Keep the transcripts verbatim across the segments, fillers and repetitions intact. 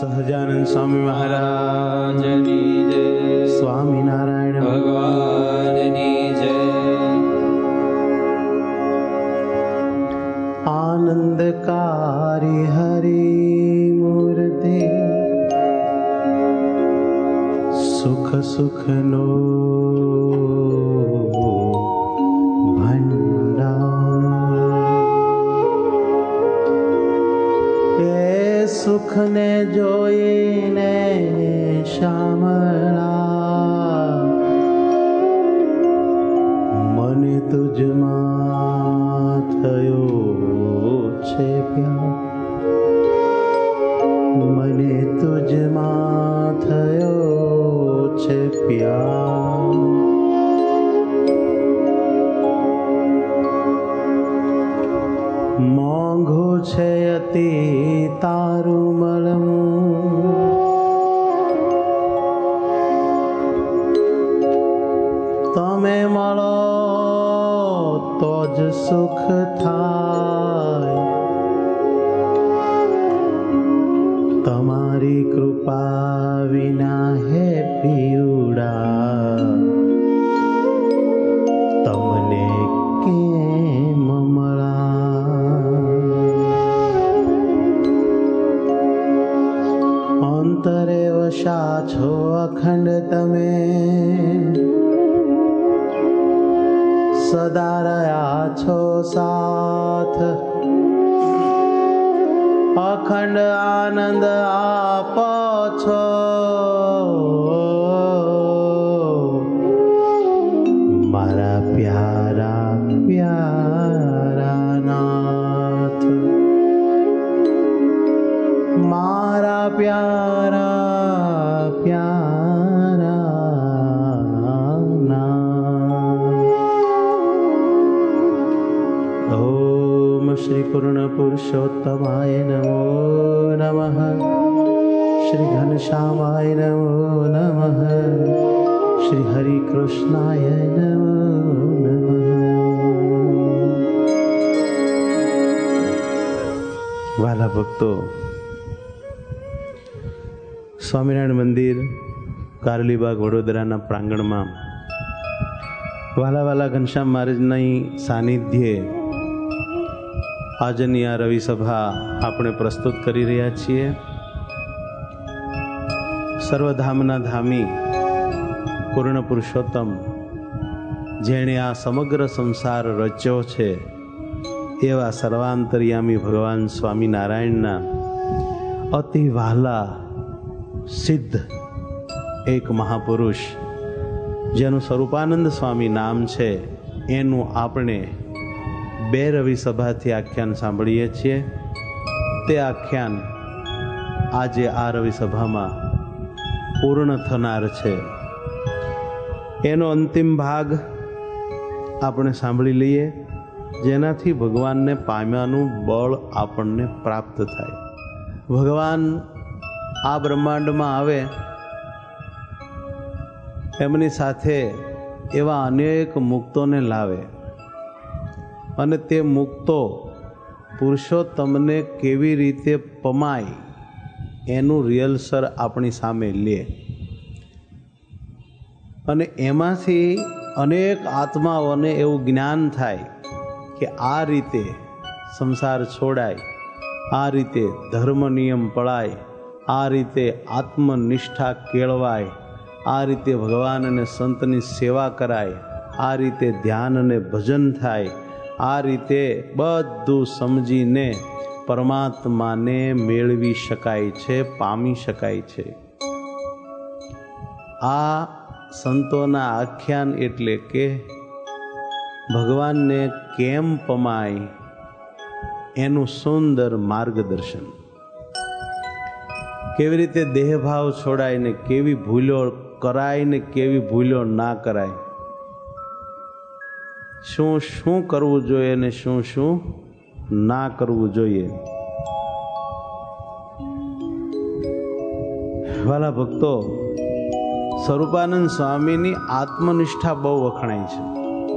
સહજાનંદ સ્વામી મહારાજની જય, સ્વામિનારાયણ ભગવાનની જય. આનંદકારી હરિ મૂર્તિ સુખ સુખનો સુખને જોઈને શામળા મને તુજમાં થયો છે પ્યાર, મને તુજમાં થયો છે પ્યાર. મોંઘું છે અતિ તારું મળવું, તમે મળો તો જ સુખ થાય. તમારી કૃપા વિના હે પીવડા તમને કેમ અંતરે વશા છો અખંડ તમે, સદા રહ્યા છો સાથ. અખંડ આનંદ આપો છો, મારા પ્યારા પ્યારા નાથ, મારા પ્યારા પ્યારા નાથ. ઓમ શ્રી પૂર્ણ પુરુષોત્તમાય નમો નમઃ, શ્રી ઘનશ્યામાય નમો નમઃ, શ્રી હરિ કૃષ્ણાય નમો નમઃ. વાલા ભક્તો, સ્વામિનારાયણ મંદિર કારલીબાગ વડોદરાના પ્રાંગણમાં વાલા વાલા ઘનશ્યામ મહારાજની સાનિધ્યે આજની આ રવિ સભા આપણે પ્રસ્તુત કરી રહ્યા છીએ. સર્વધામના ધામી પૂર્ણ પુરુષોત્તમ જેણે આ સમગ્ર સંસાર રચ્યો છે એવા સર્વાંતર્યામી ભગવાન સ્વામિનારાયણના અતિ વહાલા સિદ્ધ એક મહાપુરુષ જેનું સ્વરૂપાનંદ સ્વામી નામ છે, એનું આપણે બે રવિ સભાથી આખ્યાન સાંભળીએ છીએ. તે આખ્યાન આજે આ રવિ સભામાં પૂર્ણ થનાર છે. એનો અંતિમ ભાગ આપણે સાંભળી લઈએ, જેનાથી ભગવાનને પામ્યાનું બળ આપણને પ્રાપ્ત થાય. ભગવાન આ બ્રહ્માંડમાં આવે એમની સાથે એવા અનેક મુક્તોને લાવે અને તે મુક્તો પુરુષોત્તમને કેવી રીતે પમાય એનું રિહર્સલ આપણી સામે લે અને એમાંથી અનેક આત્માઓને એવું જ્ઞાન થાય કે આ રીતે સંસાર છોડાય, આ રીતે ધર્મ નિયમ પળાય, આ રીતે આત્મનિષ્ઠા કેળવાય, આ રીતે ભગવાન અને સંતની સેવા કરાય, આ રીતે ધ્યાન અને ભજન થાય, આ રીતે બધું સમજીને પરમાત્માને મેળવી શકાય છે, પામી શકાય છે. આ સંતોના આખ્યાન એટલે કે ભગવાનને કેમ પમાય એનું સુંદર માર્ગદર્શન. કેવી રીતે દેહભાવ છોડાય ને કેવી ભૂલો કરાય ને કેવી ભૂલો ના કરાય, શું શું કરવું જોઈએ ને શું શું ના કરવું જોઈએ. વાલા ભક્તો, સ્વરૂપાનંદ સ્વામીની આત્મનિષ્ઠા બહુ વખણાય છે,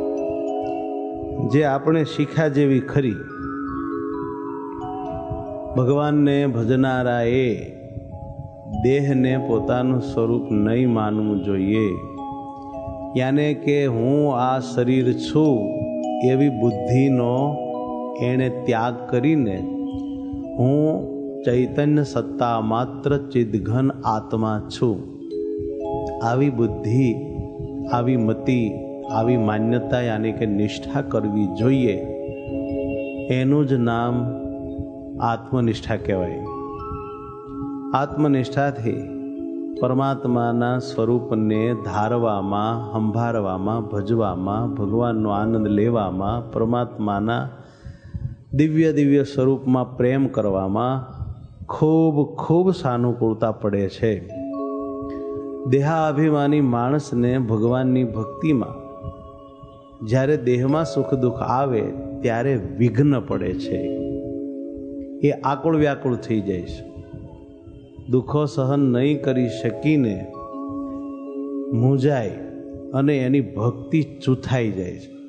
જે આપણે શીખ્યા જેવી ખરી. ભગવાનને ભજનારાએ દેહને પોતાનું સ્વરૂપ નહીં માનવું જોઈએ. યાને કે હું આ શરીર છું એવી બુદ્ધિનો એણે ત્યાગ કરીને હું ચૈતન્ય સત્તા માત્ર ચિદઘન આત્મા છું, આવી બુદ્ધિ, આવી મતિ, આવી માન્યતા યાની કે નિષ્ઠા કરવી જોઈએ. એનું જ નામ આત્મનિષ્ઠા કહેવાય. આત્મનિષ્ઠાથી પરમાત્માના સ્વરૂપને ધારવામાં, સંભાળવામાં, ભજવામાં, ભગવાનનો આનંદ લેવામાં, પરમાત્માના દિવ્ય દિવ્ય સ્વરૂપમાં પ્રેમ કરવામાં ખૂબ ખૂબ સાનુકૂળતા પડે છે. દેહાભિમાની માણસને ભગવાનની ભક્તિમાં જ્યારે દેહમાં સુખ દુઃખ આવે ત્યારે વિઘ્ન પડે છે. એ આકુળ વ્યાકુળ થઈ જાય છે. દુઃખો સહન નહીં કરી શકીને મૂંઝાય અને એની ભક્તિ ચૂથાઈ જાય છે.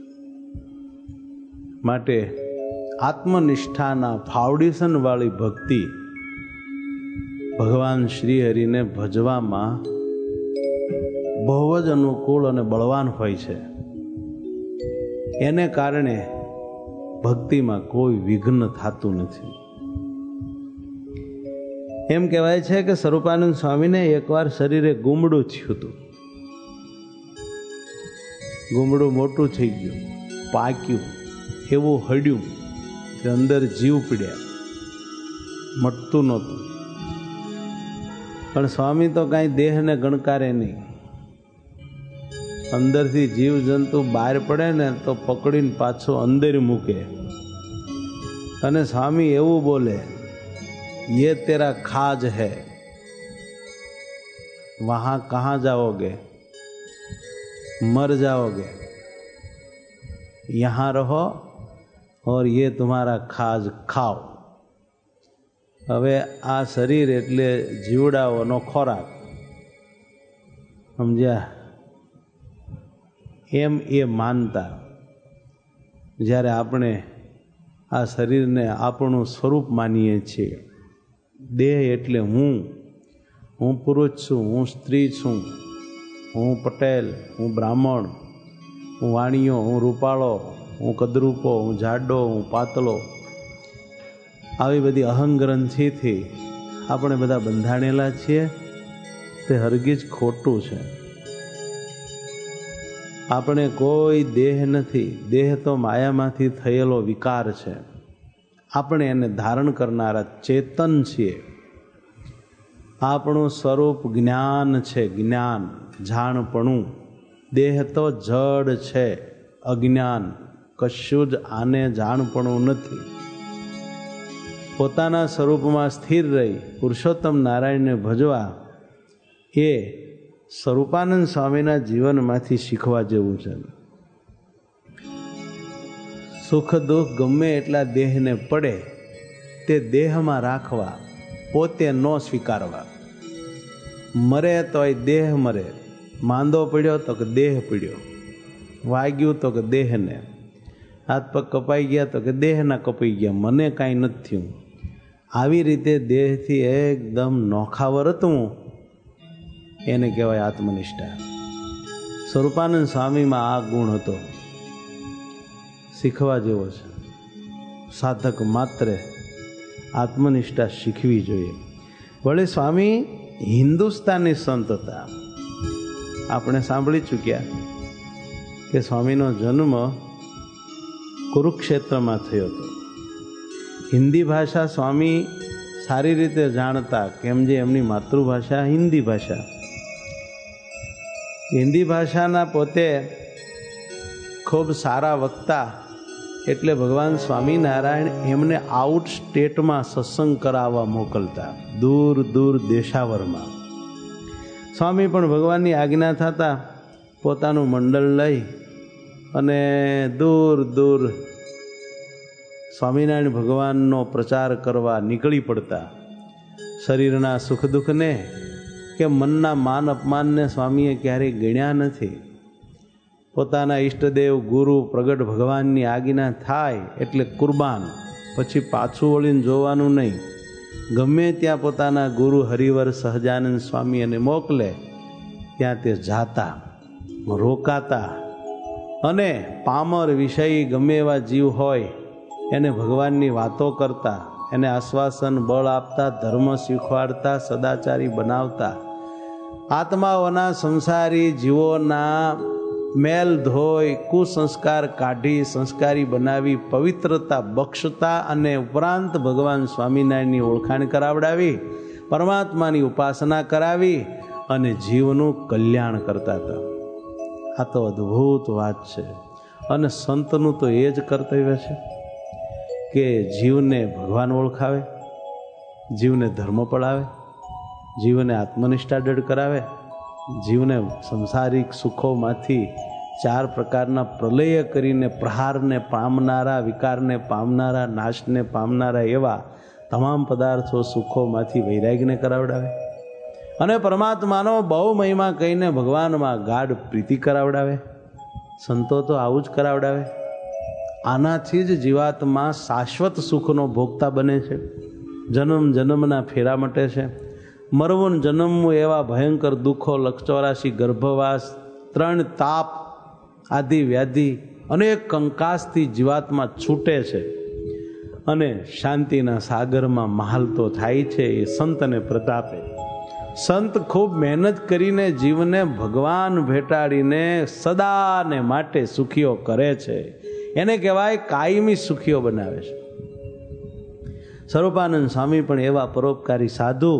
માટે આત્મનિષ્ઠાના ફાઉન્ડેશનવાળી ભક્તિ ભગવાન શ્રી હરિને ભજવામાં બહુ જ અનુકૂળ અને બળવાન હોય છે. એને કારણે ભક્તિમાં કોઈ વિઘ્ન થતું નથી. એમ કહેવાય છે કે સ્વરૂપાનંદ સ્વામીને એકવાર શરીરે ગુમડું થયું હતું. ગુમડું મોટું થઈ ગયું, પાક્યું, એવું હડ્યું કે અંદર જીવ પીડ્યા, મટતું નહોતું. પણ સ્વામી તો કાંઈ દેહને ગણકારે નહીં. અંદરથી જીવ જંતુ બહાર પડે ને તો પકડીને પાછો અંદર મૂકે. અને સ્વામી એવું બોલે, ये तेरा खाज है, वहाँ कहाँ जाओगे, मर जाओगे, यहाँ रहो और ये तुम्हारा खाज खाओ. હવે આ શરીર એટલે જીવડાઓનો ખોરાક, સમજ્યા? એમ એ માનતા જ્યારે આપણે આ શરીરને આપણું સ્વરૂપ માનીએ છીએ. દેહ એટલે હું હું પુરુષ છું, હું સ્ત્રી છું, હું પટેલ, હું બ્રાહ્મણ, હું વાણિયો, હું રૂપાળો, હું કદરૂપો, હું જાડો, હું પાતળો, આવી બધી અહંગ્રંથિથી આપણે બધા બંધાણેલા છીએ. તે હરગીજ ખોટું છે. આપણે કોઈ દેહ નથી. દેહ તો માયામાંથી થયેલો વિકાર છે. આપણે એને ધારણ કરનારા ચેતન છીએ. આપણું સ્વરૂપ જ્ઞાન છે, જ્ઞાન, જાણપણું. દેહ તો જડ છે, અજ્ઞાન, કશું જ આને જાણપણું નથી. પોતાના સ્વરૂપમાં સ્થિર રહી પુરુષોત્તમ નારાયણને ભજવા એ સ્વરૂપાનંદ સ્વામીના જીવનમાંથી શીખવા જેવું છે. સુખ દુઃખ ગમે એટલા દેહને પડે તે દેહમાં રાખવા, પોતે ન સ્વીકારવા. મરે તોય દેહ મરે. માંદો પડ્યો તો કે દેહ પડ્યો, વાગ્યું તો કે દેહને, હાથ પગ કપાઈ ગયા તો કે દેહના કપાઈ ગયા, મને કાંઈ નથી થયું. આવી રીતે દેહથી એકદમ નોખા વર્તવું એને કહેવાય આત્મનિષ્ઠા. સ્વરૂપાનંદ સ્વામીમાં આ ગુણ હતો. શીખવા જેવો છે. સાધક માત્રે આત્મનિષ્ઠા શીખવી જોઈએ. વળી સ્વામી હિન્દુસ્તાની સંત હતા. આપણે સાંભળી ચૂક્યા કે સ્વામીનો જન્મ કુરુક્ષેત્રમાં થયો હતો. હિન્દી ભાષા સ્વામી સારી રીતે જાણતા, કેમ જે એમની માતૃભાષા હિન્દી ભાષા. હિન્દી ભાષાના પોતે ખૂબ સારા વક્તા. એટલે ભગવાન સ્વામિનારાયણ એમને આઉટ સ્ટેટમાં સત્સંગ કરાવવા મોકલતા, દૂર દૂર દેશાવરમાં. સ્વામી પણ ભગવાનની આજ્ઞા થતાં પોતાનું મંડળ લઈ અને દૂર દૂર સ્વામિનારાયણ ભગવાનનો પ્રચાર કરવા નીકળી પડતા. શરીરના સુખ દુઃખને કે મનના માન અપમાનને સ્વામીએ ક્યારેય ગણ્યા નથી. પોતાના ઈષ્ટદેવ ગુરુ પ્રગટ ભગવાનની આજ્ઞા થાય એટલે કુરબાન, પછી પાછું વળીને જોવાનું નહીં. ગમે ત્યાં પોતાના ગુરુ હરિવર સહજાનંદ સ્વામી એને મોકલે ત્યાં તે જાતા, રોકાતા અને પામર વિષયી ગમે એવા જીવ હોય એને ભગવાનની વાતો કરતા, એને આશ્વાસન બળ આપતા, ધર્મ શીખવાડતા, સદાચારી બનાવતા, આત્માઓના સંસારી જીવોના મેલ ધોઈ કુસંસ્કાર કાઢી સંસ્કારી બનાવી પવિત્રતા બક્ષતા અને ઉપરાંત ભગવાન સ્વામિનારાયણની ઓળખાણ કરાવડાવી, પરમાત્માની ઉપાસના કરાવી અને જીવનું કલ્યાણ કરતા હતા. આ તો અદ્ભુત વાત છે. અને સંતનું તો એ જ કર્તવ્ય છે કે જીવને ભગવાન ઓળખાવે, જીવને ધર્મ પડાવે, જીવને આત્મનિષ્ઠા દૃઢ કરાવે, જીવને સંસારિક સુખોમાંથી ચાર પ્રકારના પ્રલય કરીને પ્રહારને પામનારા, વિકારને પામનારા, નાશને પામનારા એવા તમામ પદાર્થો સુખોમાંથી વૈરાગ્યને કરાવડાવે અને પરમાત્માનો બહુ મહિમા કહીને ભગવાનમાં ગાઢ પ્રીતિ કરાવડાવે. સંતો તો આવું જ કરાવડાવે. આનાથી જ જીવાત્મા શાશ્વત સુખનો ભોગતા બને છે, જન્મ જન્મના ફેરા મટે છે. મરવું જન્મવું એવા ભયંકર દુઃખો, લક્ષચોરાશી, ગર્ભવાસ, ત્રણ તાપ આદિ વ્યાધિ અનેક કંકાસથી જીવાત્મા છૂટે છે અને શાંતિના સાગરમાં મહાલતો થાય છે એ સંતને પ્રતાપે. સંત ખૂબ મહેનત કરીને જીવને ભગવાન ભેટાડીને સદાને માટે સુખીઓ કરે છે. એને કહેવાય કાયમી સુખીઓ બનાવે છે. સ્વરૂપાનંદ સ્વામી પણ એવા પરોપકારી સાધુ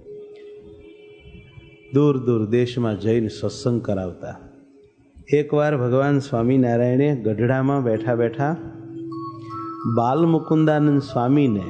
દૂર દૂર દેશમાં જઈને સત્સંગ કરાવતા. એકવાર ભગવાન સ્વામિનારાયણે ગઢડામાં બેઠા બેઠા બાલમુકુંદાનંદ સ્વામીને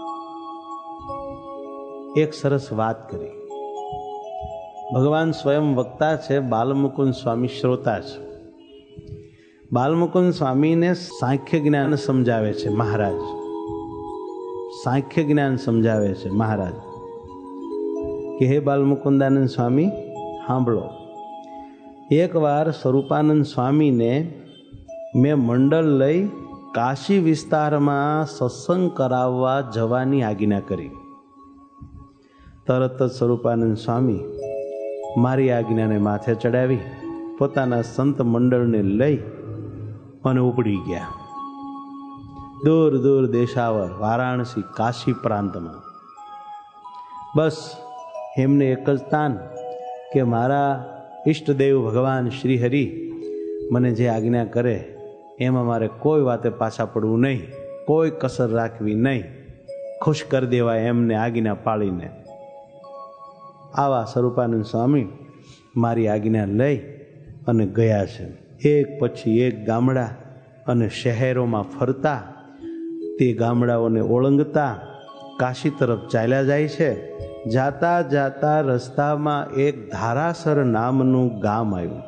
એક સરસ વાત કરી. ભગવાન સ્વયં વક્તા છે, બાલમુકુંદ સ્વામી શ્રોતા છે. બાલમુકુંદ સ્વામીને સાંખ્ય જ્ઞાન સમજાવે છે મહારાજ. સાંખ્ય જ્ઞાન સમજાવે છે મહારાજ કે હે બાલમુકુંદાનંદ સ્વામી સાંભળો. એકવાર સ્વરૂપાનંદ સ્વામીને મેં મંડળ લઈ કાશી વિસ્તારમાં સત્સંગ કરાવવા જવાની આજ્ઞા કરી. તરત જ સ્વરૂપાનંદ સ્વામી મારી આજ્ઞાને માથે ચડાવી પોતાના સંત મંડળને લઈ અને ઉપડી ગયા દૂર દૂર દેશાવર વારાણસી કાશી પ્રાંતમાં. બસ એમને એક જ તાન કે મારા ઈષ્ટદેવ ભગવાન શ્રી હરિ મને જે આજ્ઞા કરે એમાં મારે કોઈ વાતે પાછા પડવું નહીં, કોઈ કસર રાખવી નહીં, ખુશ કરી દેવાય એમને આજ્ઞા પાળીને. આવા સ્વરૂપાનંદ સ્વામી મારી આજ્ઞા લઈ અને ગયા છે. એક પછી એક ગામડા અને શહેરોમાં ફરતા, તે ગામડાઓને ઓળંગતા કાશી તરફ ચાલ્યા જાય છે. જાતા જાતા રસ્તામાં એક ધારાસર નામનું ગામ આવ્યું.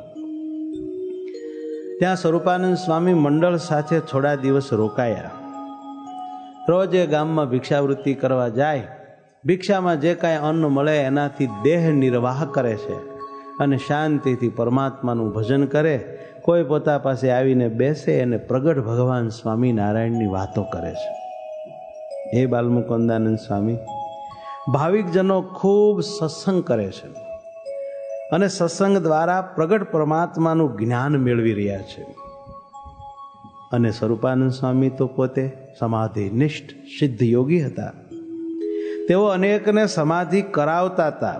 ત્યાં સ્વરૂપાનંદ સ્વામી મંડળ સાથે થોડા દિવસ રોકાયા. રોજ એ ગામમાં ભિક્ષાવૃત્તિ કરવા જાય. ભિક્ષામાં જે કાંઈ અન્ન મળે એનાથી દેહ નિર્વાહ કરે છે અને શાંતિથી પરમાત્માનું ભજન કરે. કોઈ પોતા પાસે આવીને બેસે અને પ્રગટ ભગવાન સ્વામિનારાયણની વાતો કરે છે. હે બાલમુકુંદાનંદ સ્વામી, ભાવિકજનો ખૂબ સત્સંગ કરે છે અને સત્સંગ દ્વારા પ્રગટ પરમાત્માનું જ્ઞાન મેળવી રહ્યા છે. અને સ્વરૂપાનંદ સ્વામી તો પોતે સમાધિનિષ્ઠ સિદ્ધ યોગી હતા. તેઓ અનેકને સમાધિ કરાવતા હતા.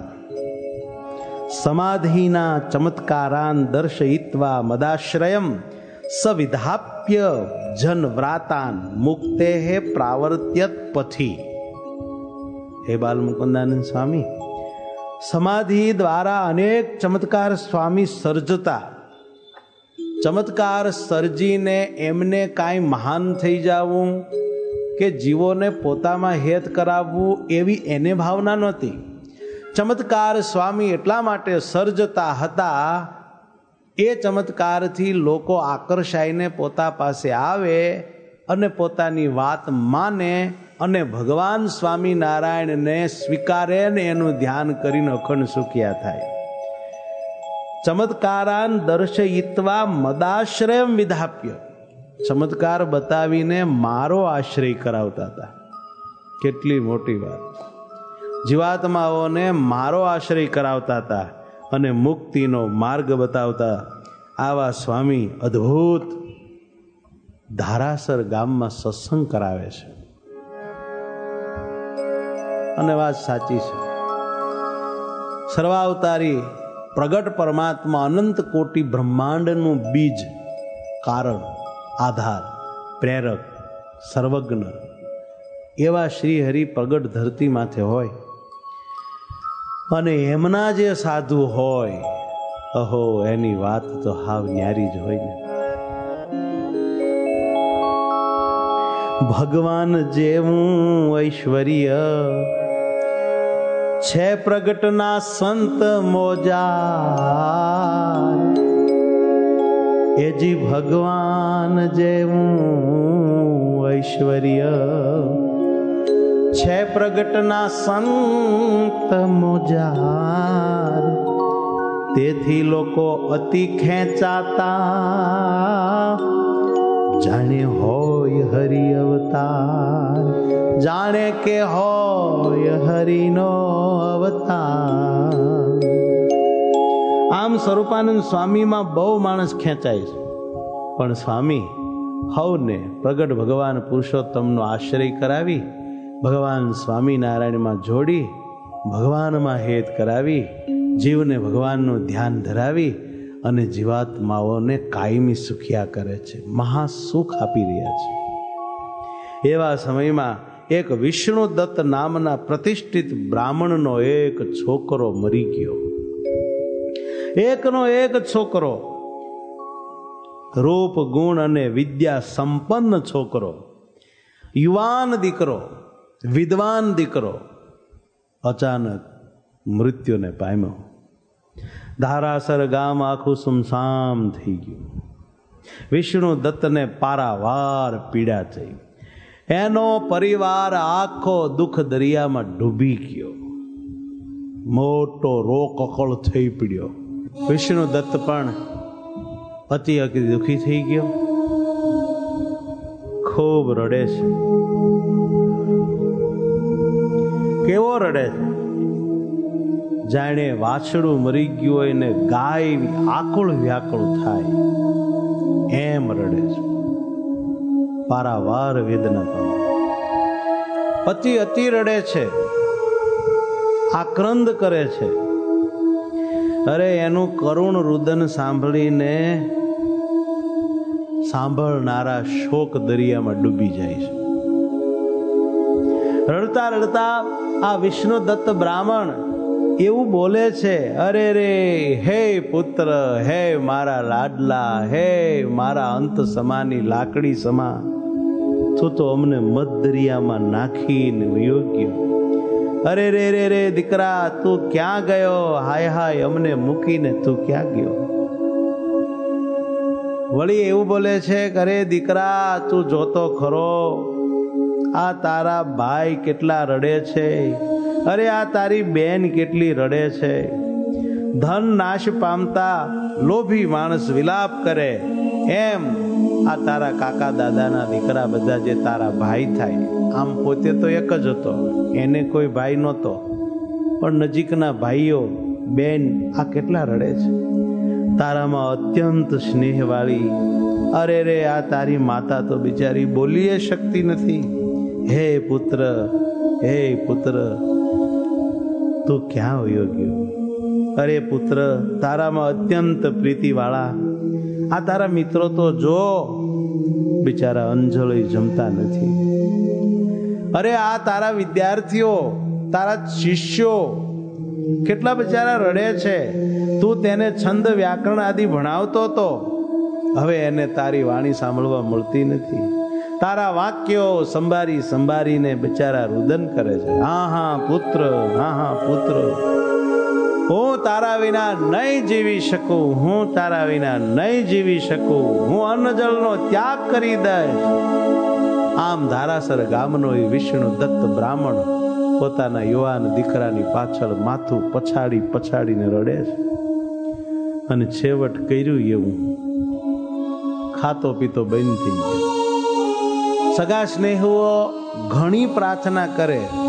સમાધિના ચમત્કારાન દર્શયિત્વા મદાશ્રયમ સવિધાપ્ય જન વ્રાતાન મુક્તે હે પ્રાવર્ત્યત પથી. હે બાલમુકુંદાનંદ સ્વામી, સમાધિ દ્વારા અનેક ચમત્કાર સ્વામી સર્જતા. ચમત્કાર સર્જીને એમને કાંઈ મહાન થઈ જવું કે જીવોને પોતામાં હેત કરાવવું એવી એને ભાવના નહોતી. ચમત્કાર સ્વામી એટલા માટે સર્જતા હતા, એ ચમત્કારથી લોકો આકર્ષાઈને પોતા પાસે આવે અને પોતાની વાત માને અને ભગવાન સ્વામિનારાયણને સ્વીકારે ને એનું ધ્યાન કરીને અખંડ સુખિયા થાય. ચમત્કારાન દર્શયિત્વા મદાશ્રયમ વિધાપ્ય. ચમત્કાર બતાવીને મારો આશ્રય કરાવતા હતા. કેટલી મોટી વાત! જીવાત્માઓને મારો આશ્રય કરાવતા હતા અને મુક્તિનો માર્ગ બતાવતા આવા સ્વામી અદ્ભુત ધારાસર ગામમાં સત્સંગ કરાવે છે. અને વાત સાચી છે. સર્વાવતારી પ્રગટ પરમાત્મા અનંત કોટી બ્રહ્માંડનું બીજ, કારણ, આધાર, પ્રેરક, સર્વજ્ઞ એવા શ્રી હરિ પ્રગટ ધરતી માથે હોય અને એમના જે સાધુ હોય, અહો એની વાત તો હાવ ન્યારી જ હોય ને. ભગવાન જેવું ઐશ્વર્ય છે પ્રગટના સંત મોજા, એજી ભગવાન જેવું ઐશ્વર્ય છે પ્રગટના સંત મોજા, તેથી લોકો અતિ ખેંચાતા જાણે હોય હરિ અવતાર, જાણે કે હોય હરિનો અવતાર. આમ સ્વરૂપાનંદ સ્વામીમાં બહુ માણસ ખેંચાય છે, પણ સ્વામી હવને પ્રગટ ભગવાન પુરુષોત્તમનો આશ્રય કરાવી, ભગવાન સ્વામિનારાયણમાં જોડી, ભગવાનમાં હેત કરાવી, જીવને ભગવાનનું ધ્યાન ધરાવી અને જીવાત્માઓને કાયમી સુખિયા કરે છે, મહાસુખ આપી રહ્યા છે. એવા સમયમાં એક વિષ્ણુદત્ત નામના પ્રતિષ્ઠિત બ્રાહ્મણનો એક છોકરો મરી ગયો. એકનો એક છોકરો, રૂપ ગુણ અને વિદ્યા સંપન્ન છોકરો, યુવાન દીકરો, વિદ્વાન દીકરો અચાનક મૃત્યુને પામ્યો. ધારાસર ગામ આખું સુમસામ થઈ ગયું. વિષ્ણુ દત્તને પારાવાર પીડા થઈ. એનો પરિવાર આખો દુઃખ દરિયામાં ડૂબી ગયો. મોટો રોકકળ થઈ પડ્યો. વિષ્ણુ દત્ત પણ અતિ અતિ દુઃખી થઈ ગયો. ખૂબ રડે છે. કેવો રડે છે? જાણે વાછડું મરી ગયું હોય ને ગાય આકુળ વ્યાકુળ થાય એમ રડે છે. પારાવાર વેદના પામે. અતિ અતિ રડે છે, આક્રંદ કરે છે. અરે એનું કરુણ રુદન સાંભળીને સાંભળનારા શોક દરિયામાં ડૂબી જાય છે. રડતા રડતા આ વિષ્ણુ દત્ત બ્રાહ્મણ એવું બોલે છે, અરે રે હે પુત્ર, હે મારા લાડલા, હે મારા અંત સમાની લાકડી સમા, તું તો અમને મધ દરિયામાં નાખીને વયો ગયો. અરે રે રે રે દીકરા, તું ક્યાં ગયો? હાય હાય, અમને મૂકીને તું ક્યાં ગયો? વળી એવું બોલે છે, અરે દીકરા, તું જોતો ખરો આ તારા ભાઈ કેટલા રડે છે, અરે આ તારી બેન કેટલી રડે છે. ધન નાશ પામતા લોભી માણસ વિલાપ કરે એમ આ તારા કાકા દાદાના દીકરા બધા જે તારા ભાઈ થાય, આમ પોતે તો એક જ હતો, એને કોઈ ભાઈ નહોતો, પણ નજીકના ભાઈઓ બેન આ કેટલા રડે છે. તારામાં અત્યંત સ્નેહવાળી, અરે રે આ તારી માતા તો બિચારી બોલીએ શકતી નથી. હે પુત્ર, હે પુત્ર, તું ક્યાં વયો ગયો? અરે પુત્ર, તારામાં અત્યંત પ્રીતિવાળા આ તારા મિત્રો તો જો બિચારા અંજળી જમતા નથી. અરે આ તારા વિદ્યાર્થીઓ, તારા શિષ્યો કેટલા બિચારા રડે છે. તું તેને છંદ વ્યાકરણ આદિ ભણાવતો હતો, હવે એને તારી વાણી સાંભળવા મળતી નથી. તારા વાક્યો સંભારી સંભારીને બિચારા રુદન કરે છે. હા હા પુત્ર, હા હા પુત્ર, હું તારા વિના નહીં જીવી શકું, હું તારા વિના નહીં જીવી શકું, હું અન્ન જળનો ત્યાગ કરી દઈશ. આમ ધારાસર ગામનો એ વિષ્ણુ દત્ત બ્રાહ્મણ પોતાના યુવાન દીકરાની પાછળ માથું પછાડી પછાડીને રડે છે. અને છેવટ કર્યું એવું, ખાતો પીતો બંધ થઈ ગયો. સગા સ્નેહીઓ ઘણી પ્રાર્થના કરે,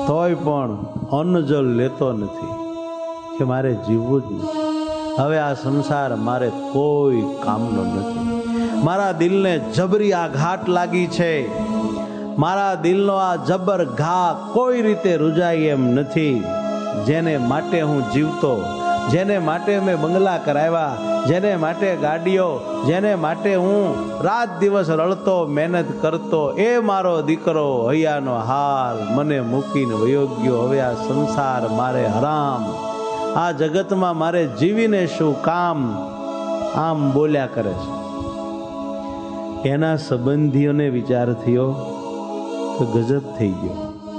તોય પણ અન્ન જલ લેતો નથી કે મારે જીવવું જ નથી. હવે આ સંસાર મારે કોઈ કામનો નથી. મારા દિલને જબરી આઘાત લાગી છે. મારા દિલનો આ જબર ઘા કોઈ રીતે રૂજાય એમ નથી. જેને માટે હું જીવતો, જેને માટે મેં બંગલા કરાવ્યા, જેને માટે ગાડીઓ, જેને માટે હું રાત દિવસ રળતો મહેનત કરતો, એ મારો દીકરો હૈયાનો હાલ મને મૂકીને વયો ગયો. હવે આ સંસાર મારે હરામ, આ જગતમાં મારે જીવીને શું કામ? આમ બોલ્યા કરે છે. એના સંબંધીઓને વિચાર થયો તો ગજબ થઈ ગયો.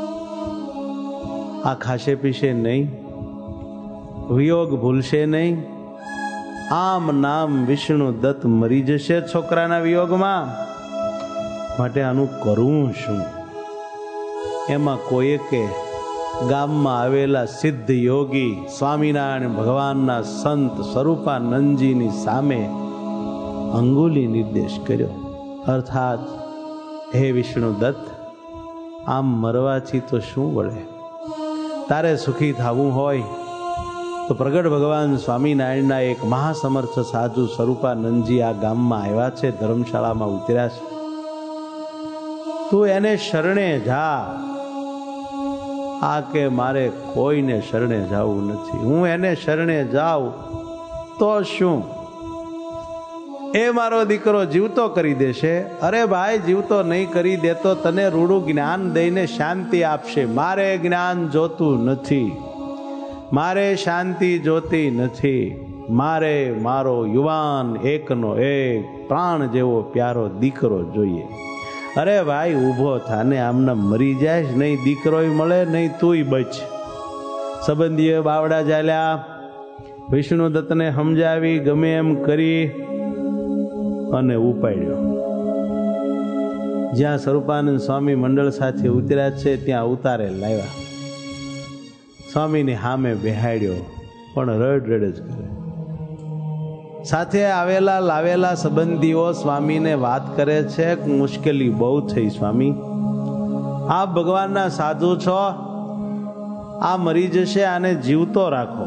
આ ખાશે પીશે નહીં, વિયોગ ભૂલશે નહીં. આમ નામ વિષ્ણુ દત્ત મરી જશે છોકરાના વિયોગમાં. માટે આનું કરવું શું? એમાં કોઈએ કે ગામમાં આવેલા સિદ્ધ યોગી સ્વામિનારાયણ ભગવાનના સંત સ્વરૂપાનંદજીની સામે અંગુલી નિર્દેશ કર્યો. અર્થાત, હે વિષ્ણુ દત્ત, આમ મરવાથી તો શું વળે? તારે સુખી થવું હોય તો પ્રગટ ભગવાન સ્વામિનારાયણના એક મહાસમર્થ સાધુ સ્વરૂપાનંદજી આ ગામમાં આવ્યા છે, ધર્મશાળામાં ઉતર્યા છે. તું એને શરણે જા. આ કે મારે કોઈને શરણે જવું નથી. હું એને શરણે જાઉં તો શું? એ મારો દીકરો જીવતો કરી દેશે. અરે ભાઈ, જીવતો નહીં કરી દેતો તને રૂડું જ્ઞાન દઈને શાંતિ આપશે. મારે જ્ઞાન જોતું નથી, મારે શાંતિ જોતી નથી. મારે મારો યુવાન એકનો એક પ્રાણ જેવો પ્યારો દીકરો જોઈએ. અરે ભાઈ, ઊભો થાને, આમના મરી જાય નહીં દીકરોય મળે નહીં તુંય બચ. સંબંધીએ બાવડા ચાલ્યા, વિષ્ણુ દત્તને સમજાવી, ગમે એમ કરી અને ઉપાડ્યો. જ્યાં સ્વરૂપાનંદ સ્વામી મંડળ સાથે ઉતર્યા છે ત્યાં ઉતારે લાવ્યા. સ્વામીની સામે બેહાડ્યો, પણ રડ રડ જ કરે. સાથે આવેલા લાવેલા સંબંધીઓ સ્વામીને વાત કરે છે કે મુશ્કેલી બહુ થઈ સ્વામી, આપ ભગવાનના સાધુ છો, આ મરી જશે, આને જીવતો રાખો.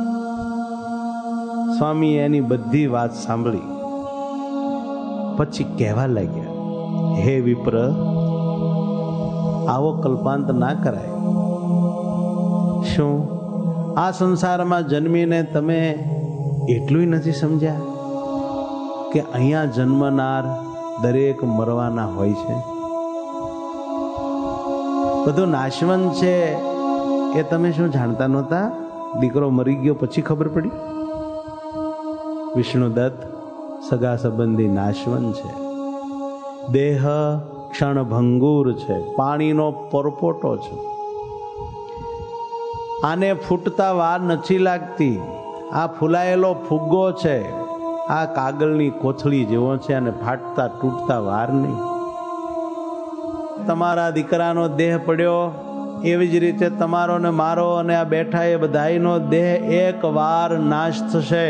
સ્વામી એની બધી વાત સાંભળી પછી કહેવા લાગ્યા, હે વિપ્ર, આવો કલ્પાંત ના કરાય. શું આ સંસારમાં જન્મીને તમે એટલું નથી સમજ્યા કે અહીંયા જન્મનાર દરેક મરવાના હોય છે? બધું નાશવંત છે એ તમે શું જાણતા નહોતા? દીકરો મરી ગયો પછી ખબર પડી? વિષ્ણુદત્ત, સગા સંબંધી નાશવંત છે. દેહ ક્ષણભંગુર છે, પાણીનો પરપોટો છે. આને ફૂટતા વાર નથી લાગતી. આ ફૂલાયેલો ફુગ્ગો છે, આ કાગળની કોથળી જેવો છે, અને ફાટતા તૂટતા વાર નહીં. તમારા દીકરાનો દેહ પડ્યો એવી જ રીતે તમારો ને મારો અને આ બેઠા એ બધાયનો દેહ એક વાર નાશ થશે.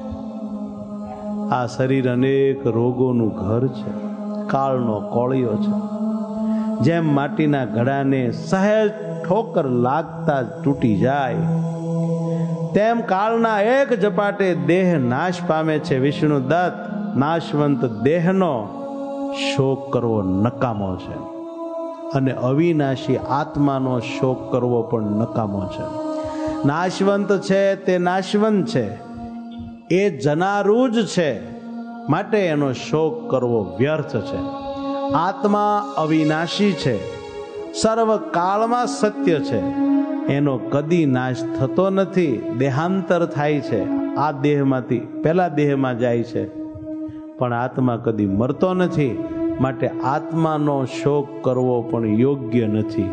આ શરીર અનેક રોગોનું ઘર છે, કાળનો કોળિયો છે. જેમ માટીના ઘડાને સહેજ ઠોકર લાગતા તૂટી જાય, તેમ કાળના એક ઝપાટે દેહ નાશ પામે છે. વિષ્ણુદત્ત, નાશવંત દેહનો શોક કરવો નકામો છે, અને અવિનાશી આત્માનો શોક કરવો પણ નકામો છે. નાશવંત છે તે નાશવંત છે, એ જનારું જ છે, માટે એનો શોક કરવો વ્યર્થ છે. આત્મા અવિનાશી છે, સર્વ કાળમાં સત્ય છે, એનો કદી નાશ થતો નથી. દેહાંતર થાય છે, આ દેહમાંથી પેલા દેહમાં જાય છે, પણ આત્મા કદી મરતો નથી. માટે આત્માનો શોક કરવો પણ યોગ્ય નથી.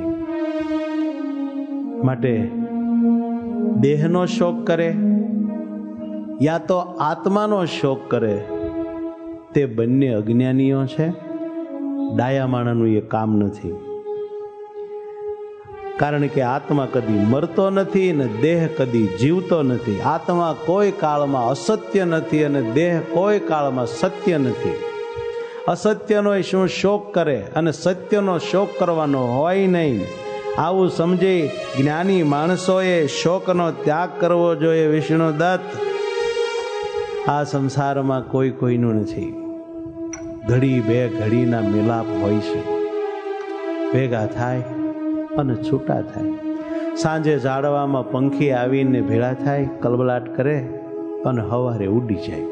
માટે દેહનો શોક કરે યા તો આત્માનો શોક કરે, તે બંને અજ્ઞાનીઓ છે. ડાયા માણસનું એ કામ નથી. કારણ કે આત્મા કદી મરતો નથી અને દેહ કદી જીવતો નથી. આત્મા કોઈ કાળમાં અસત્ય નથી અને દેહ કોઈ કાળમાં સત્ય નથી. અસત્યનો શું શોક કરે અને સત્યનો શોક કરવાનો હોય નહીં. આવું સમજી જ્ઞાની માણસોએ શોકનો ત્યાગ કરવો જોઈએ. વિષ્ણુ દત્ત, આ સંસારમાં કોઈ કોઈનું નથી. ઘડી બે ઘડીના મિલાપ હોય છે, ભેગા થાય અને છૂટા થાય. સાંજે ઝાડવામાં પંખી આવીને ભેળા થાય, કલબલાટ કરે અને સવારે ઉડી જાય.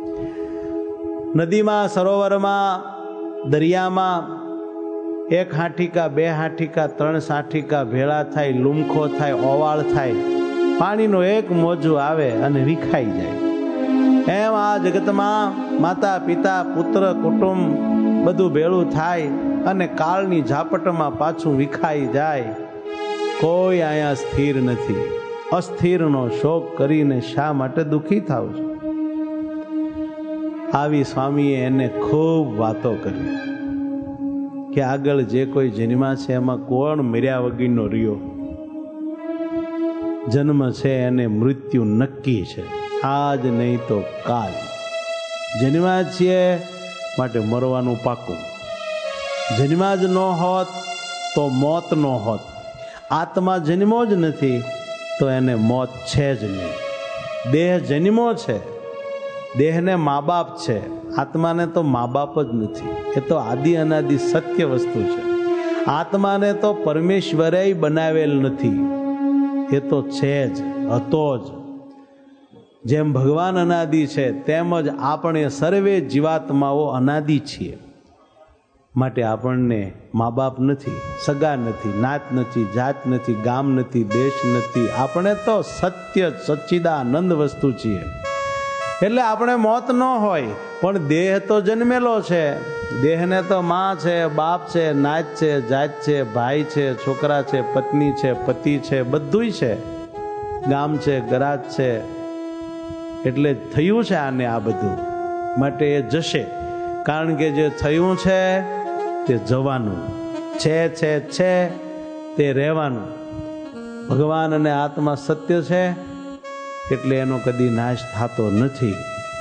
નદીમાં, સરોવરમાં, દરિયામાં એક હાંઠીકા, બે હાંઠીકા, ત્રણ સાઠીકા ભેળા થાય, લુમખો થાય, ઓવાળ થાય, પાણીનું એક મોજું આવે અને વિખાઈ જાય. એમ આ જગતમાં માતા પિતા પુત્ર કુટુંબ બધું ભેળું થાય અને કાળની ઝાપટમાં પાછું વિખાઈ જાય. કોઈ અહીંયા સ્થિર નથી. અસ્થિરનો શોક કરીને શા માટે દુઃખી થાવ છો? આવી સ્વામીએ એને ખૂબ વાતો કરી કે આગળ જે કોઈ જન્મા છે એમાં કોણ મર્યા વગરનો રહ્યો? જન્મ છે એને મૃત્યુ નક્કી છે, આજ નહીં તો કાલ. જન્મા છીએ માટે મરવાનું પાકું. જન્મા જ ન હોત તો મોત ન હોત. આત્મા જન્મો જ નથી તો એને મોત છે જ નહીં. દેહ જન્મો છે, દેહને મા બાપ છે, આત્માને તો મા બાપ જ નથી. એ તો આદિ અનાદિ સત્ય વસ્તુ છે. આત્માને તો પરમેશ્વરે બનાવેલ નથી, એ તો છે જ, હતો જ. જેમ ભગવાન અનાદિ છે તેમજ આપણે સર્વે જીવાત્માઓ અનાદિ છીએ. માટે આપણને મા બાપ નથી, સગા નથી, નાત નથી, જાત નથી, ગામ નથી, દેશ નથી. આપણે તો સત્ય સચ્ચિદાનંદ વસ્તુ છીએ. એટલે આપણે મોત ન હોય, પણ દેહ તો જન્મેલો છે. દેહને તો માં છે, બાપ છે, નાત છે, જાત છે, ભાઈ છે, છોકરા છે, પત્ની છે, પતિ છે, બધુંય છે, ગામ છે, ગરાજ છે. એટલે થયું છે આને આ બધું. માટે એ જશે, કારણ કે જે થયું છે તે જવાનું છે, છે છે તે રહેવાનું. ભગવાન અને આત્મા સત્ય છે એટલે એનો કદી નાશ થતો નથી.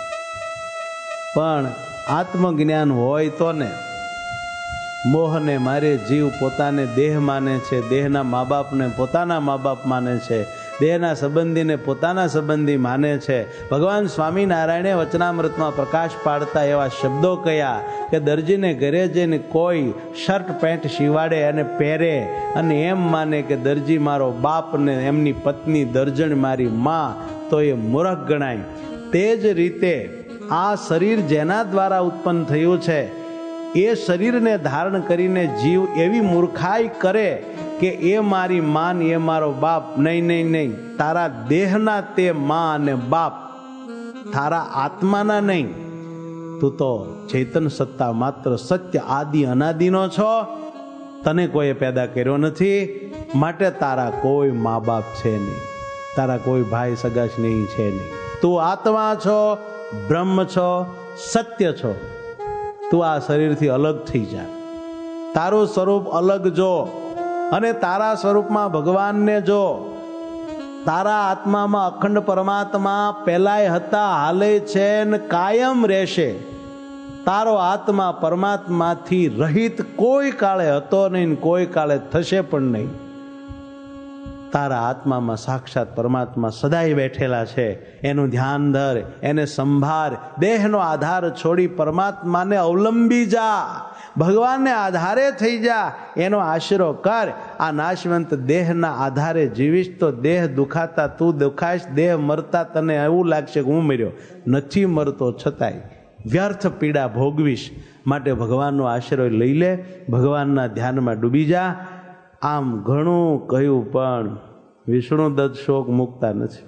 પણ આત્મજ્ઞાન હોય તો ને, મોહને મારે જીવ પોતાને દેહ માને છે, દેહના મા બાપને પોતાના મા બાપ માને છે, દેહના સંબંધીને પોતાના સંબંધી માને છે. ભગવાન સ્વામિનારાયણે વચનામૃતમાં પ્રકાશ પાડતા એવા શબ્દો કયા કે દરજીને ઘરે જઈને કોઈ શર્ટ પેન્ટ સીવાડે અને પહેરે અને એમ માને કે દરજી મારો બાપ ને એમની પત્ની દરજણ મારી માં, તો એ મૂર્ખ ગણાય. તે જ રીતે આ શરીર જેના દ્વારા ઉત્પન્ન થયું છે એ શરીરને ધારણ કરીને જીવ એવી મૂર્ખાઈ કરે કે એ મારી માન, એ મારો બાપ. નહીં નહીં નહીં, તારા દેહના તે માં અને બાપ, તારા આત્માના નહીં. તું તો ચૈતન સત્તા માત્ર સત્ય આદિ અનાદિનો છો. તને કોઈએ પેદા કર્યો નથી, માટે તારા કોઈ મા બાપ છે નહીં, તારા કોઈ ભાઈ સગા સ્નેહી છે નહીં. તું આત્મા છો, બ્રહ્મ છો, સત્ય છો. તું આ શરીરથી અલગ થઈ જા, તારું સ્વરૂપ અલગ જો અને તારા સ્વરૂપમાં ભગવાનને જો. તારા આત્મામાં અખંડ પરમાત્મા પહેલાય હતા, હાલે છે ને કાયમ રહેશે. તારો આત્મા પરમાત્માથી રહિત કોઈ કાળે હતો નહીં, કોઈ કાળે થશે પણ નહીં. તારા આત્મામાં સાક્ષાત પરમાત્મા સદાય બેઠેલા છે. એનું ધ્યાન ધર, એને સંભાળ. દેહનો આધાર છોડી પરમાત્માને અવલંબી જા, ભગવાનને આધારે થઈ જા, એનો આશરો કર. આ નાશવંત દેહના આધારે જીવીશ તો દેહ દુખાતા તું દુખાઈશ, દેહ મરતા તને એવું લાગશે કે હું મર્યો. નથી મરતો છતાંય વ્યર્થ પીડા ભોગવીશ. માટે ભગવાનનો આશરો લઈ લે, ભગવાનના ધ્યાનમાં ડૂબી જા. આમ ઘણું કહ્યું પણ વિષ્ણુ દત્ત શોક મૂકતા નથી.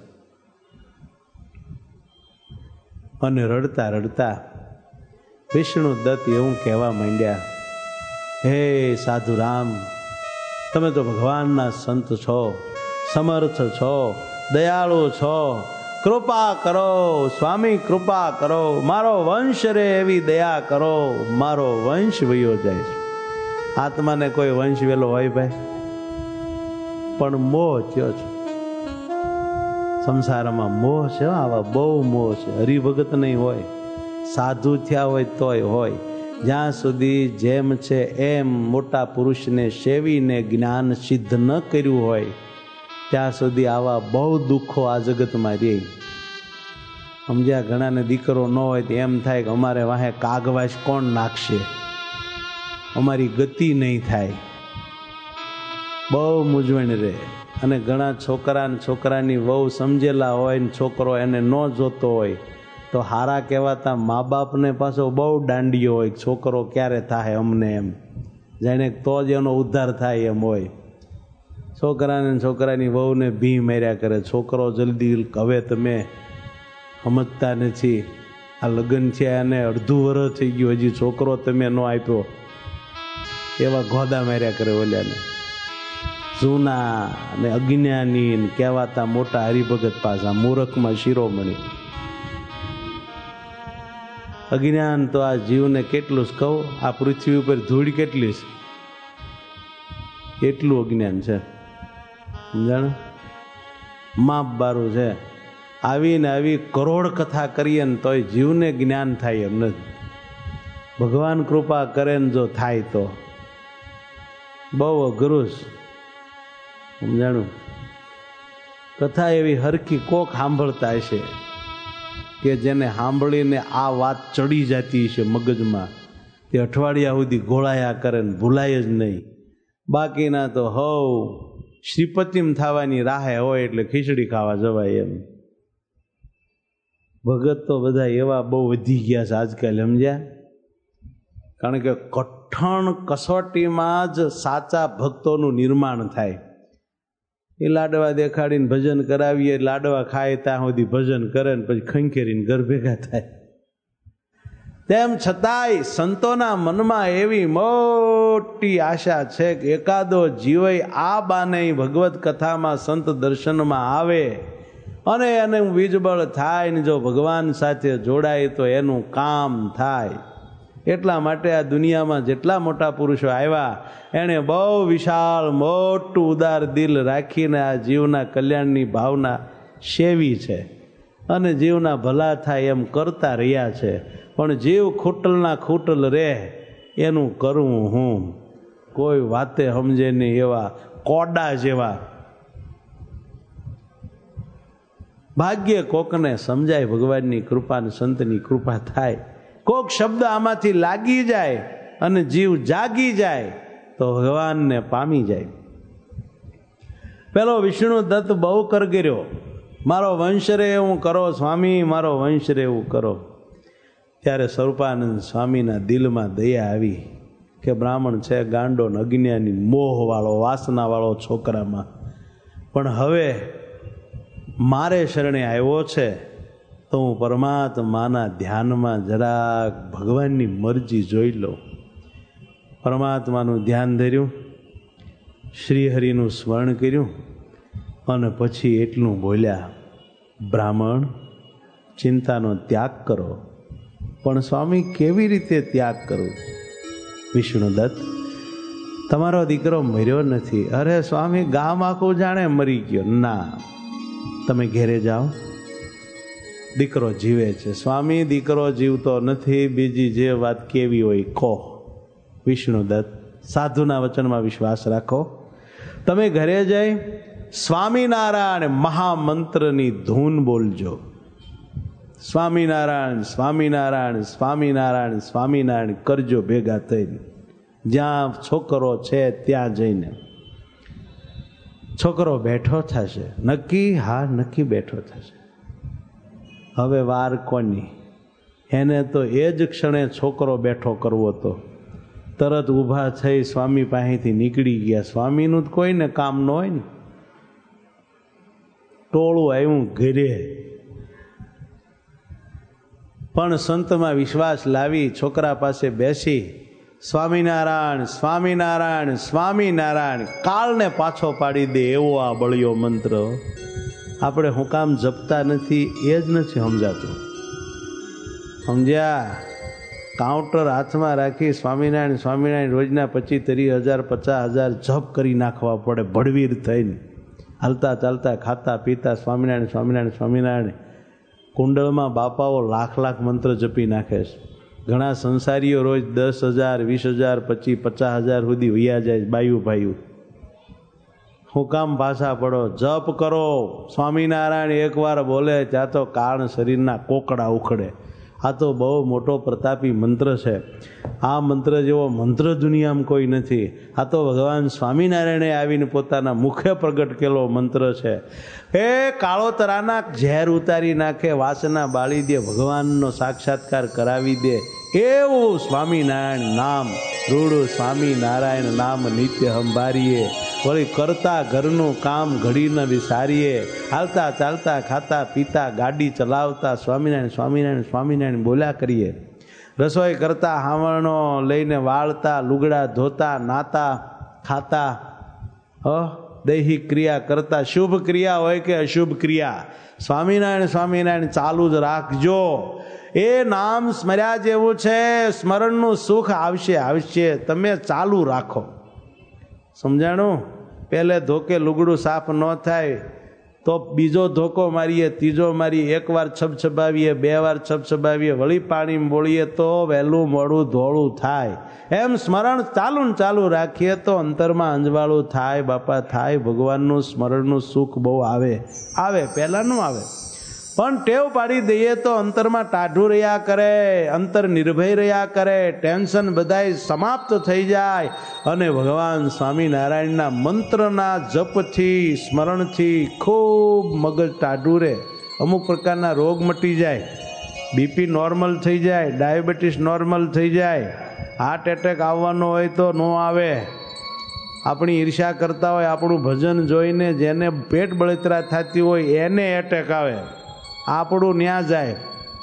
અને રડતા રડતા વિષ્ણુ દત્ત એવું કહેવા માંડ્યા, હે સાધુ રામ, તમે તો ભગવાનના સંત છો, સમર્થ છો, દયાળુ છો, કૃપા કરો સ્વામી, કૃપા કરો, મારો વંશ રે એવી દયા કરો, મારો વંશ વયો જાય છે. આત્માને કોઈ વંશ વેલો હોય ભાઈ? પણ મોહ થયો છે સંસારમાં. મોહ છે, આવા બહુ મોહ છે. હરિભગત નહીં હોય, સાધુ થયા હોય તોય હોય, જ્યાં સુધી જેમ છે એમ મોટા પુરુષને સેવીને જ્ઞાન સિદ્ધ ન કર્યું હોય ત્યાં સુધી આવા બહુ દુઃખો આ જગતમાં રહે. સમજ્યા? ઘણાને દીકરો ન હોય તો એમ થાય કે અમારે વાહે કાગવાસ કોણ નાખશે, અમારી ગતિ નહીં થાય, બહુ મૂંઝવણ રહે. અને ઘણા છોકરા ને છોકરાની વહુ સમજેલા હોય ને છોકરો એને ન જોતો હોય તો હારા કહેવાતા મા બાપને પાછો બહુ દાંડિયો હોય, છોકરો ક્યારે થાય અમને એમ જાણે તો જ એનો ઉદ્ધાર થાય એમ હોય. છોકરાને છોકરાની વહુને ભી માર્યા કરે, છોકરો જલ્દી હવે તમે સમજતા નથી, આ લગ્ન છે અને અડધું વર્ષ થઈ ગયું હજી છોકરો તમે ન આપ્યો, એવા ગોદા માર્યા કરે ઓલ્યાને. જૂના અને અજ્ઞાની કહેવાતા મોટા હરિભગત પાછા મૂર્ખમાં શિરોમણી. અજ્ઞાન તો આ જીવને કેટલું જ કહું, આ પૃથ્વી ઉપર ધૂળ કેટલી છે એટલું અજ્ઞાન છે, સમજાણ? માપ બારું છે. આવીને આવી કરોડ કથા કરીએ ને તોય જીવને જ્ઞાન થાય એમ નથી. ભગવાન કૃપા કરે ને જો થાય તો બહુ અઘરું છે, સમજાણું? કથા એવી હરખી કોક સાંભળતા હશે કે જેને સાંભળીને આ વાત ચડી જતી છે મગજમાં, તે અઠવાડિયા સુધી ગોળાયા કરે ને ભૂલાય જ નહીં. બાકીના તો હવ શ્રીપતિમ થવાની રાહે હોય એટલે ખીચડી ખાવા જવાય એમ. ભગત તો બધા એવા બહુ વધી ગયા છે આજકાલ, સમજ્યા? કારણ કે કઠણ કસોટીમાં જ સાચા ભક્તોનું નિર્માણ થાય. એ લાડવા દેખાડીને ભજન કરાવીએ, લાડવા ખાય ત્યાં સુધી ભજન કરે ને પછી ખંખેરીને ઘર ભેગા થાય. તેમ છતાંય સંતોના મનમાં એવી મોટી આશા છે કે એકાદો જીવય આ બાને ભગવત કથામાં સંત દર્શનમાં આવે અને એને વીજબળ થાય ને જો ભગવાન સાથે જોડાય તો એનું કામ થાય. એટલા માટે આ દુનિયામાં જેટલા મોટા પુરુષો આવ્યા એણે બહુ વિશાળ મોટું ઉદાર દિલ રાખીને આ જીવના કલ્યાણની ભાવના સેવી છે અને જીવના ભલા થાય એમ કરતા રહ્યા છે. પણ જીવ ખૂટલના ખૂટલ રહે એનું કરવું હું, કોઈ વાતે સમજે નહીં એવા કોડા જેવા. ભાગ્ય કોકને સમજાય ભગવાનની કૃપા ને સંતની કૃપા થાય, કોક શબ્દ આમાંથી લાગી જાય અને જીવ જાગી જાય તો ભગવાનને પામી જાય. પેલો વિષ્ણુ દત્ત બહુ કરગર્યો, મારો વંશ રે એવું કરો સ્વામી, મારો વંશ રે એવું કરો. ત્યારે સ્વરૂપાનંદ સ્વામીના દિલમાં દયા આવી કે બ્રાહ્મણ છે ગાંડો ને અજ્ઞાની મોહવાળો વાસનાવાળો છોકરામાં, પણ હવે મારે શરણે આવ્યો છે તો હું પરમાત્માના ધ્યાનમાં જરાક ભગવાનની મરજી જોઈ લો. પરમાત્માનું ધ્યાન ધર્યું, શ્રીહરિનું સ્મરણ કર્યું અને પછી એટલું બોલ્યા, બ્રાહ્મણ ચિંતાનો ત્યાગ કરો. પણ સ્વામી કેવી રીતે ત્યાગ કરું? વિષ્ણુદત્ત, તમારો દીકરો મર્યો નથી. અરે સ્વામી ગામ આખું જાણે મરી ગયો. ના, તમે ઘેરે જાઓ, દીકરો જીવે છે. સ્વામી દીકરો જીવતો નથી, બીજી જે વાત કેવી હોય કહો. વિષ્ણુદત્ત, સાધુના વચનમાં વિશ્વાસ રાખો. તમે ઘરે જઈ સ્વામિનારાયણ મહામંત્રની ધૂન બોલજો. સ્વામિનારાયણ સ્વામિનારાયણ સ્વામિનારાયણ સ્વામિનારાયણ કરજો ભેગા થઈને. જ્યાં છોકરો છે ત્યાં જઈને છોકરો બેઠો થશે. નક્કી? હા નક્કી બેઠો થશે. હવે વાર કોની? એને તો એ જ ક્ષણે છોકરો બેઠો કરવો હતો. તરત ઊભા થઈ સ્વામી પાસેથી નીકળી ગયા. સ્વામીનું કોઈને કામ ન હોય ને. ટોળું આવ્યું ઘરે, પણ સંતમાં વિશ્વાસ લાવી છોકરા પાસે બેસી સ્વામિનારાયણ સ્વામિનારાયણ સ્વામિનારાયણ કાળને પાછો પાડી દે એવો આ બળિયો મંત્ર. આપણે હું કામ જપતા નથી એ જ નથી સમજાતું. સમજ્યા? કાઉન્ટર હાથમાં રાખી સ્વામિનારાયણ સ્વામિનારાયણ રોજના પચીસ ત્રીસ હજાર પચાસ હજાર જપ કરી નાખવા પડે ભડવીર થઈને. હાલતા ચાલતા ખાતા પીતા સ્વામિનારાયણ સ્વામિનારાયણ સ્વામિનારાયણ. કુંડળમાં બાપાઓ લાખ લાખ મંત્ર જપી નાખે છે. ઘણા સંસારીઓ રોજ દસ હજાર વીસ હજાર પચીસ પચાસ હજાર સુધી વૈયા જાય બાયું ભાઈયું. હું કામ પાછા પડો, જપ કરો. સ્વામિનારાયણ એકવાર બોલે ત્યાં તો કાળ શરીરના કોકડા ઉખડે. આ તો બહુ મોટો પ્રતાપી મંત્ર છે. આ મંત્ર જેવો મંત્ર દુનિયામાં કોઈ નથી. આ તો ભગવાન સ્વામિનારાયણે આવીને પોતાના મુખે પ્રગટ કેલો મંત્ર છે. એ કાળોતરાના ઝેર ઉતારી નાખે, વાસના બાળી દે, ભગવાનનો સાક્ષાત્કાર કરાવી દે એવું સ્વામિનારાયણ નામ. રૂડું સ્વામિનારાયણ નામ નિત્ય સંભારીએ, વળી કરતા ઘરનું કામ ઘડી ન વિસારીએ, હાલતા ચાલતા ખાતા પીતા ગાડી ચલાવતા સ્વામિનારાયણ સ્વામિનારાયણ સ્વામિનારાયણ બોલ્યા કરીએ. રસોઈ કરતા હાવરણો લઈને વાળતા, લુગડા ધોતા, નાતા ખાતા, હ દૈહિક ક્રિયા કરતા, શુભ ક્રિયા હોય કે અશુભ ક્રિયા, સ્વામિનારાયણ સ્વામિનારાયણ ચાલુ જ રાખજો. એ નામ સ્મર્યા જેવું છે. સ્મરણનું સુખ આવશે આવશે, તમે ચાલુ રાખો. સમજાણું? પહેલે ધોકે લુગડું સાફ ન થાય તો બીજો ધોકો મારીએ, ત્રીજો મારીએ, એક વાર છબછબાવીએ, બે વાર છબછબાવીએ, વળી પાણી બોળીએ તો વહેલું મોડું ધોળું થાય. એમ સ્મરણ ચાલુ ને ચાલુ રાખીએ તો અંતરમાં અંજવાળું થાય. બાપા થાય. ભગવાનનું સ્મરણનું સુખ બહુ આવે આવે પહેલાંનું આવે, પણ ટેવ પાડી દઈએ તો અંતરમાં ટાઢું રહ્યા કરે, અંતર નિર્ભય રહ્યા કરે, ટેન્શન બધાય સમાપ્ત થઈ જાય અને ભગવાન સ્વામિનારાયણના મંત્રના જપથી સ્મરણથી ખૂબ મગજ ટાઢું રહે. અમુક પ્રકારના રોગ મટી જાય, બીપી નોર્મલ થઈ જાય, ડાયાબિટીસ નોર્મલ થઈ જાય, હાર્ટ એટેક આવવાનો હોય તો ન આવે. આપણી ઈર્ષ્યા કરતા હોય, આપણું ભજન જોઈને જેને પેટ બળતરા થતી હોય એને એટેક આવે, આપણું ન્યા જાય.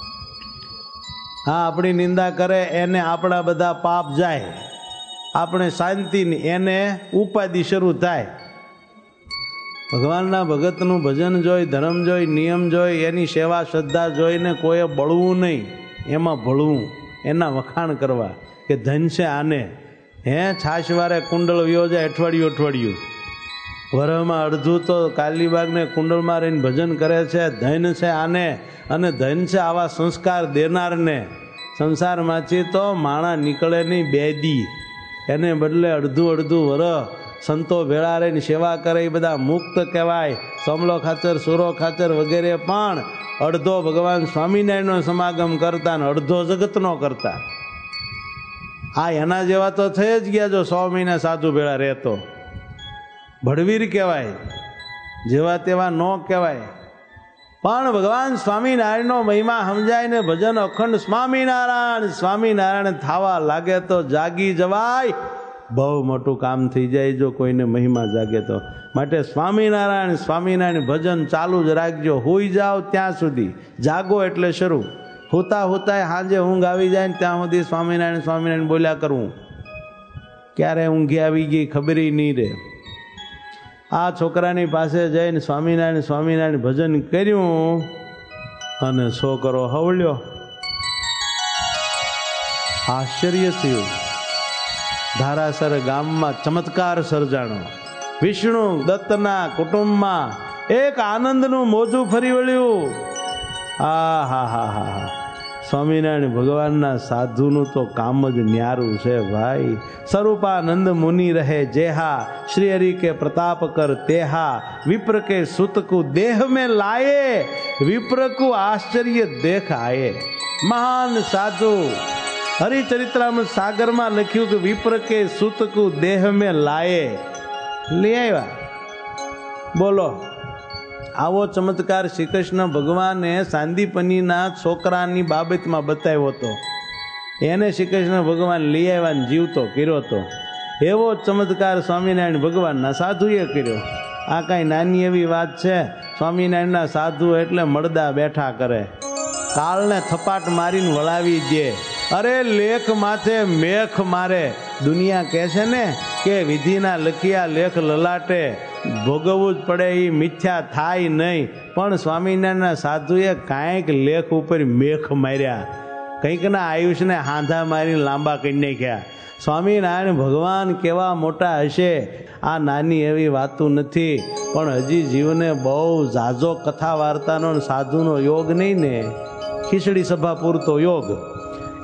હા, આપણી નિંદા કરે એને આપણા બધા પાપ જાય, આપણે શાંતિની એને ઉપાધિ શરૂ થાય. ભગવાનના ભગતનું ભજન જોઈ, ધર્મ જોઈ, નિયમ જોઈ, એની સેવા શ્રદ્ધા જોઈને કોઈએ બળવું નહીં, એમાં ભળવું, એના વખાણ કરવા કે ધન છે આને. હે છાશવારે કુંડળ વ્યો જાય અઠવાડિયું અઠવાડિયું, વરમાં અડધું તો કાલીબાગને કુંડળમાં રહીને ભજન કરે છે. ધન છે આને અને ધન છે આવા સંસ્કાર દેનારને. સંસારમાંથી તો માણા નીકળે નહીં બેદી, એને બદલે અડધું અડધું વર સંતો ભેળા રહીને સેવા કરે એ બધા મુક્ત કહેવાય. સમલો ખાચર, સુરો ખાચર વગેરે પણ અડધો ભગવાન સ્વામિનારાયણનો સમાગમ કરતા ને અડધો જગતનો કરતા. આ એના જેવા તો થઈ જ ગયા જો સો મહિના સાધુ ભેળા રહેતો. ભડવીર કહેવાય, જેવા તેવા ન કહેવાય. પણ ભગવાન સ્વામિનારાયણનો મહિમા સમજાય ને ભજન અખંડ સ્વામિનારાયણ સ્વામિનારાયણ થવા લાગે તો જાગી જવાય. બહુ મોટું કામ થઈ જાય જો કોઈને મહિમા જાગે તો. માટે સ્વામિનારાયણ સ્વામિનારાયણ ભજન ચાલુ જ રાખજો. હોઈ જાઓ ત્યાં સુધી, જાગો એટલે શરૂ. હોતા હોતા સાંજે ઊંઘ આવી જાય ને ત્યાં સુધી સ્વામિનારાયણ સ્વામિનારાયણ બોલ્યા કરવું. ક્યારે ઊંઘી આવી ગઈ ખબર નહીં રહે. આ છોકરાની પાસે જઈને સ્વામિનારાયણ સ્વામિનારાયણ ભજન કર્યું અને છોકરો હવળ્યો. આશ્ચર્ય થયું. ધારાસર ગામમાં ચમત્કાર સર્જાણો. વિષ્ણુ દત્તના કુટુંબમાં એક આનંદનું મોજું ફરી વળ્યું. આ હા હા હા હા સ્વામિનારાયણ ભગવાનના સાધુનું તો કામ જ ન્યારું છે ભાઈ. સ્વરૂપાનંદ મુનિ રહે જેહા, શ્રી હરિ કે પ્રતાપ કર તેહા, વિપ્ર કે સુત કુ દેહ में लाए, विप्र को आश्चर्य देख आए. महान साधु हरिचरित्रामृत सागर में लख्યું કે विप्र के सुत को देह में लाए, ले આવ્યા. બોલો, આવો ચમત્કાર શ્રી કૃષ્ણ ભગવાને સાંદીપનીના છોકરાની બાબતમાં બતાવ્યો હતો. એને શ્રી કૃષ્ણ ભગવાન લઈ આવ્યા જીવતો કર્યો હતો. એવો ચમત્કાર સ્વામિનારાયણ ભગવાનના સાધુએ કર્યો. આ કાંઈ નાની એવી વાત છે? સ્વામિનારાયણના સાધુ એટલે મળદા બેઠા કરે, કાળને થપાટ મારીને વળાવી દે. અરે લેખ માથે મેખ મારે. દુનિયા કહે છે ને કે વિધિના લખિયા લેખ લલાટે, ભોગવવું જ પડે, એ મિથ્યા થાય નહીં. પણ સ્વામિનારાયણના સાધુએ કાંઈક લેખ ઉપર મેખ માર્યા, કંઈકના આયુષને હાંધા મારીને લાંબા કરી નાખ્યા. સ્વામિનારાયણ ભગવાન કેવા મોટા હશે, આ નાની એવી વાતું નથી. પણ હજી જીવને બહુ ઝાઝો કથા વાર્તાનો સાધુનો યોગ નહીં ને, ખીચડી સભા પૂરતો યોગ.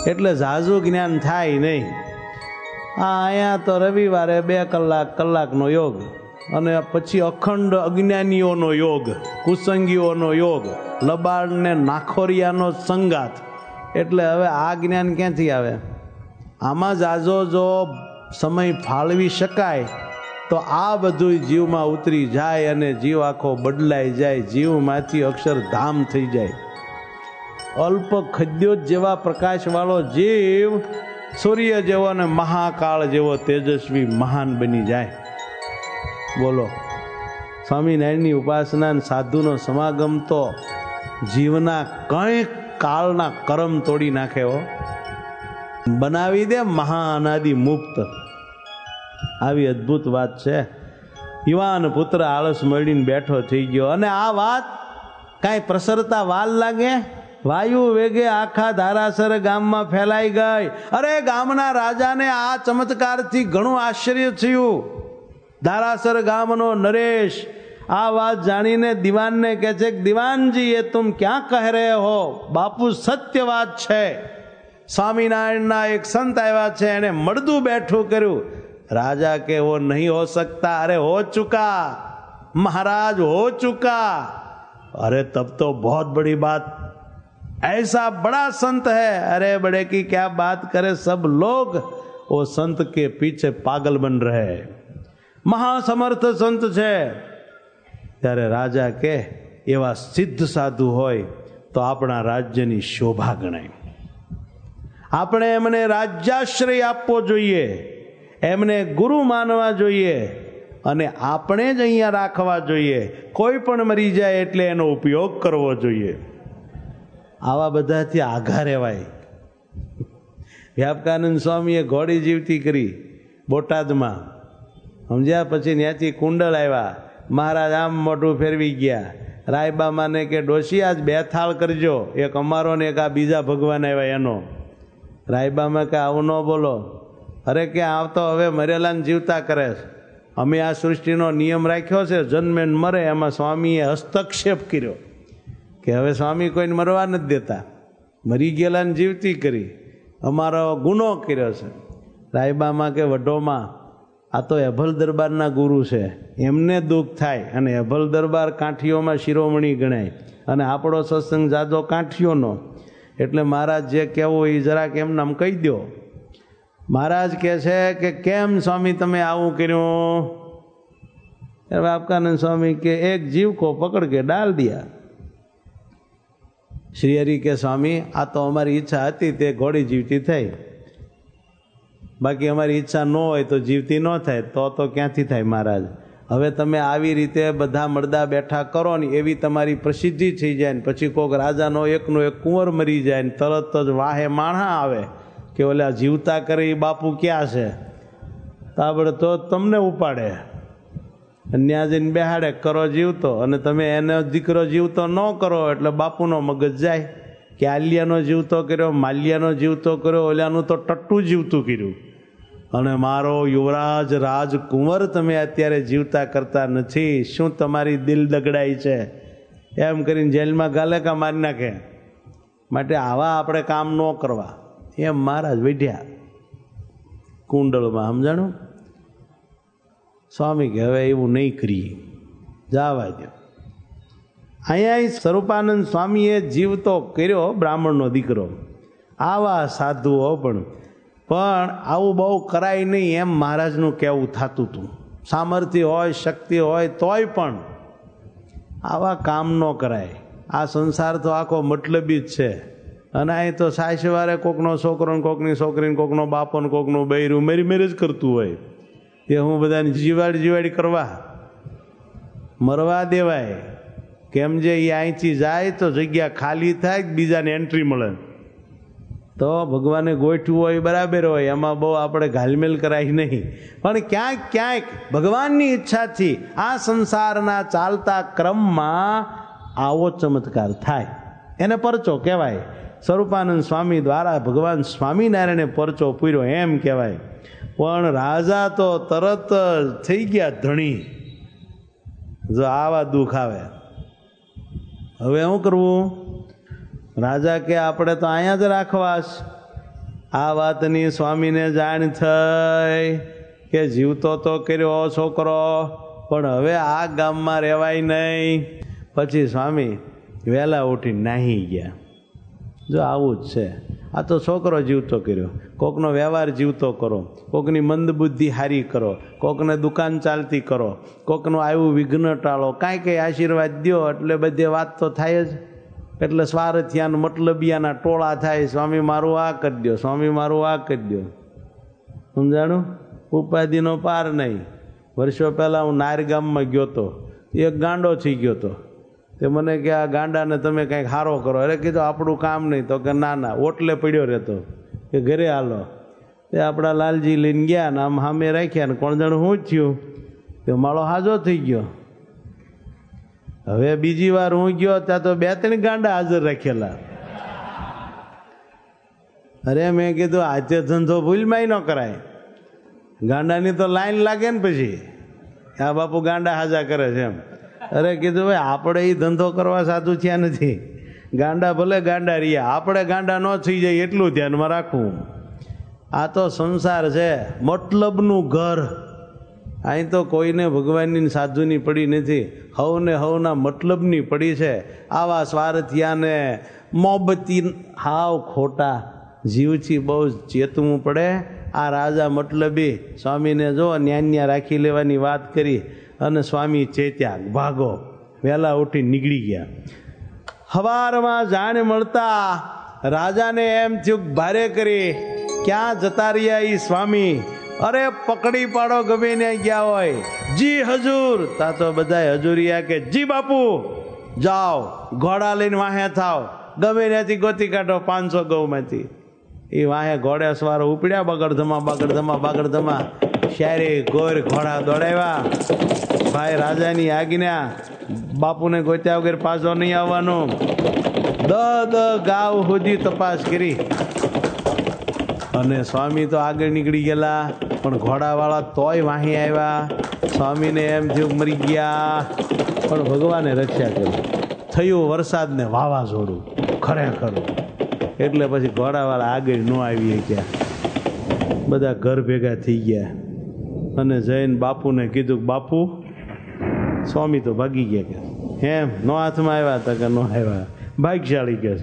એટલે ઝાઝું જ્ઞાન થાય નહીં. આ અહીંયા તો રવિવારે બે કલાક કલાકનો યોગ અને પછી અખંડ અજ્ઞાનીઓનો યોગ, કુસંગીઓનો યોગ, લબાડ ને નાખોરિયાનો સંગાત. એટલે હવે આ જ્ઞાન ક્યાંથી આવે? આમાં ઝાઝો જો સમય ફાળવી શકાય તો આ બધું જીવમાં ઉતરી જાય અને જીવ આખો બદલાઈ જાય, જીવમાંથી અક્ષરધામ થઈ જાય. અલ્પ ખદ્યોત જેવા પ્રકાશવાળો જીવ સૂર્ય જેવો અને મહાકાળ જેવો તેજસ્વી મહાન બની જાય. બોલો, સ્વામિનારાયણની ઉપાસના સાધુનો સમાગમ તો જીવના કંઈક કાળના કરમ તોડી નાખે હો, બનાવી દે મહા અનાદિ મુક્ત. આવી અદ્ભુત વાત છે. યુવાન પુત્ર આળસ મળીને બેઠો થઈ ગયો અને આ વાત કાંઈ પ્રસરતા વાર લાગે? વાયુ વેગે આખા ધારાસર ગામમાં ફેલાઈ ગઈ. અરે ગામના રાજાને આ ચમત્કારથી ઘણું આશ્ચર્ય થયું. ધારાસર ગામનો નરેશ આ વાત જાણીને દીવાનને કહે છે કે દીવાનજી એ તુમ ક્યાં કહે રહે હો? બાપુ સત્ય વાત છે. સ્વામિનારાયણના એક સંત આવ્યા છે, એને મળદું બેઠું કર્યું. राजा के वो नहीं हो सकता. अरे हो चुका महाराज, हो चुका. अरे तब तो बहुत बड़ी बात, ऐसा बड़ा संत है. अरे बड़े की क्या बात करे, सब लोग वो संत के पीछे पागल बन रहे. महासमर्थ संत છે. ત્યારે રાજા કે એવા સિદ્ધ સાધુ હોય તો આપણા રાજ્યની શોભા ગણાય. આપણે એમને રાજ્યાશ્રય આપવો જોઈએ, એમને ગુરુ માનવા જોઈએ અને આપણે જ અહીંયા રાખવા જોઈએ. કોઈ પણ મરી જાય એટલે એનો ઉપયોગ કરવો જોઈએ. આવા બધાથી આઘા રહેવાય. વ્યાપકાનંદ સ્વામીએ ઘોડી જીવતી કરી બોટાદમાં, સમજ્યા? પછી ત્યાંથી કુંડળ આવ્યા. મહારાજ આમ મોઢું ફેરવી ગયા. રાયબામાને કે ડોશી આજ બે થાળ કરજો, એક અમારો ને એક આ બીજા ભગવાન આવ્યા એનો. રાયબામાં કે આવું ન બોલો. અરે કે આ તો હવે મરેલાને જીવતા કરે છે. અમે આ સૃષ્ટિનો નિયમ રાખ્યો છે, જન્મે મરે. એમાં સ્વામીએ હસ્તક્ષેપ કર્યો કે હવે સ્વામી કોઈને મરવા નથી દેતા, મરી ગયેલાને જીવતી કરી, અમારો ગુનો કર્યો છે. રાયબામાં કે વઢોમાં આ તો એભલ દરબારના ગુરુ છે, એમને દુઃખ થાય. અને એભલ દરબાર કાંઠીઓમાં શિરોમણી ગણાય અને આપણો સત્સંગ જાજો કાંઠીઓનો. એટલે મહારાજ જે કહેવું એ જરાક એમને આમ કહી દો. મહારાજ કહે છે કે કેમ સ્વામી તમે આવું કર્યું? બાપકાનંદ સ્વામી કે એક જીવ કો પકડ કે ડાલ દિયા. શ્રી હરિ કે સ્વામી આ તો અમારી ઈચ્છા હતી તે ઘોડી જીવતી થઈ, બાકી અમારી ઈચ્છા ન હોય તો જીવતી ન થાય. તો તો ક્યાંથી થાય મહારાજ? હવે તમે આવી રીતે બધા મળદા બેઠા કરો ને એવી તમારી પ્રસિદ્ધિ થઈ જાય ને પછી કોઈક રાજાનો એકનો એક કુંવર મરી જાય ને તરત જ વાહે માણા આવે કે ઓલા જીવતા કરે એ બાપુ ક્યાં છે, તાબડ તો તમને ઉપાડે. ન્યા જઈને બેહાડે કરો જીવતો, અને તમે એનો દીકરો જીવતો ન કરો એટલે બાપુનો મગજ જાય કે આલિયાનો જીવતો કર્યો, માલ્યાનો જીવતો કર્યો, ઓલાનું તો ટટ્ટું જીવતું કર્યું અને મારો યુવરાજ રાજકુંવર તમે અત્યારે જીવતા કરતા નથી. શું તમારી દિલ દગડાઈ છે? એમ કરીને જેલમાં ગાલે કા મારી નાખે. માટે આવા આપણે કામ ન કરવા એમ મહારાજ વેઢ્યા કુંડળમાં. સમજાણું? સ્વામી કે હવે એવું નહીં કરીએ, જવા દો. અહીંયા સ્વરૂપાનંદ સ્વામીએ જીવતો કર્યો બ્રાહ્મણનો દીકરો. આવા સાધુઓ પણ પણ આવું બહુ કરાય નહીં એમ મહારાજનું કહેવું થતું હતું. સામર્થ્ય હોય, શક્તિ હોય તોય પણ આવા કામ ન કરાય. આ સંસાર તો આખો મતલબી જ છે. અને અહીં તો સાસવારે કોકનો છોકરો ને કોકની છોકરીને કોકનો બાપો ને કોકનું બૈરું મેરી મેરી જ કરતું હોય. તે હું બધાને જીવાડી જીવાડી કરવા મરવા દેવાય. કેમ જે એ અહીંથી જાય તો જગ્યા ખાલી થાય, બીજાને એન્ટ્રી મળે. તો ભગવાને ગોઠવું હોય બરાબર હોય, એમાં બહુ આપણે ઘાલમેલ કરાય નહીં. પણ ક્યાંક ક્યાંક ભગવાનની ઈચ્છાથી આ સંસારના ચાલતા ક્રમમાં આવો ચમત્કાર થાય, એને પરચો કહેવાય. સ્વરૂપાનંદ સ્વામી દ્વારા ભગવાન સ્વામિનારાયણે પરચો પૂર્યો એમ કહેવાય. પણ રાજા તો તરત થઈ ગયા ધણી. જો આવા દુઃખ આવે હવે શું કરવું? રાજા કે આપણે તો અહીંયા જ રાખવા. આ વાતની સ્વામીને જાણ થઈ કે જીવતો તો કર્યો છોકરો, પણ હવે આ ગામમાં રહેવાય નહીં. પછી સ્વામી વહેલા ઉઠી નાહી ગયા. જો આવું જ છે, આ તો છોકરો જીવતો કર્યો, કોકનો વ્યવહાર જીવતો કરો, કોકની મંદ બુદ્ધિ હારી કરો, કોકને દુકાન ચાલતી કરો, કોકનું આવ્યું વિઘ્ન ટાળો, કાંઈ કંઈ આશીર્વાદ દો એટલે બધે વાત તો થાય જ. એટલે સ્વાર્થિયાના મતલબિયાના ટોળા થાય, સ્વામી મારું આ કરી દો, સ્વામી મારું આ કરી દો. સમજાણું? ઉપાધિનો પાર નહીં. વર્ષો પહેલાં હું નાર ગામમાં ગયો હતો, એક ગાંડો થઈ ગયો હતો. તે મને કે આ ગાંડાને તમે કંઈક હારો કરો. અરે કીધું આપણું કામ નહીં. તો કે ના ના, ઓટલે પડ્યો રહેતો, કે ઘરે હાલો. તે આપણા લાલજી લઈને ગયા ને આમ સામે રાખ્યા ને કોણ જાણું શું થયું, કે માળો હાજો થઈ ગયો. હવે બીજી વાર હું ગયો ત્યાં તો બે ત્રણ ગાંડા હાજર રાખેલા. અરે મેં કીધું આજે ધંધો ભૂલમાંય ન કરાય, ગાંડાની તો લાઈન લાગે ને પછી આ બાપુ ગાંડા હાજા કરે છે એમ. અરે કીધું ભાઈ આપણે એ ધંધો કરવા સાધુ થયા નથી, ગાંડા ભલે ગાંડા રહ્યા, આપણે ગાંડા ન થઈ જાય એટલું ધ્યાનમાં રાખવું. આ તો સંસાર છે, મતલબનું ઘર. અહીં તો કોઈને ભગવાનની સાધુની પડી નથી, હવને હવના મતલબની પડી છે. આવા સ્વાર્થિયાને મોહબતી હાવ ખોટા જીવથી બહુ ચેતવું પડે. આ રાજા મતલબી સ્વામીને જો ન્યાન્યા રાખી લેવાની વાત કરી અને સ્વામી ચેત્યા, ભાગો. વહેલા ઉઠી નીકળી ગયા. હવારમાં જાણે મળતા રાજાને એમ થયું ભારે કરી ક્યાં જતા રહ્યા એ સ્વામી. અરે પકડી પાડો ગમે ને ગયા હોય. જી હજુર. તા તો બધા હજુરિયા કે જી બાપુ, જાઓ ઘોડા લઈને વાહે થાવ, ગમે ત્યાંથી ગોતી કાઢો પાંચસો ગૌમાંથી. એ વાહે ઘોડે સવારો ઉપડ્યા, બગડધમા બગડધમા બગડધમા શાયરી ગોર ઘોડા દોડાવ્યા. ભાઈ રાજાની આજ્ઞા, બાપુને ગોત્યા વગર પાછો નહીં આવવાનું. દ દ ગાવ સુધી તપાસ કરી અને સ્વામી તો આગળ નીકળી ગયેલા, પણ ઘોડાવાળા તોય વાહી આવ્યા. સ્વામીને એમ થયું મરી ગયા, પણ ભગવાને રક્ષા કરી. થયું વરસાદને વાવાઝોડું ખરેખર. એટલે પછી ઘોડાવાળા આગળ ન આવી ગયા, બધા ઘર ભેગા થઈ ગયા અને જઈને બાપુને કીધું કે બાપુ સ્વામી તો ભાગી ગયા. કે એમ નો હાથમાં આવ્યા હતા કે ન આવ્યા? ભાગ્યશાળી કે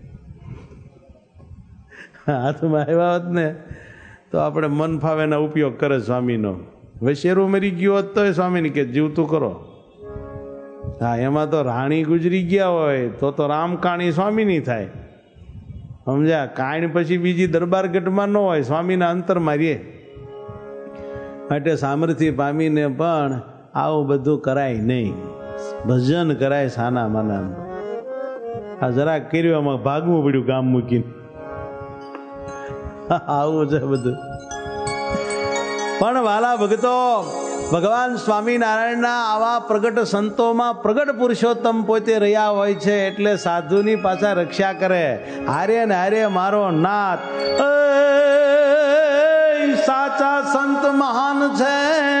હાથમાં આવ્યા હોત ને તો આપણે મન ફાવેના ઉપયોગ કરે સ્વામીનો. વશેરું મરી ગયો હોત તો સ્વામીને કે જીવતું કરો. હા, એમાં તો રાણી ગુજરી ગયા હોય તો તો રામકાણી સ્વામીની થાય. સમજ્યા? કાણી પછી બીજી દરબાર ગઢમાં ન હોય, સ્વામીના અંતરમાં રહીએ. માટે સામર્થ્ય પામીને પણ આવું બધું કરાય નહીં. ભજન કરાય સાના માના. આ જરાક કર્યું એમાં ભાગવું પડ્યું ગામ મૂકીને. આવું છે બધું. પણ વાલા ભક્તો, ભગવાન સ્વામિનારાયણના આવા પ્રગટ સંતોમાં પ્રગટ પુરુષોત્તમ પોતે રહ્યા હોય છે, એટલે સાધુની પાછા રક્ષા કરે. હારે ને હારે મારો નાથ. સાચા સંત મહાન છે,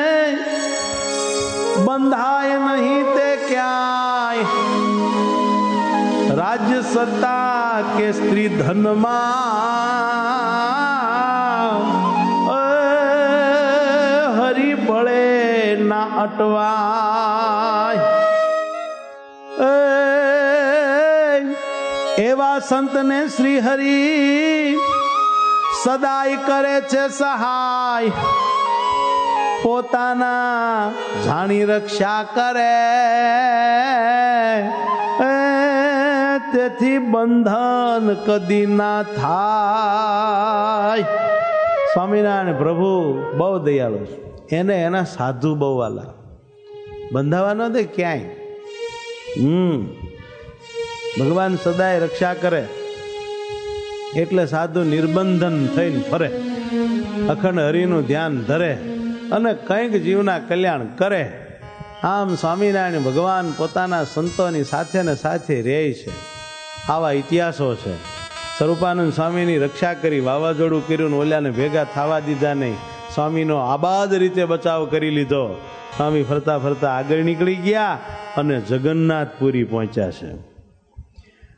બંધાય નહીં તે ક્યાંય, રાજ્ય સત્તા કે સ્ત્રી ધનમાં, હરી બળે ના અટવાય. એવા સંતને શ્રી હરિ સદાય કરે છે સહાય, પોતાના જાણી રક્ષા કરે. તેથી બંધન કદી ના થાય. સ્વામિનારાયણ પ્રભુ બહુ દયાળુ છે, એને એના સાધુ બહુ વાલા, બંધાવા ન દે ક્યાંય. હમ ભગવાન સદાય રક્ષા કરે એટલે સાધુ નિર્બંધન થઈને ફરે, અખંડ હરિનું ધ્યાન ધરે અને કંઈક જીવના કલ્યાણ કરે. આમ સ્વામિનારાયણ ભગવાન પોતાના સંતોની સાથે ને સાથે રહે છે. આવા ઇતિહાસો છે. સ્વરૂપાનંદ સ્વામીની રક્ષા કરી, વાવાઝોડું કર્યું ને ઓલાને ભેગા થવા દીધા નહીં. સ્વામીનો આબાદ રીતે બચાવ કરી લીધો. સ્વામી ફરતા ફરતા આગળ નીકળી ગયા અને જગન્નાથપુરી પહોંચ્યા છે.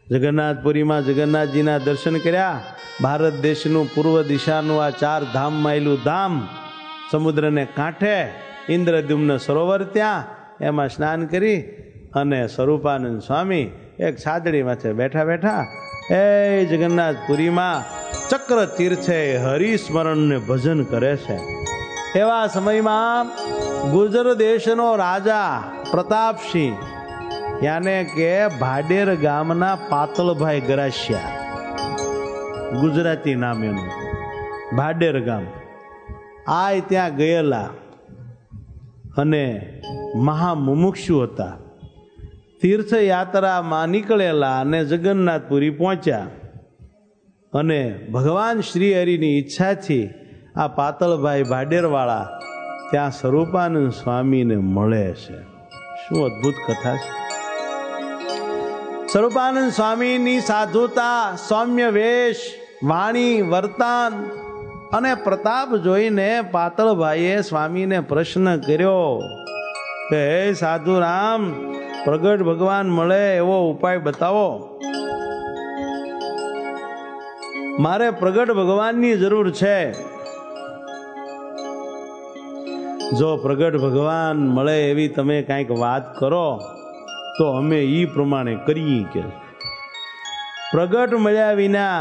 જગન્નાથપુરીમાં જગન્નાથજીના દર્શન કર્યા. ભારત દેશનું પૂર્વ દિશાનું આ ચાર ધામ માયલું ધામ, સમુદ્રને કાંઠે ઇન્દ્રદ્યુમ્ન સરોવર, ત્યાં એમાં સ્નાન કરી અને સ્વરૂપાનંદ સ્વામી એક છાદડી માથે બેઠા બેઠા એ જગન્નાથપુરીમાં ચક્ર તીર્થે હરિસ્મરણ ને ભજન કરે છે. એવા સમયમાં ગુર્જર દેશનો રાજા પ્રતાપસિંહ, યાને કે ભાડેર ગામના પાતળભાઈ ગરાસિયા, ગુજરાતી નામ એનું ભાડેર ગામ, આ ત્યાં ગયેલા અને મહામુમુક્ષુ હતા. તીર્થયાત્રામાં નીકળેલા અને જગન્નાથપુરી પહોંચ્યા અને ભગવાન શ્રી હરિની ઈચ્છાથી આ પાતળભાઈ ભાડેરવાળા ત્યાં સ્વરૂપાનંદ સ્વામીને મળે છે. શું અદ્ભુત કથા છે! સ્વરૂપાનંદ સ્વામીની સાધુતા, સૌમ્ય વેશ, વાણી, વર્તન અને પ્રતાપ જોઈને પાતળભાઈએ સ્વામીને પ્રશ્ન કર્યો કે હે સાધુ રામ, પ્રગટ ભગવાન મળે એવો ઉપાય બતાવો. મારે પ્રગટ ભગવાનની જરૂર છે. જો પ્રગટ ભગવાન મળે એવી તમે કાંઈક વાત કરો તો અમે એ પ્રમાણે કરીએ. કે પ્રગટ મળ્યા વિના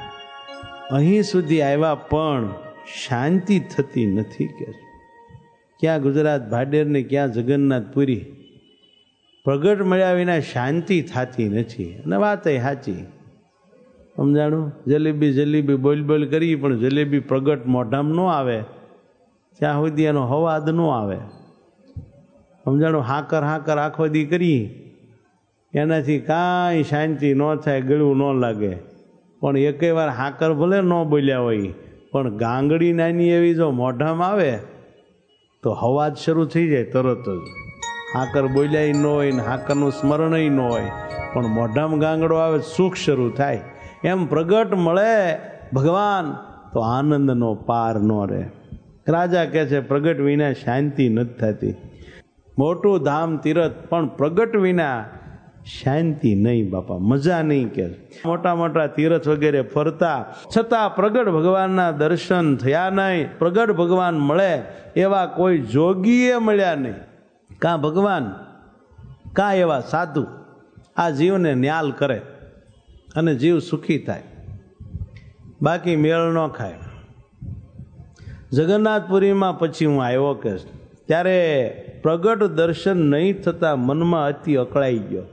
અહીં સુધી આવ્યા પણ શાંતિ થતી નથી. કે ક્યાં ગુજરાત ભાડેર ને ક્યાં જગન્નાથપુરી, પ્રગટ મળ્યા વિના શાંતિ થતી નથી. અને વાત એ સાચી, સમજાણું? જલેબી જલેબી બોલ બોલ કરી પણ જલેબી પ્રગટ મોઢામાં ન આવે ત્યાં સુધી એનો હવાદ ન આવે. સમજાણું? હાકર હાકર આખો દી કરી એનાથી કાંઈ શાંતિ ન થાય, ગળું ન લાગે. પણ એકેય વાર હાકર ભલે ન બોલ્યા હોય પણ ગાંગડી નાની એવી જો મોઢામાં આવે તો હવાજ શરૂ થઈ જાય તરત જ. હાકર બોલ્યા ન હોય ને હાકરનું સ્મરણ ન હોય પણ મોઢામાં ગાંગડો આવે, સુખ શરૂ થાય. એમ પ્રગટ મળે ભગવાન તો આનંદનો પાર ન રહે. રાજા કહે છે પ્રગટ વિના શાંતિ નથી થતી. મોટું ધામ તીરથ પણ પ્રગટ વિના શાંતિ નહીં બાપા, મજા નહીં. કે મોટા મોટા તીરથ વગેરે ફરતા છતાં પ્રગટ ભગવાનના દર્શન થયા નહીં. પ્રગટ ભગવાન મળે એવા કોઈ જોગીએ મળ્યા નહીં. કાં ભગવાન કાં એવા સાધુ આ જીવને ન્યાલ કરે અને જીવ સુખી થાય, બાકી મેળ ન ખાય. જગન્નાથપુરીમાં પછી હું આવ્યો કે ત્યારે પ્રગટ દર્શન નહીં થતા મનમાં અતિ અકળાઈ ગયો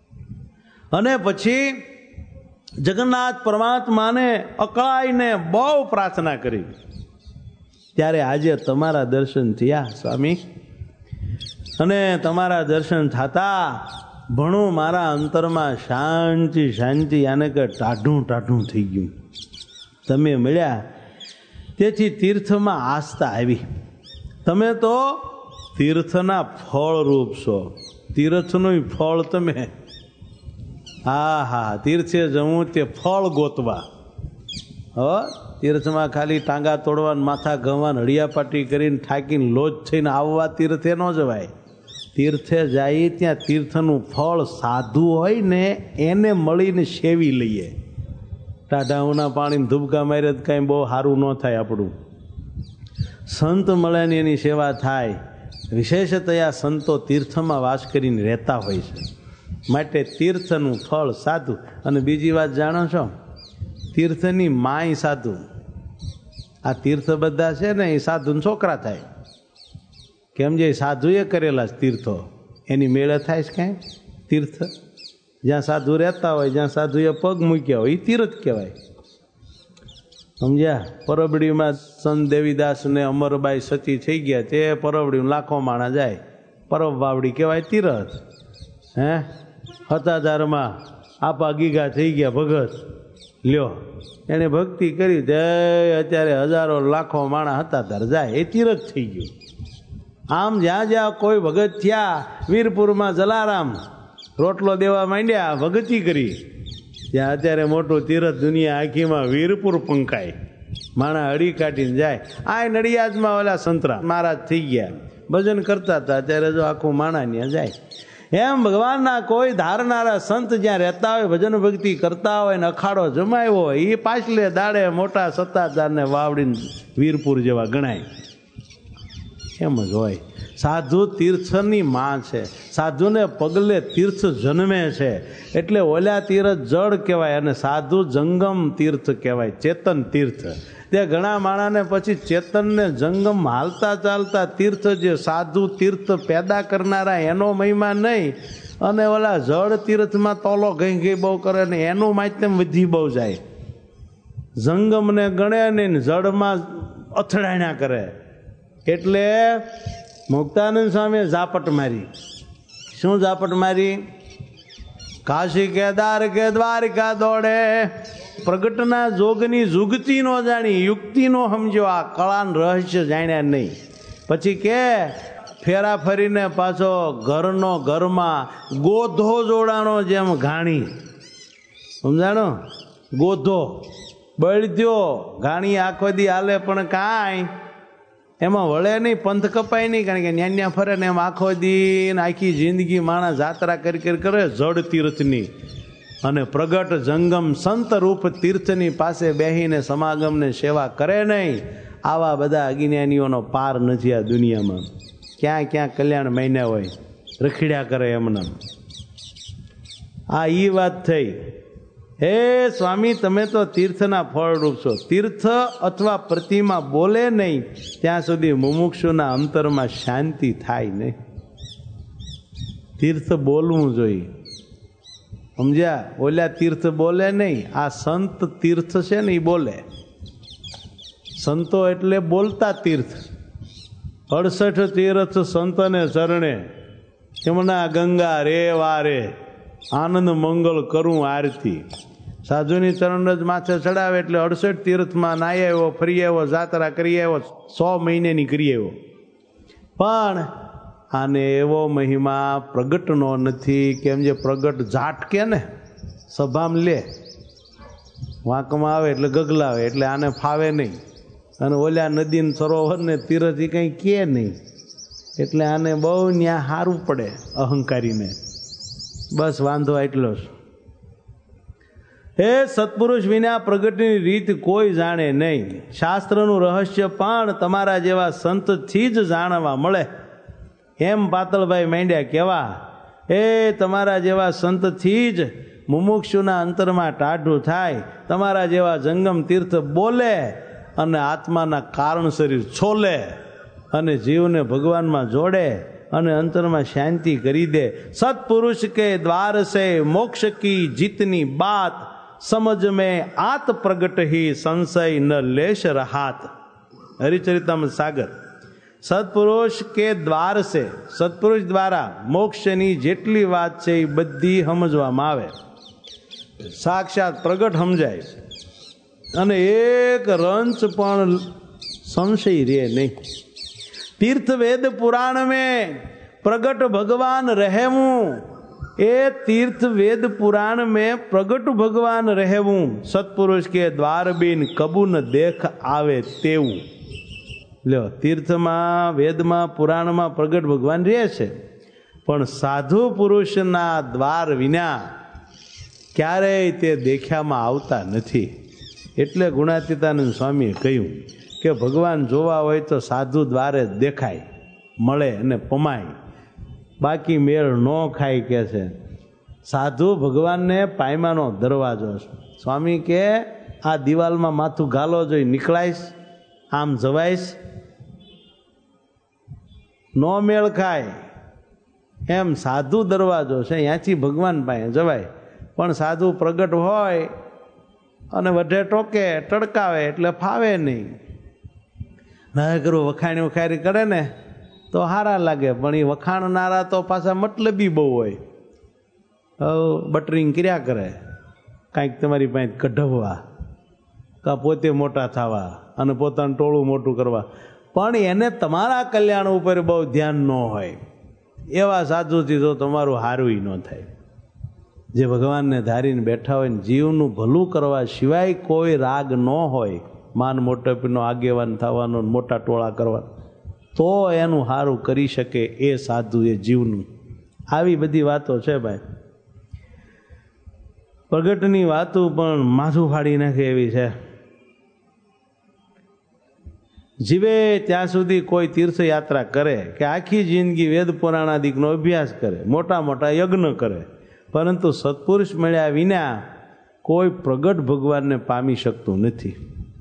અને પછી જગન્નાથ પરમાત્માને અકળાઈને બહુ પ્રાર્થના કરી. ત્યારે આજે તમારા દર્શન થયા સ્વામી, અને તમારા દર્શન થતા ભણું મારા અંતરમાં શાંતિ શાંતિ આને કે ટાઢું ટાઢું થઈ ગયું. તમે મળ્યા તેથી તીર્થમાં આસ્થા આવી. તમે તો તીર્થના ફળ રૂપ છો. તીર્થનું ફળ તમે, હા હા, તીર્થે જવું તે ફળ ગોતવા. હો, તીર્થમાં ખાલી ટાંગા તોડવા, માથા ઘવા, હળિયાપાટી કરીને થાકીને લોજ થઈને આવવા તીર્થે ન જવાય. તીર્થે જાય ત્યાં તીર્થનું ફળ સાધુ હોય ને એને મળીને સેવી લઈએ. ટાઢાઓના પાણીને ધુબકા મારે તો કાંઈ બહુ સારું ન થાય આપણું. સંત મળે ને એની સેવા થાય. વિશેષતયા સંતો તીર્થમાં વાસ કરીને રહેતા હોય છે, માટે તીર્થનું ફળ સાધુ. અને બીજી વાત જાણો છો, તીર્થની માય સાધુ. આ તીર્થ બધા છે ને એ સાધુના છોકરા થાય. કેમ જે સાધુએ કરેલા તીર્થો એની મેળે થાય છે કાંઈ? તીર્થ જ્યાં સાધુ રહેતા હોય, જ્યાં સાધુએ પગ મૂક્યા હોય એ તીર્થ કહેવાય. સમજ્યા? પરબડીમાં સંત દેવીદાસ ને અમરબાઈ સતી થઈ ગયા, તે પરબડીમાં લાખો માણા જાય, પરબ વાવડી કહેવાય તીર્થ. હે, હતાધારમાં આપા ગીગા થઈ ગયા ભગત, લ્યો એને ભક્તિ કરી તે અત્યારે હજારો લાખો માણા હતાધાર જાય, એ તીર્થ થઈ ગયું. આમ જ્યાં જ્યાં કોઈ ભગત થયા, વીરપુરમાં જલારામ રોટલો દેવા માંડ્યા, ભગતી કરી, ત્યાં અત્યારે મોટું તીર્થ દુનિયા આખીમાં વીરપુર પંકાય, માણા હળી કાઢીને જાય. આ નડિયાદમાં ઓલા સંતરા મહારાજ થઈ ગયા, ભજન કરતા હતા, અત્યારે જો આખું માણા ત્યાં જાય. એમ ભગવાનના કોઈ ધારનારા સંત જ્યાં રહેતા હોય, ભજન ભક્તિ કરતા હોય ને અખાડો જમાયો હોય, એ પાછલે દાડે મોટા સત્તાધારને વાવડીને વીરપુર જેવા ગણાય. એમ જ હોય. સાધુ તીર્થની માં છે, સાધુને પગલે તીર્થ જન્મે છે, એટલે ઓલા તીર્થ જળ કહેવાય અને સાધુ જંગમ તીર્થ કહેવાય, ચેતન તીર્થ. તે ઘણા માણાને પછી ચેતનને જંગમ હાલતા ચાલતા તીર્થ, જે સાધુ તીર્થ પેદા કરનારા એનો મહિમા નહીં, અને ઓલા જળ તીર્થમાં તોલો ઘઈ ઘઈ બહુ કરે ને એનું માધ્યમ વધી બહુ જાય. જંગમને ગણે નહીં, જળમાં અથડાણ્યા કરે. એટલે મુક્તાનંદ સ્વામીએ ઝાપટ મારી. શું ઝાપટ મારી? કાશી કેદાર કે દ્વારિકા દોડે, પ્રગટના જોગની જુગતી નો જાણી, યુક્તિ નો સમજો, આ કળાન રહસ્ય જાણ્યા નહીં. પછી કે ફેરા ફરીને પાછો ઘરનો ઘરમાં ગોધો જોડાણો જેમ ઘાણી. સમજાણો? ગોધો બળદ્યો ઘાણી આખો દી હાલે પણ કાંઈ એમાં વળે નહીં, પંથ કપાય નહીં, કારણ કે ન્યા ન્યા ફરે ને એમ આખો દી આખી જિંદગી માણસ જાત્રા કરી કરી કરે જળ તીર્થની, અને પ્રગટ જંગમ સંત રૂપ તીર્થની પાસે બેહીને સમાગમને સેવા કરે નહીં. આવા બધા અજ્ઞાનીઓનો પાર નથી આ દુનિયામાં. ક્યાં ક્યાં કલ્યાણ મહિના હોય, રખડ્યા કરે એમને. આ ઈ વાત થઈ. હે સ્વામી, તમે તો તીર્થના ફળરૂપ છો. તીર્થ અથવા પ્રતિમા બોલે નહીં ત્યાં સુધી મુમુક્ષુના અંતરમાં શાંતિ થાય નહીં. તીર્થ બોલવું જોઈએ. સમજ્યા? ઓલા તીર્થ બોલે નહીં, આ સંત તીર્થ છે ને એ બોલે. સંતો એટલે બોલતા તીર્થ. અડસઠ તીર્થ સંતને ચરણે, એમના ગંગા રે વારે, આનંદ મંગલ કરું આરતી. સાધુની ચરણ જ માથે ચડાવે એટલે અડસઠ તીર્થમાં નાઈ આવ્યો, ફરી આવ્યો, જાત્રા કરી આવ્યો, સો મહિનેની કરી આવ્યો. પણ આને એવો મહિમા પ્રગટનો નથી. કેમ? જે પ્રગટ ઝાટકે ને સભામાં લે, વાંકમાં આવે એટલે ગગલાવે, એટલે આને ફાવે નહીં. અને ઓલા નદીને સરોવરને તીર્થ એ કંઈ કહે નહીં, એટલે આને બહુ ન્યા સારું પડે અહંકારીને. બસ વાંધો એટલો જ. હે સત્પુરુષ વિના પ્રગટની રીત કોઈ જાણે નહીં. શાસ્ત્રનું રહસ્ય પણ તમારા જેવા સંતથી જ જાણવા મળે. એમ પાતળભાઈ માંડ્યા કેવા, એ તમારા જેવા સંતથી જ મુમુક્ષુના અંતરમાં ટાઢું થાય. તમારા જેવા જંગમ તીર્થ બોલે અને આત્માના કારણ શરીર છોલે અને જીવને ભગવાનમાં જોડે અને અંતરમાં શાંતિ કરી દે. સત્પુરુષ કે દ્વાર સે મોક્ષ કી જીતની બાત, સમજ में आत प्रगट ही संशय न लेश रहात. हरिचरितम सागर. સત્પુરુષ કે દ્વાર છે, સત્પુરુષ દ્વારા મોક્ષની જેટલી વાત છે એ બધી સમજવામાં આવે, સાક્ષાત પ્રગટ સમજાય, અને એક રંચ પણ સંશય રહે નહીં. तीर्थ वेद पुराण में प्रगट भगवान रहेवूं, ए तीर्थ वेद पुराण में प्रगट भगवान रहेवूं, सत्पुरुष के द्वार बीन कबू न देख आवे तेवू. लो, तीर्थ में वेद में पुराण में प्रगट भगवान रहे छे, पण साधु पुरुषना द्वार विना क्यारेय ते देख्यामां आवता नथी. एटले गुणातीतानंद स्वामीए कह्युं કે ભગવાન જોવા હોય તો સાધુ દ્વારે દેખાય, મળે અને પમાય, બાકી મેળ ન ખાય. કે છે સાધુ ભગવાનને પાયમાનો દરવાજો છે. સ્વામી કે આ દિવાલમાં માથું ગાલો જોઈ નીકળાઈશ, આમ જવાઈશ, નો મેળ ખાય. એમ સાધુ દરવાજો છે, ત્યાંથી ભગવાન પાસે જવાય. પણ સાધુ પ્રગટ હોય અને વઢે ટોકે ટડકાવે એટલે ફાવે નહીં. ના કરું વખાણી વખારી કરે ને તો સારા લાગે, પણ એ વખાણનારા તો પાછા મતલબી બહુ હોય. બટરિંગ કર્યા કરે, કાંઈક તમારી પાસે કઢવવા, કા પોતે મોટા થવા અને પોતાનું ટોળું મોટું કરવા, પણ એને તમારા કલ્યાણ ઉપર બહુ ધ્યાન ન હોય. એવા સાધુથી તો તમારું હારું ન થાય. જે ભગવાનને ધારીને બેઠા હોય ને જીવનું ભલું કરવા સિવાય કોઈ રાગ ન હોય, માન મોટપીનો આગેવાન થવાનો, મોટા ટોળા કરવા, તો એનું સારું કરી શકે એ સાધુ એ જીવનું. આવી બધી વાતો છે ભાઈ. પ્રગટની વાતો પણ માથું ફાડી નાખે એવી છે. જીવે ત્યાં સુધી કોઈ તીર્થયાત્રા કરે કે આખી જિંદગી વેદ પુરાણાદિકનો અભ્યાસ કરે, મોટા મોટા યજ્ઞ કરે, પરંતુ સત્પુરુષ મળ્યા વિના કોઈ પ્રગટ ભગવાનને પામી શકતું નથી.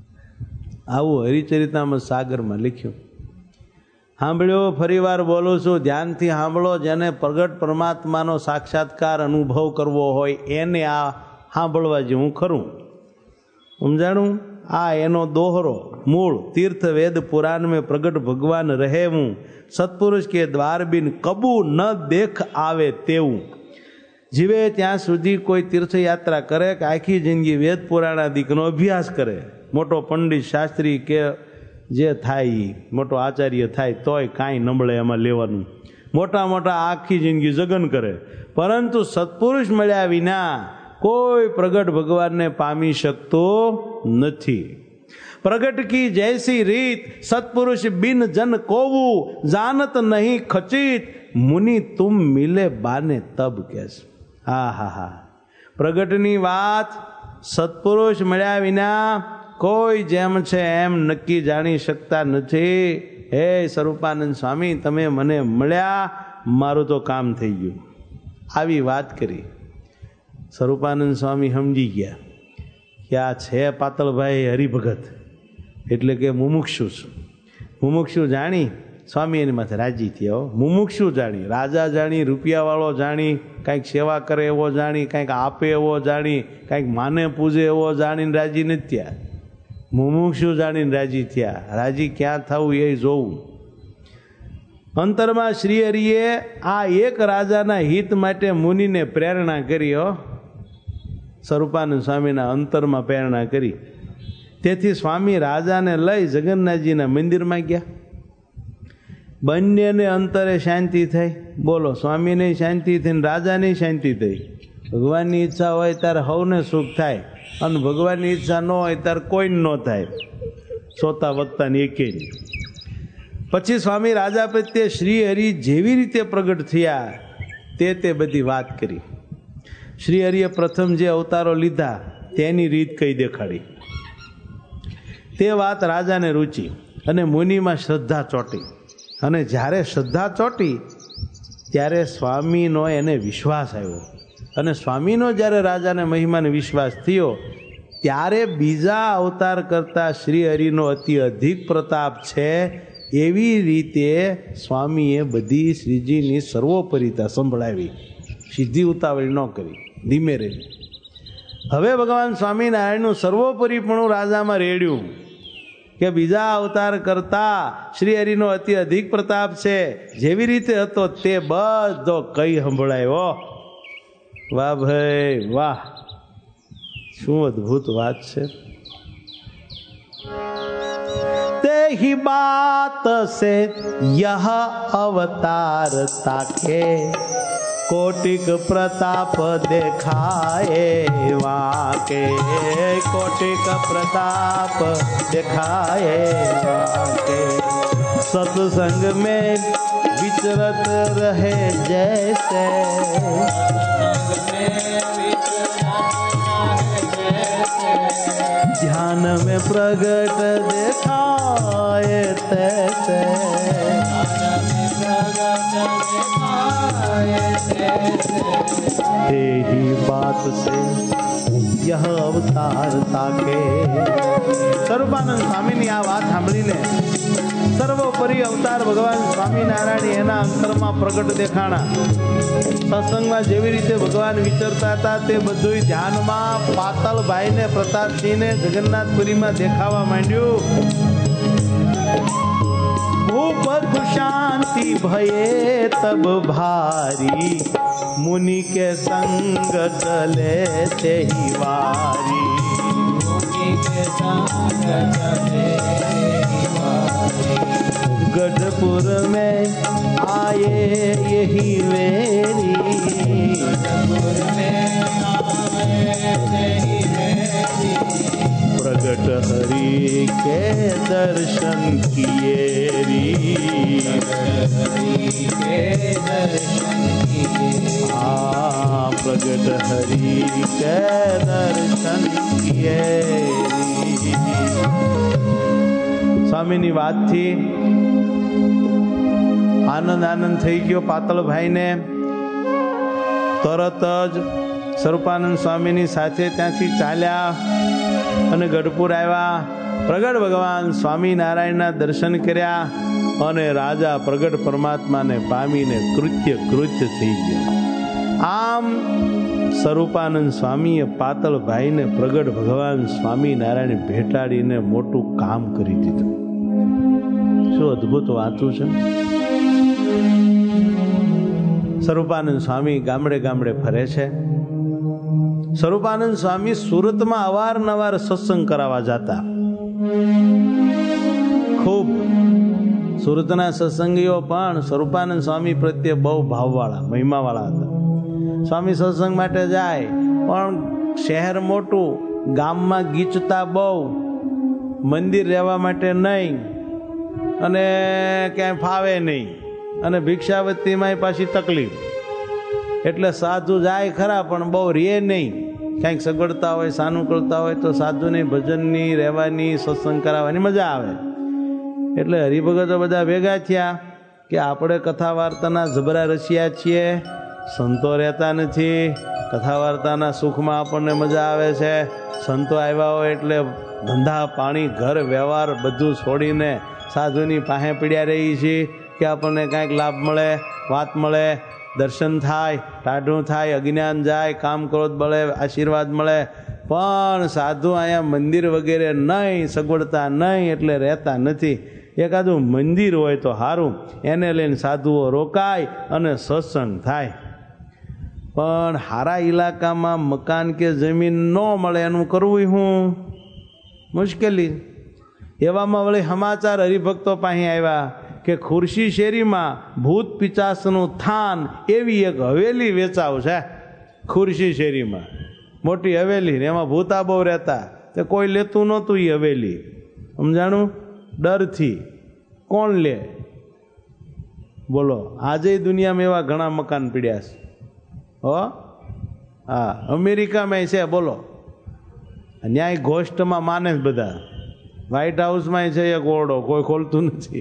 આવું હરિચરિતામૃત સાગરમાં લખ્યું. સાંભળ્યો, ફરીવાર બોલું છું, ધ્યાનથી સાંભળો. જેને પ્રગટ પરમાત્માનો સાક્ષાત્કાર અનુભવ કરવો હોય એને આ સાંભળવા જેવું ખરું. સમજાણું? આ એનો દોહરો મૂળ તીર્થ વેદ પુરાણ में प्रगट भगवान रहे हूँ, सत्पुरुष के द्वार बिन कबू न देख आवे तेવું. જીવે ત્યાં સુધી કોઈ તીર્થયાત્રા કરે કે આખી જિંદગી વેદ પુરાણાદિકનો અભ્યાસ કરે, મોટો પંડિત શાસ્ત્રી કે જે થાય મોટો આચાર્ય થાય તોય કાંઈ નબળે એમાં લેવાનું, મોટા મોટા આખી જિંદગી જગન કરે, પરંતુ સત્પુરુષ મળ્યા વિના કોઈ પ્રગટ ભગવાનને પામી શકતો નથી. प्रगट की जैसी रीत सत्पुरुष बिन जन कोवू, जानत नहीं खचित मुनि तुम मिले बाने तब. कैस હા હા હા પ્રગટની વાત સત્પુરુષ મળ્યા વિના કોઈ જેમ છે એમ નક્કી જાણી શકતા નથી. હે સ્વરૂપાનંદ સ્વામી, તમે મને મળ્યા, મારું તો કામ થઈ ગયું. આવી વાત કરી. સ્વરૂપાનંદ સ્વામી સમજી ગયા કે આ છે પાતળભાઈ હરિભગત, એટલે કે મુમુક્ષુ. મુમુક્ષુ જાણી સ્વામી એની માથે રાજી થયા. મુમુક્ષુ જાણી, રાજા જાણી, રૂપિયાવાળો જાણી, કાંઈક સેવા કરે એવો જાણી, કાંઈક આપે એવો જાણી, કાંઈક માને પૂજે એવો જાણીને રાજી નથી થયા. મુમુક્ષુ જાણીને રાજી થયા. રાજી ક્યાં થવું એ જોવું. અંતરમાં શ્રી હરિએ આ એક રાજાના હિત માટે મુનિને પ્રેરણા કરી. હો, સ્વરૂપાનંદ સ્વામીના અંતરમાં પ્રેરણા કરી. તેથી સ્વામી રાજાને લઈ જગન્નાથજીના મંદિરમાં ગયા. બંનેને અંતરે શાંતિ થઈ. બોલો, સ્વામીને શાંતિ થઈ ને રાજાને શાંતિ થઈ. ભગવાનની ઈચ્છા હોય ત્યારે સૌને સુખ થાય, અને ભગવાનની ઈચ્છા ન હોય ત્યારે કોઈ ન થાય. સોતા વક્તાની એકે નહીં. પછી સ્વામી રાજા પ્રત્યે શ્રી હરિ જેવી રીતે પ્રગટ થયા તે તે બધી વાત કરી. શ્રી હરિએ પ્રથમ જે અવતારો લીધા તેની રીત કઈ દેખાડી. તે વાત રાજાને રૂચી અને મુનિમાં શ્રદ્ધા ચોંટી. અને જ્યારે શ્રદ્ધા ચોંટી ત્યારે સ્વામીનો એને વિશ્વાસ આવ્યો. અને સ્વામીનો જ્યારે રાજાને મહિમાને વિશ્વાસ થયો ત્યારે બીજા અવતાર કરતાં શ્રી હરિનો અતિ અધિક પ્રતાપ છે એવી રીતે સ્વામીએ બધી શ્રીજીની સર્વોપરિતા સંભળાવી. સીધી ઉતાવળી ન કરી, ધીમે રહી. હવે ભગવાન સ્વામિનારાયણનું સર્વોપરીપણું રાજામાં રેડ્યું કે બીજા અવતાર કરતા શ્રી હરિનો અતિ અધિક પ્રતાપ છે, જેવી રીતે હતો તે બધો કઈ સંભળાયો. વાહ ભાઈ વાહ, શું અદ્ભુત વાત છે. तेहि बात से यह अवतार ताके, कोटिक प्रताप देखाए वाके, कोटिक प्रताप देखाए वाके. सत्संग में विचरत रहे जैसे, ध्यान में प्रगट देखाए तैसे, तेही बात से यह अवतार ताके. સ્વરૂપાનંદ સ્વામીની આ વાત સાંભળીને સર્વોપરી અવતાર ભગવાન સ્વામિનારાયણ એના અંતરમાં પ્રગટ દેખાણા. સત્સંગમાં જેવી રીતે ભગવાન વિચરતા હતા તે બધું ધ્યાનમાં પાતળભાઈને, પ્રતાપસિંહને જગન્નાથપુરીમાં દેખાવા માંડ્યું. खूब शांति भये तब भारी, मुनि के संग चले ते ही वारी. मुनि के संग चले गढ़पुर में आए यही वेरी, गढ़पुर में आए यही वेरी. प्रगट हरि के दर्शन किए री, के दर्शन किए, आ प्रगट हरि के दर्शन किए री। સ્વામીની વાતથી આનંદ આનંદ થઈ ગયો પાતળભાઈને. તરત જ સ્વરૂપાનંદ સ્વામીની સાથે ત્યાંથી ચાલ્યા અને ગઢપુર આવ્યા. પ્રગટ ભગવાન સ્વામિનારાયણના દર્શન કર્યા અને રાજા પ્રગટ પરમાત્માને પામીને કૃત્ય કૃત્ય થઈ ગયો. આમ સ્વરૂપાનંદ સ્વામીએ પાતળભાઈને પ્રગટ ભગવાન સ્વામિનારાયણ ભેટાડીને મોટું કામ કરી દીધું. શું અદ્ભુત વાતું છે. સ્વરૂપાનંદ સ્વામી ગામડે ગામડે ફરે છે. સ્વરૂપાનંદ સ્વામી સુરતમાં અવારનવાર સત્સંગ કરાવવા જતા. ખૂબ સુરતના સત્સંગીઓ પણ સ્વરૂપાનંદ સ્વામી પ્રત્યે બહુ ભાવવાળા મહિમાવાળા હતા. સ્વામી સત્સંગ માટે જાય પણ શહેર મોટું, ગામમાં ગીચતા બહુ, મંદિર રહેવા માટે નહીં અને ક્યાંય ફાવે નહીં અને ભિક્ષાવતીમાં પાછી તકલીફ. એટલે સાધુ જાય ખરા પણ બહુ રે નહીં. ક્યાંક સગવડતા હોય, સાનુકૂળતા હોય તો સાધુની ભજનની, રહેવાની, સત્સંગ કરાવવાની મજા આવે. એટલે હરિભગતો બધા ભેગા થયા કે આપણે કથા વાર્તાના જબરા રસિયા છીએ, સંતો રહેતા નથી. કથા વાર્તાના સુખમાં આપણને મજા આવે છે. સંતો આવ્યા હોય એટલે ધંધા પાણી ઘર વ્યવહાર બધું છોડીને સાધુની પાસે પીડ્યા રહી છીએ કે આપણને કાંઈક લાભ મળે, વાત મળે, દર્શન થાય, ટાઢું થાય, અજ્ઞાન જાય, કામ ક્રોધ બળે, આશીર્વાદ મળે. પણ સાધુ અહીંયા મંદિર વગેરે નહીં, સગવડતા નહીં એટલે રહેતા નથી. એકાદું મંદિર હોય તો સારું, એને લઈને સાધુઓ રોકાય અને સત્સંગ થાય. પણ હારા ઇલાકામાં મકાન કે જમીન ન મળે એનું કરવું હું મુશ્કેલી. એવામાં વળી સમાચાર હરિભક્તો પાસે આવ્યા કે ખુરશી શેરીમાં ભૂત પિચાસનું થાન એવી એક હવેલી વેચાવ છે. ખુરશી શેરીમાં મોટી હવેલી, એમાં ભૂતા બહુ રહેતા. તે કોઈ લેતું નહોતું એ હવેલી. સમજાણું? ડરથી કોણ લે? બોલો, આજે દુનિયામાં એવા ઘણા મકાન પીડ્યા છે. હો હા, અમેરિકામાં છે. બોલો, ન્યાય ઘોષ્ટમાં માને જ બધા. વ્હાઇટ હાઉસમાં છે એક ઓરડો, કોઈ ખોલતું નથી.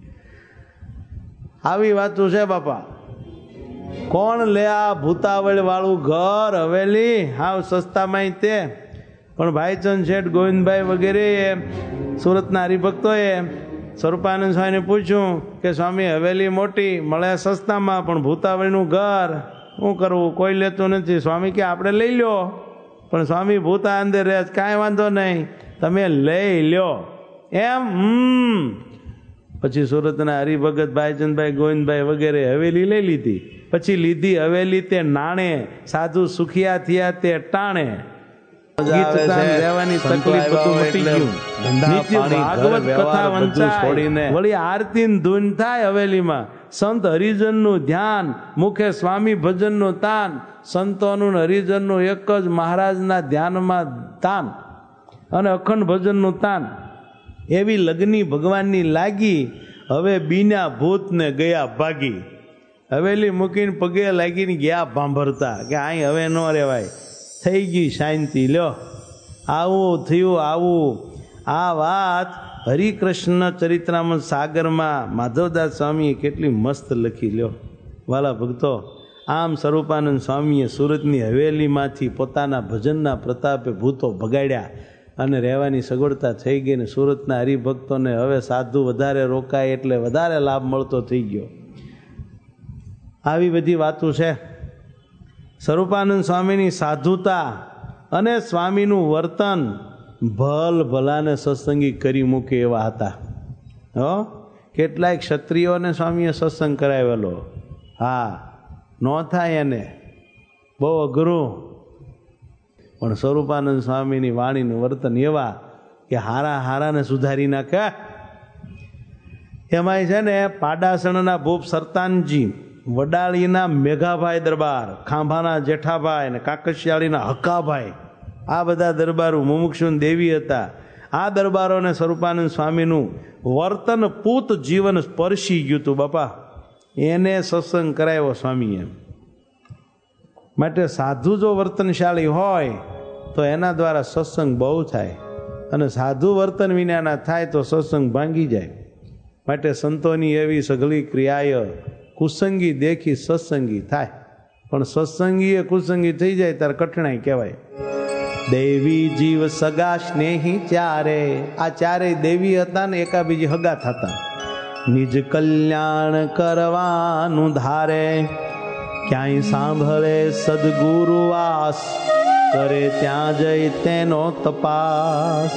આવી વાતો છે બાપા. કોણ લે આ ભૂતાવળ વાળું ઘર, હવેલી? હાવ સસ્તામાં તે. પણ ભાઈચંદ શેઠ, ગોવિંદભાઈ વગેરે સુરતના હરિભક્તોએ સ્વરૂપાનંદ સ્વામીને પૂછ્યું કે સ્વામી, હવેલી મોટી મળે સસ્તામાં, પણ ભૂતાવળીનું ઘર શું કરવું? કોઈ લેતું નથી. સ્વામી કે આપણે લઈ લો. પણ સ્વામી ભૂતા અંદર રહે, કાંઈ વાંધો નહીં, તમે લઈ લ્યો એમ. હમ પછી સુરતના હરિભગત ભાઈચંદભાઈ, ગોવિંદભાઈ વગેરે હવેલી લઈ લીધી. પછી લીધી હવેલી તે નાણે, સાધુ સુખિયા થયા તે ટાણે. રહેવાની તકલીફ બધું મટી ગયું. ભાગવત કથા વંચાય, વળી આરતી ધૂન થાય હવેલીમાં. સંત હરિજનનું ધ્યાન, મુખે સ્વામી ભજનનું તાન. સંતોનું હરિજનનું એક જ મહારાજના ધ્યાનમાં તાન અને અખંડ ભજનનું તાન. એવી લગ્ની ભગવાનની લાગી. હવે બીના ભૂતને ગયા ભાગી. હવેલી મૂકીને પગે લાગીને ગયા ભાંભરતા કે અહીં હવે ન રહેવાય. થઈ ગઈ શાંતિ. લ્યો, આવું થયું આવું. આ વાત હરિકૃષ્ણ ચરિત્રામૃત સાગરમાં માધવદાસ સ્વામીએ કેટલી મસ્ત લખી. લ્યો વાલા ભક્તો, આમ સ્વરૂપાનંદ સ્વામીએ સુરતની હવેલીમાંથી પોતાના ભજનના પ્રતાપે ભૂતો ભગાડ્યા અને રહેવાની સગવડતા થઈ ગઈ. ને સુરતના હરિભક્તોને હવે સાધુ વધારે રોકાય એટલે વધારે લાભ મળતો થઈ ગયો. આવી બધી વાતો છે. સ્વરૂપાનંદ સ્વામીની સાધુતા અને સ્વામીનું વર્તન ભલ ભલાને સત્સંગી કરી મૂકે એવા હતા. હો, કેટલાય ક્ષત્રિયોને સ્વામીએ સત્સંગ કરાવેલો. હા, ન થાય એને, બહુ અઘરું. પણ સ્વરૂપાનંદ સ્વામીની વાણીનું વર્તન એવા કે હારા હારાને સુધારી નાખે. એમાંય છે ને પાડાસણના ભૂપ સરતાનજી, વડાળીના મેઘાભાઈ દરબાર, ખાંભાના જેઠાભાઈ ને કાકશિયાળીના હકાભાઈ, આ બધા દરબારો મુમુક્ષુ દેવી હતા. આ દરબારોને સ્વરૂપાનંદ સ્વામીનું વર્તન પૂત જીવન સ્પર્શી ગયું હતું બાપા, એને સત્સંગ કરાવ્યો સ્વામીએ. માટે સાધુ જો વર્તનશાળી હોય તો એના દ્વારા સત્સંગ બહુ થાય, અને સાધુ વર્તન વિનાના થાય તો સત્સંગ ભાંગી જાય. માટે સંતોની એવી સઘળી ક્રિયાએ કુસંગી દેખી સત્સંગી થાય, પણ સત્સંગીએ કુસંગી થઈ જાય ત્યારે કઠણાઈ કહેવાય. દેવી જીવ સગા સ્નેહી ચારે, આ ચારેય દેવી હતા ને એકાબીજી હગા થતા. નિજ કલ્યાણ કરવાનું ધારે, ક્યાંય સાંભળે સદગુરુ વાસ, કરે ત્યાં જઈ તેનો તપાસ.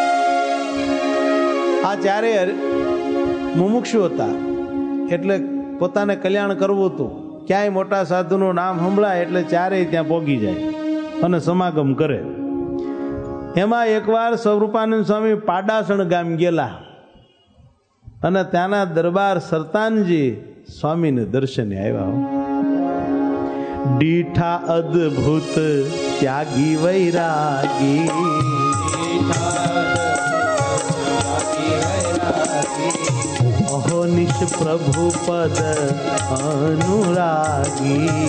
આ ચારે મુમુક્ષુ હતા, એટલે પોતાને કલ્યાણ કરવું હતું. ક્યાંય મોટા સાધુનું નામ સંભળાય એટલે ચારેય ત્યાં પોગી જાય અને સમાગમ કરે. એમાં એકવાર સ્વરૂપાનંદ સ્વામી પાડાસણ ગામ ગયેલા અને ત્યાંના દરબાર સરતાનજી સ્વામીને દર્શને આવ્યા. દીઠા અદ્ભુત ત્યાગી વૈરાગી, અહોનિશ પ્રભુ પદ અનુરાગી.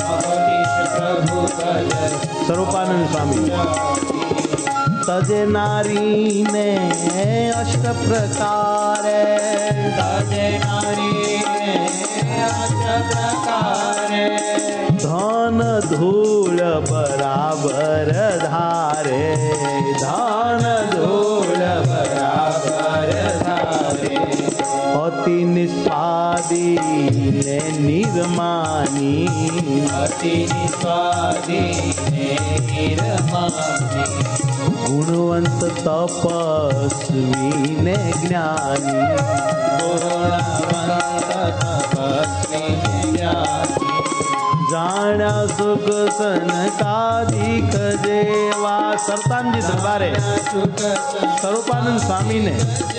સ્વરૂપાનંદ સ્વામી તજે નારીને અષ્ટ પ્રકારે, તજે નારીને અષ્ટ પ્રકારે, ધન ધૂળ બરાબર ધારે, ધન ધૂળ બરાબર ધારે. અતિ નિસ્વાદી ને નિર્માની, અતિ નિસ્વાદી ને નિર્માની. ગુણવંત તપસ્વી ને જ્ઞાની, ગુણવંત તપસ્વી ને જ્ઞાની. જાણ્યા સુખ સનકાદિક જેવા. સરતાનજી દરબારે સ્વરૂપાનંદ સ્વામીને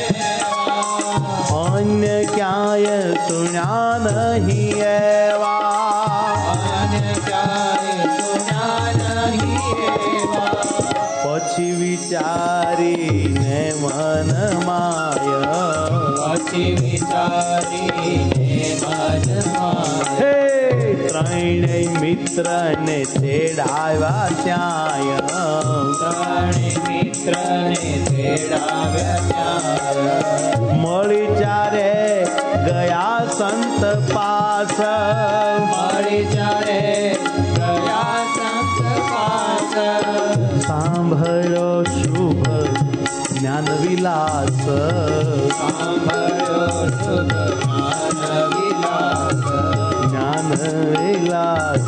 અન્ય ક્યાંય સુણ્યા નહીં એવા, અન્ય ક્યાંય સુણ્યા નહીં એવા. પછી વિચારીને મન માય, પછી વિચારીને મન માય. ત્રણેય મિત્ર ને તેડાવ્યા ત્યાંય, ત્રણેય મિત્ર ને તેડાવ્યા ત્યાંય. મળી ચારે ગયા સંત પાસ, મળી ચારે ગયા સંત પાસ. સાંભળ્યો શુભ જ્ઞાન વિલાસ, સાંભળ્યો શુભ જ્ઞાન વિલાસ. જ્ઞાન વિલાસ.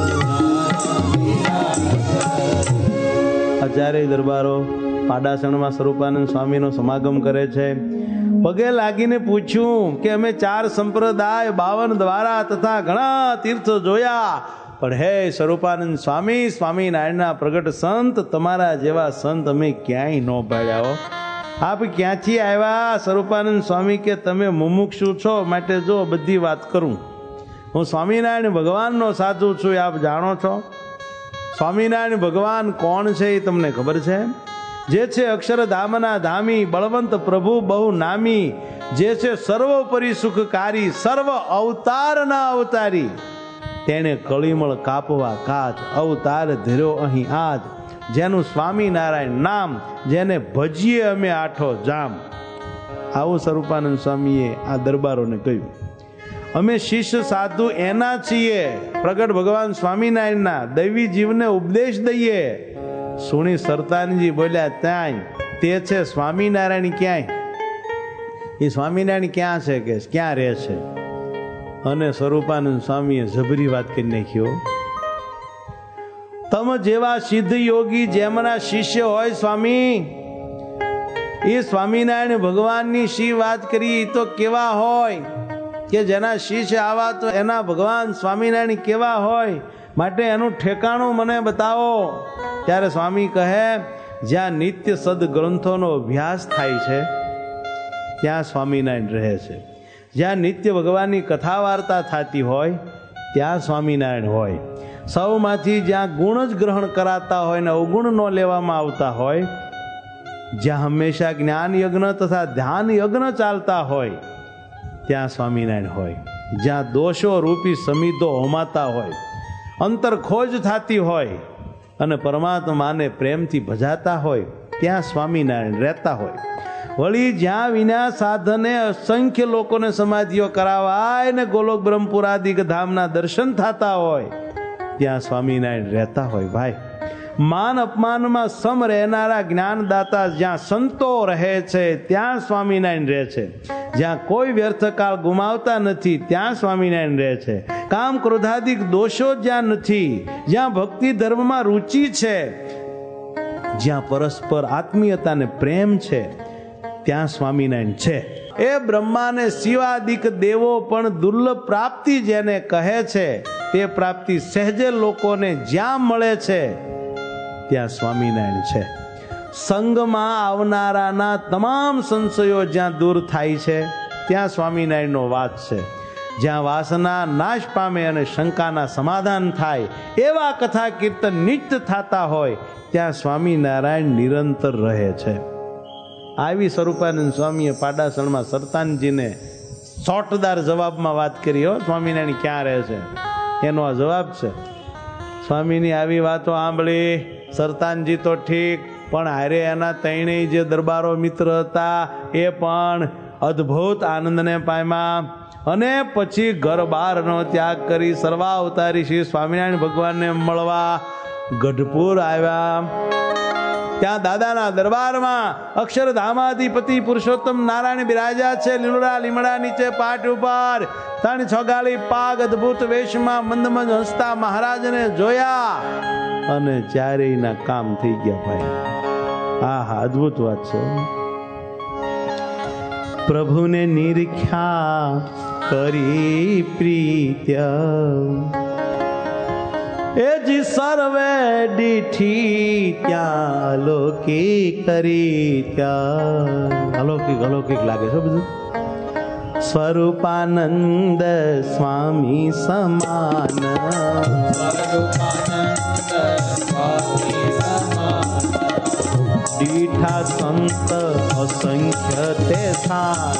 આચાર્ય દરબારો પાડાસણમાં સ્વરૂપાનંદ સ્વામીનો સમાગમ કરે છે. પગે લાગીને પૂછ્યું કે અમે ચાર સંપ્રદાય, બાવન દ્વારા તથા ઘણા તીર્થો જોયા, પણ હે સ્વરૂપાનંદ સ્વામી, સ્વામિનારાયણના પ્રગટ સંત, તમારા જેવા સંત અમે ક્યાંય ન ભાળ્યા હો. આપ ક્યાંથી આવ્યા? સ્વરૂપાનંદ સ્વામી કે તમે મુમુક્ષુ છો, માટે જો બધી વાત કરું. હું સ્વામિનારાયણ ભગવાનનો સાધુ છું, આપ જાણો છો. સ્વામિનારાયણ ભગવાન કોણ છે એ તમને ખબર છે? જે છે અક્ષરધામના ધામી, બળવંત પ્રભુ બહુ નામી, જે છે સર્વોપરી સુખકારી, સર્વ અવતારના અવતારી. તેણે કળીમળ કાપવા કાચ અવતાર ધર્યો અહીં આજ. જેનું સ્વામિનારાયણ નામ, જેને ભજીએ અમે આઠો જામ. આવું સ્વરૂપાનંદ સ્વામીએ આ દરબારોને કહ્યું. અમે શિષ્ય સાધુ એના છીએ, પ્રગટ ભગવાન સ્વામિનારાયણના. દૈવી જીવને ઉપદેશ દઈએ. સુણી સરતાનજી બોલ્યા, ત્યાંય તે છે સ્વામિનારાયણ ક્યાંય? એ સ્વામિનારાયણ ક્યાં છે કે ક્યાં રહે છે? અને સ્વરૂપાનંદ સ્વામીએ જબરી વાત કરી નાખ્યો. તમ જેવા સિદ્ધ યોગી જેમના શિષ્ય હોય સ્વામી, એ સ્વામિનારાયણ ભગવાનની શી વાત કરી તો કેવા હોય કે જેના શિષ્ય આવા તો એના ભગવાન સ્વામિનારાયણ કેવા હોય? માટે એનું ઠેકાણું મને બતાવો. ત્યારે સ્વામી કહે, જ્યાં નિત્ય સદગ્રંથોનો અભ્યાસ થાય છે ત્યાં સ્વામિનારાયણ રહે છે. જ્યાં નિત્ય ભગવાનની કથા વાર્તા થતી હોય ત્યાં સ્વામિનારાયણ હોય. સૌમાંથી જ્યાં ગુણ જ ગ્રહણ કરાતા હોય ને અવગુણ ન લેવામાં આવતા હોય જ્યાં હંમેશા જ્ઞાન યજ્ઞ તથા ધ્યાન યજ્ઞ ચાલતા હોય ત્યાં સ્વામિનારાયણ હોય. જ્યાં દોષો રૂપી સમિધો હોમાતા હોય, અંતર ખોજ થતી હોય અને પરમાત્માને પ્રેમથી ભજાતા હોય ત્યાં સ્વામિનારાયણ રહેતા હોય. વળી જ્યાં વિના સાધને અસંખ્ય લોકોને સમાધિઓ કરાવાય ને ગોલોક બ્રહ્મપુરાદિક ધામના દર્શન થતા હોય ત્યાં સ્વામિનારાયણ રહેતા હોય. ભાઈ, માન અપમાનમાં સમ રહેનારા જ્ઞાનદાતા જ્યાં સંતો રહે છે ત્યાં સ્વામિનારાયણ રહે છે. જ્યાં કોઈ વ્યર્થકાળ ગુમાવતા નથી ત્યાં સ્વામિનારાયણ રહે છે. કામ ક્રોધાદિક દોષો જ્યાં નથી, જ્યાં ભક્તિ ધર્મમાં રુચિ છે, જ્યાં પરસ્પર આત્મીયતા ને પ્રેમ છે ત્યાં સ્વામિનારાયણ છે. એ બ્રહ્માને શિવાદિક દેવો પણ દુર્લભ પ્રાપ્તિ જેને કહે છે તે પ્રાપ્તિ સહેજે લોકોને જ્યાં મળે છે ત્યાં સ્વામિનારાયણ છે. સંગમાં આવનારાના તમામ સંશયો જ્યાં દૂર થાય છે ત્યાં સ્વામિનારાયણનો વાસ છે. જ્યાં વાસના નાશ પામે અને શંકાના સમાધાન થાય એવા કથા કીર્તન નિત્ય થતા હોય ત્યાં સ્વામિનારાયણ નિરંતર રહે છે. આવી સ્વરૂપાનંદ સ્વામીએ પાડાસણમાં સરતાનજીને સોટદાર જવાબમાં વાત કરી. હો, સ્વામિનારાયણ ક્યાં રહે છે એનો આ જવાબ છે. સ્વામીની આવી વાતો સાંભળી સરતાનજી તો ઠીક, પણ હારે એના ત્રણેય જે દરબારો મિત્ર હતા એ પણ અદ્ભુત આનંદને પામ્યા અને પછી ઘર બહારનો ત્યાગ કરી સર્વાવતારી શ્રી સ્વામિનારાયણ ભગવાનને મળવા ગઢપુર આવ્યા. ત્યાં દાદાના દરબારમાં અક્ષરધામાધિપતિ પુરુષોત્તમ નારાયણ બિરાજા છે. લીલુડા લીમડા નીચે પાટ ઉપર ત્રણ છગાળી પાગ અદ્ભુત વેશમાં મંદ મંદ હસતા મહારાજને જોયા અને ચારેયના કામ થઈ ગયા. ભાઈ, હા હા, અદ્ભુત વાત છે. પ્રભુને નિરીખ્યા કરી પ્રીત્ય એ જી સર્વે દીઠી ત્યાં અલૌકિક કરી ત્યાં અલૌકિક અલૌકિક લાગે છે બધું. સ્વરૂપાનંદ સ્વામી સમાન દીઠા સંત અસંખ્ય તે સ્થાન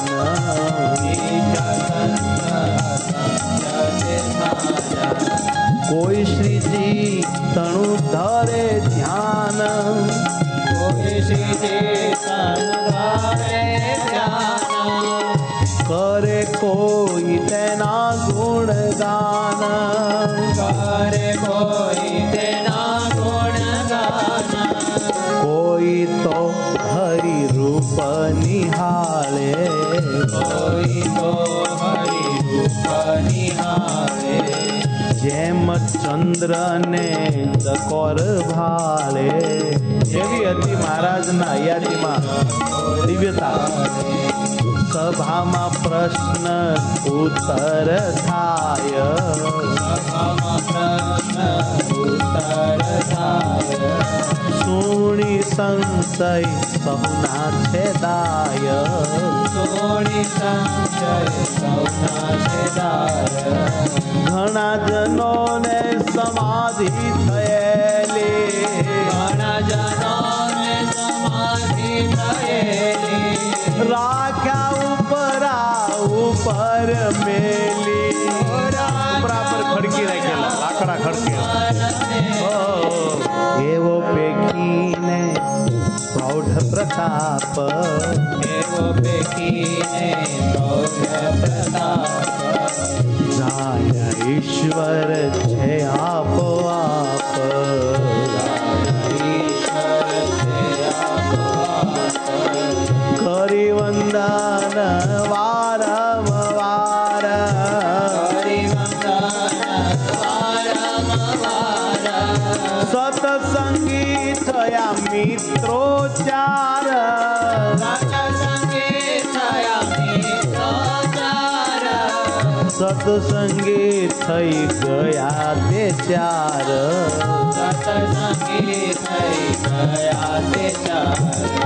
કોઈ શ્રીજી તણુ ધરે ધ્યાન કોઈ શ્રીજી તણુ ધરે ધ્યાન કરે કોઈ તેના ગુણગાન કરે કોઈ તેના ગુણગાન કોઈ તો હરિ રૂપ નિહાળે કોઈ તો હરિ રૂપ નિહાળે જેમ ચંદ્ર ને ચકોર ભાળે. એવી હતી મહારાજના યાદીમાં દિવ્યતા. સભામાં પ્રશ્ન ઉત્તર થાય સુણી સંશય સૌના છેદાય સુણી સંશય સૌના છેદાય. ઘણા જનોને સમાધિ થયેલી ઘણા જનોને સમાધિ થયેલી રાખ્યા ઉપરા ઉપર મેલી ઉપરા પર ખડકી રાખેલા લાકડા ખડકેલા. એવો પેકીને પ્રૌઢ પ્રતાપ એવો પેકીને પ્રૌઢ પ્રતાપ જાય ઈશ્વર છે આપો આપ કરી વંદન વારંવાર સતસંગી થયા મિત્રો ચાર સતસંગી થઈ ગયા તે ચાર સતસંગી થઈ ગયા તે ચાર.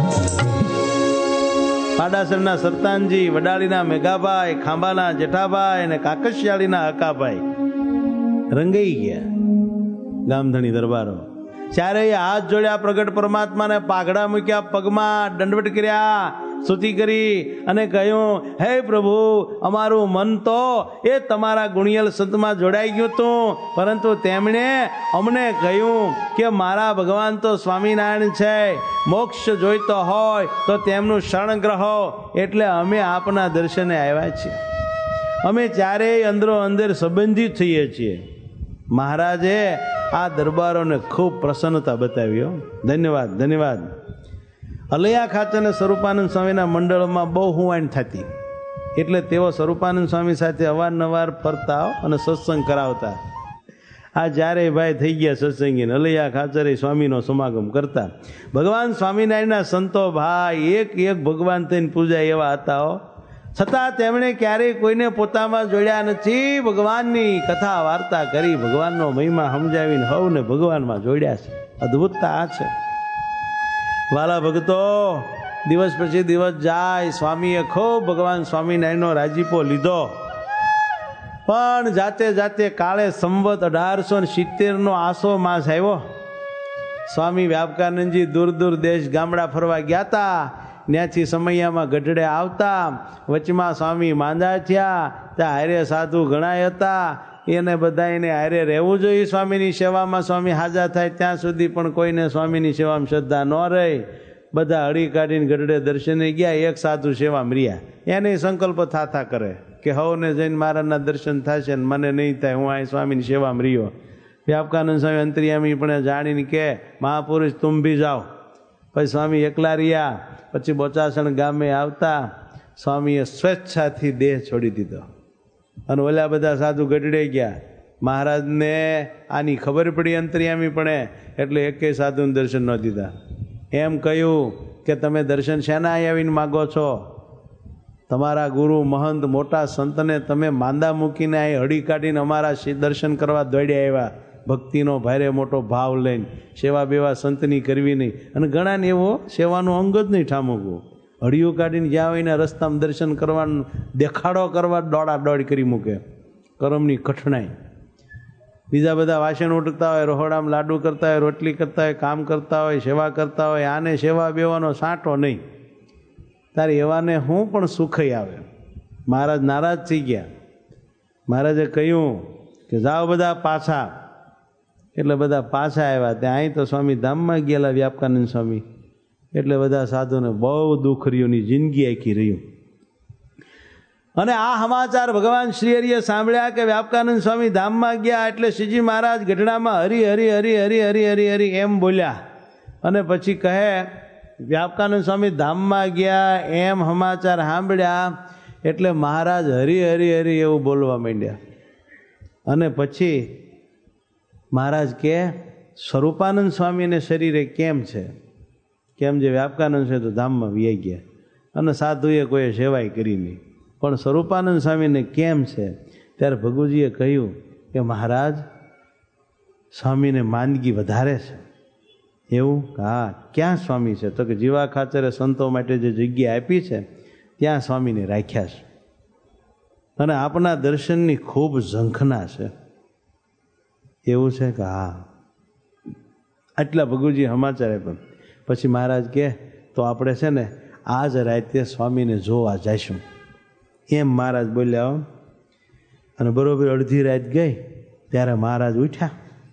પાડાસરના સરતાનજી, વડાળીના મેઘાભાઈ, ખાંબાના જેઠાભાઈ અને કાકશિયાળીના હકાભાઈ રંગાઈ ગયા ગામધણી દરબારો. ચારેય હાથ જોડ્યા પ્રગટ પરમાત્માને, પાઘડા મૂક્યા પગમાં, દંડવટ કર્યા, સ્તુતિ કરી અને કહ્યું, હે પ્રભુ, અમારું મન તો એ તમારા ગુણિયલ સંતમાં જોડાઈ ગયું હતું, પરંતુ તેમણે અમને કહ્યું કે મારા ભગવાન તો સ્વામિનારાયણ છે, મોક્ષ જોઈતો હોય તો તેમનું શરણ ગ્રહો, એટલે અમે આપના દર્શને આવ્યા છીએ. અમે ચારેય અંદરો અંદર સંબંધિત થઈએ છીએ. મહારાજે આ દરબારોને ખૂબ પ્રસન્નતા બતાવી. ધન્યવાદ, ધન્યવાદ. અલૈયા ખાચર અને સ્વરૂપાનંદ સ્વામીના મંડળમાં બહુ હુવાણ થતી, એટલે તેઓ સ્વરૂપાનંદ સ્વામી સાથે અવારનવાર ફરતા અને સત્સંગ કરાવતા. આ ચારેય ભાઈ થઈ ગયા સત્સંગી. અલૈયા ખાચરે સ્વામીનો સમાગમ કરતા. ભગવાન સ્વામિનારાયણના સંતો ભાઈ એક એક ભગવાન થઈને પૂજાય એવા હતા. છતાં તેમણે ક્યારેય કોઈને પોતામાં જોડ્યા નથી. ભગવાનની કથા વાર્તા કરી, ભગવાનનો મહિમા સમજાવીને હવને ભગવાનમાં જોડ્યા છે. અદ્ભુતતા આ છે. વાલા ભક્તો, દિવસ પછી દિવસ જાય, સ્વામીએ ખૂબ ભગવાન સ્વામિનારાયણનો રાજીપો લીધો, પણ જાતે જાતે કાળે સંવત અઢારસો ને સિત્તેર નો આસો માસ આવ્યો. સ્વામી વ્યાપકાનંદજી દૂર દૂર દેશ ગામડા ફરવા ગયા હતા. ત્યાંથી સમૈયામાં ગઢડે આવતા, વચમાં સ્વામી માંદા થયા. ત્યાં હારે સાધુ ઘણા હતા, એને બધા એને હારે રહેવું જોઈએ સ્વામીની સેવામાં. સ્વામી હાજર થાય ત્યાં સુધી પણ કોઈને સ્વામીની સેવામાં શ્રદ્ધા ન રહે. બધા હળી કાઢીને ગઢડે દર્શને ગયા. એક સાધુ સેવામાં રહ્યા. એને સંકલ્પ થાતા કરે કે હવને જઈને મારાના દર્શન થશે ને મને નહીં થાય, હું અહીં સ્વામીની સેવામાં રહ્યો. વ્યાપકાનંદ સ્વામી અંતર્યામી પણ જાણીને કે મહાપુરુષ તુમ ભી જાઓ. પછી સ્વામી એકલા રહ્યા. પછી બોચાસણ ગામે આવતા સ્વામીએ સ્વેચ્છાથી દેહ છોડી દીધો અને ઓલા બધા સાધુ ગઢડે ગયા. મહારાજને આની ખબર પડી અંતર્યામી પણ, એટલે એકેય સાધુને દર્શન ન દીધા. એમ કહ્યું કે તમે દર્શન શેના આવીને માગો છો? તમારા ગુરુ મહંત મોટા સંતને તમે માંદા મૂકીને અહીં હળી કાઢીને અમારા દર્શન કરવા દોડ્યા આવ્યા. ભક્તિનો ભારે મોટો ભાવ લઈને સેવા બેવા સંતની કરવી નહીં. અને ઘણાને એવો સેવાનું અંગ જ નહીં ઠામકવું. હળિયું કાઢીને જ્યાં હોય ને રસ્તામાં દર્શન કરવાનું દેખાડો કરવા દોડા દોડ કરી મૂકે. કરમની કઠણાઈ. બીજા બધા વાસણ ઉટકતા હોય, રહોડામાં લાડુ કરતા હોય, રોટલી કરતા હોય, કામ કરતા હોય, સેવા કરતા હોય. આને સેવા બેવાનો સાંટો નહીં. તારે એવાને હું પણ સુખઈ આવે. મહારાજ નારાજ થઈ ગયા. મહારાજે કહ્યું કે જાઓ બધા પાછા. એટલે બધા પાછા આવ્યા. ત્યાં અહીં તો સ્વામી ધામમાં ગયેલા વ્યાપકાનંદ સ્વામી. એટલે બધા સાધુને બહુ દુઃખ રહ્યું, ની જિંદગી આખી રહ્યું. અને આ સમાચાર ભગવાન શ્રી હરિએ સાંભળ્યા કે વ્યાપકાનંદ સ્વામી ધામમાં ગયા. એટલે શ્રીજી મહારાજ ગઢડામાં હરી હરી હરી હરી હરી હરી હરી એમ બોલ્યા. અને પછી કહે વ્યાપકાનંદ સ્વામી ધામમાં ગયા એમ સમાચાર સાંભળ્યા. એટલે મહારાજ હરી હરી હરી એવું બોલવા માંડ્યા. અને પછી મહારાજ કે સ્વરૂપાનંદ સ્વામીને શરીરે કેમ છે? કેમ જે વ્યાપકાનંદ છે તો ધામમાં વી ગયા અને સાધુએ કોઈ સેવાય કરી નહીં, પણ સ્વરૂપાનંદ સ્વામીને કેમ છે? ત્યારે ભગુજીએ કહ્યું કે મહારાજ સ્વામીને માંદગી વધારે છે. એવું? હા. ક્યાં સ્વામી છે? તો કે જીવા ખાચરે સંતો માટે જે જગ્યા આપી છે ત્યાં સ્વામીને રાખ્યા છે અને આપના દર્શનની ખૂબ ઝંખના છે. એવું છે કે હા. આટલા ભગુજી સમાચાર આપ્યા. પછી મહારાજ કહે તો આપણે છે ને આજ રાતે સ્વામીને જોવા જઈશું. એમ મહારાજ બોલ્યા. અને બરોબર અડધી રાત ગઈ ત્યારે મહારાજ ઉઠ્યા.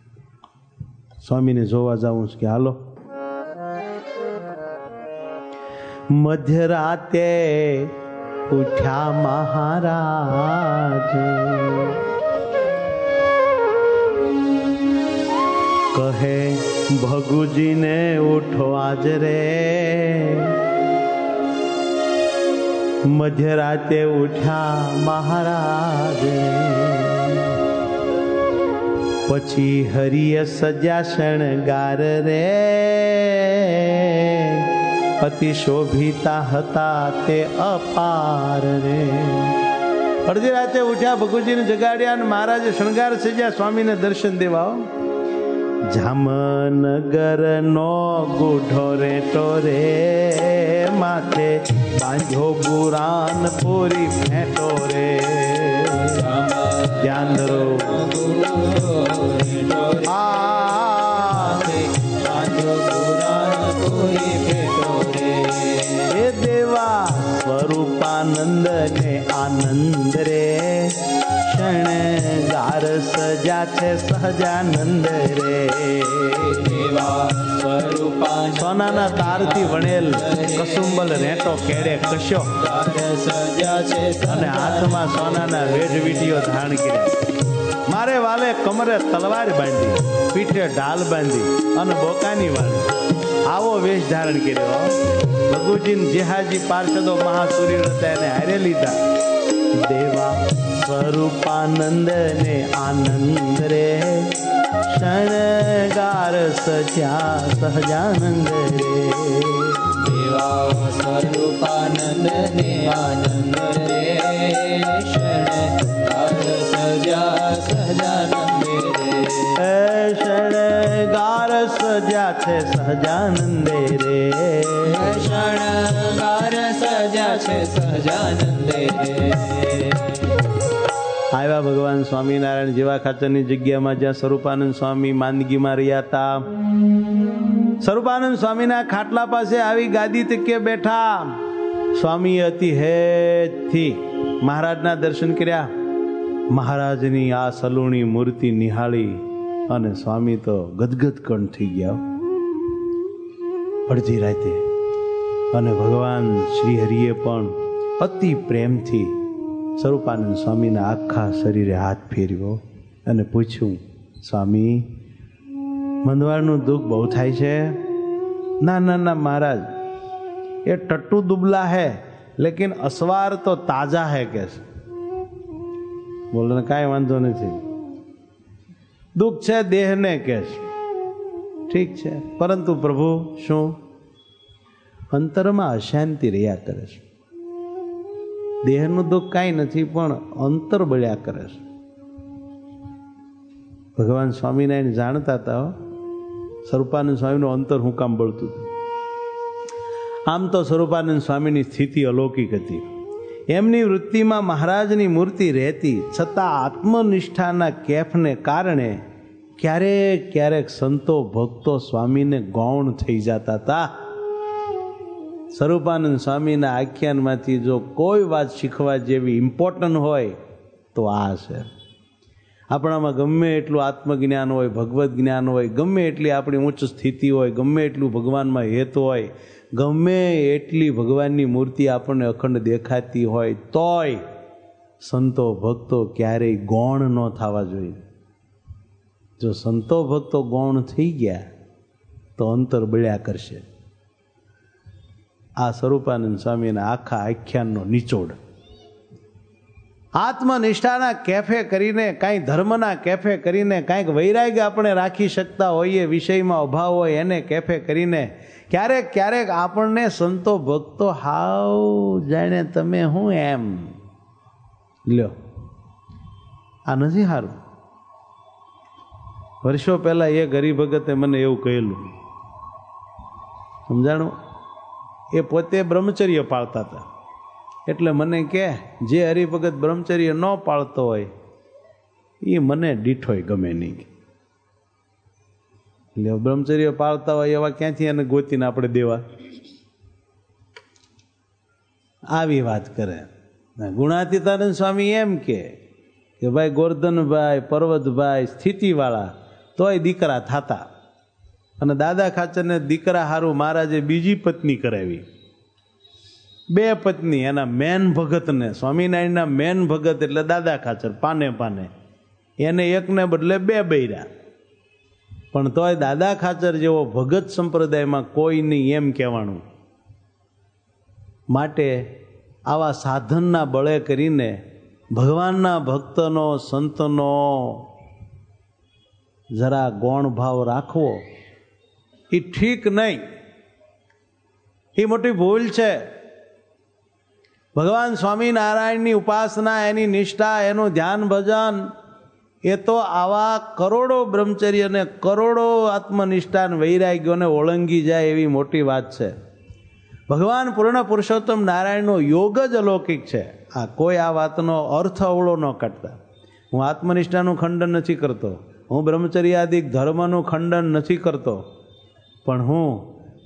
સ્વામીને જોવા જાઉં કે હાલો. મધ્યરાતે ઉઠ્યા મહારાજ, કહે ભગુજીને ઉઠો આજ રે. મધ્યરાતે ઉઠ્યા મહારાજ, પછી હરિય સજ્યા શણગાર રે. અતિ શોભિતા હતા તે અપાર રે. અડધી રાતે ઉઠ્યા, ભગુજીને જગાડ્યા અને મહારાજે શણગાર સજ્યા સ્વામીને દર્શન દેવા. જામનગર નો ગુઢો રેટો રે, માથે બાંધો બુરાન પૂરી ફેટો રે. ધ્યાન ધરો આ કોઈ ભેટો રે. હે દેવા સ્વરૂપાનંદ ને આનંદ રે, શણગાર સજા છે સહજાનંદ રે. દેવા સ્વરૂપાનંદ સોનાના તારથી વણેલ કસુંબલ રેટો કેડે કશ્યો, સજા છે અને હાથમાં સોનાના વેઢવીટીઓ ધારણ કર્યા. મારે વાલે કમરે તલવાર બાંધી, પીઠે ઢાલ બાંધી અને બોકાની વાળી આવો વેશ ધારણ કર્યો. ભગુજી જેહાજી પાર્ષદો મહાસુરી હતા એને હારે લીધા. દેવા સ્વરૂપાનંદ ને આનંદ રે, શણગાર સજા સહજાનંદ રે. દેવા સ્વરૂપાનંદ ને આનંદ રે, શણગાર સજા સહજાનંદ રે. શણગાર સજા છે સહજાનંદ રે. શણગાર સજા છે સહજાનંદ રે. આવ્યા ભગવાન સ્વામિનારાયણ જેવા ખાચરની જગ્યામાં જ્યાં સ્વરૂપાનંદ સ્વામી માંદગીમાં રહ્યા હતા. સ્વરૂપાનંદ સ્વામીના ખાટલા પાસે આવી ગાદી તકે બેઠા. સ્વામી અતિ હેતથી મહારાજના દર્શન કર્યા. મહારાજની આ સલુણી મૂર્તિ નિહાળી અને સ્વામી તો ગદગદ કંઠ થઈ ગયા. અડધી રાતે અને ભગવાન શ્રી હરિએ પણ અતિ પ્રેમથી સ્વરૂપાનંદ સ્વામીના આખા શરીરે હાથ ફેર્યો અને પૂછ્યું, સ્વામી મંદવાળનું દુઃખ બહુ થાય છે? ના ના ના મહારાજ, એ ટટ્ટુ દુબલા હે લેકિન અસવાર તો તાજા હે કે છે. બોલો કાંઈ વાંધો નથી, દુઃખ છે દેહને કે છે, ઠીક છે, પરંતુ પ્રભુ શું અંતરમાં અશાંતિ રહ્યા કરે છે. દેહનું દુઃખ કાંઈ નથી પણ અંતર બળ્યા કરે છે. ભગવાન સ્વામિનારાયણ જાણતા હતા સ્વરૂપાનંદ સ્વામીનું અંતર હું કામ બળતું હતું. આમ તો સ્વરૂપાનંદ સ્વામીની સ્થિતિ અલૌકિક હતી. એમની વૃત્તિમાં મહારાજની મૂર્તિ રહેતી છતાં આત્મનિષ્ઠાના કેફને કારણે ક્યારેક ક્યારેક સંતો ભક્તો સ્વામીને ગૌણ થઈ જતા હતા. સ્વરૂપાનંદ સ્વામીના આખ્યાનમાંથી જો કોઈ વાત શીખવા જેવી ઇમ્પોર્ટન્ટ હોય તો આ છે. આપણામાં ગમે એટલું આત્મજ્ઞાન હોય, ભગવદ્ જ્ઞાન હોય, ગમે એટલી આપણી ઉચ્ચ સ્થિતિ હોય, ગમે એટલું ભગવાનમાં હેત હોય, ગમે એટલી ભગવાનની મૂર્તિ આપણને અખંડ દેખાતી હોય, તોય સંતો ભક્તો ક્યારેય ગૌણ ન થવા જોઈએ. જો સંતો ભક્તો ગૌણ થઈ ગયા તો અંતર બળ્યા કરશે. આ સ્વરૂપાનંદ સ્વામીના આખા આખ્યાનનો નિચોડ. આત્મનિષ્ઠાના કેફે કરીને, કાંઈ ધર્મના કેફે કરીને, કાંઈક વૈરાગ્ય આપણે રાખી શકતા હોઈએ, વિષયમાં અભાવ હોય એને કેફે કરીને ક્યારેક ક્યારેક આપણને સંતો ભક્તો હાવ જાણે તમે હું એમ લ્યો. આ નથી સારું. વર્ષો પહેલા એક હરિભગતે મને એવું કહેલું, સમજાણું? એ પોતે બ્રહ્મચર્ય પાળતા હતા એટલે મને કે જે હરિભગત બ્રહ્મચર્ય ન પાળતો હોય એ મને દીઠોય ગમે નહીં. એટલે બ્રહ્મચર્ય પાળતા હોય એવા ક્યાંથી એને ગોતીને આપણે દેવા? આવી વાત કરે. ગુણાતીતાનંદ સ્વામી એમ કે ભાઈ ગોરધનભાઈ, પર્વતભાઈ સ્થિતિવાળા તોય દીકરા થતા, અને દાદા ખાચરને દીકરા હારું મહારાજે બીજી પત્ની કરાવી. બે પત્ની, એના મેન ભગતને, સ્વામિનારાયણના મેન ભગત એટલે દાદા ખાચર પાને પાને, એને એકને બદલે બે બૈરા. પણ તોય દાદા ખાચર જેવો ભગત સંપ્રદાયમાં કોઈ નહીં એમ કહેવાનું. માટે આવા સાધનના બળે કરીને ભગવાનના ભક્તનો, સંતનો જરા ગૌણ ભાવ રાખવો એ ઠીક નહીં, એ મોટી ભૂલ છે. ભગવાન સ્વામિનારાયણની ઉપાસના, એની નિષ્ઠા, એનું ધ્યાન ભજન એ તો આવા કરોડો બ્રહ્મચર્યને, કરોડો આત્મનિષ્ઠા વૈરાગ્યોને ઓળંગી જાય એવી મોટી વાત છે. ભગવાન પૂર્ણ પુરુષોત્તમ નારાયણનો યોગ જ અલૌકિક છે. આ કોઈ આ વાતનો અર્થ અવળો ન કાઢતા. હું આત્મનિષ્ઠાનું ખંડન નથી કરતો, હું બ્રહ્મચર્યાદિક ધર્મનું ખંડન નથી કરતો, પણ હું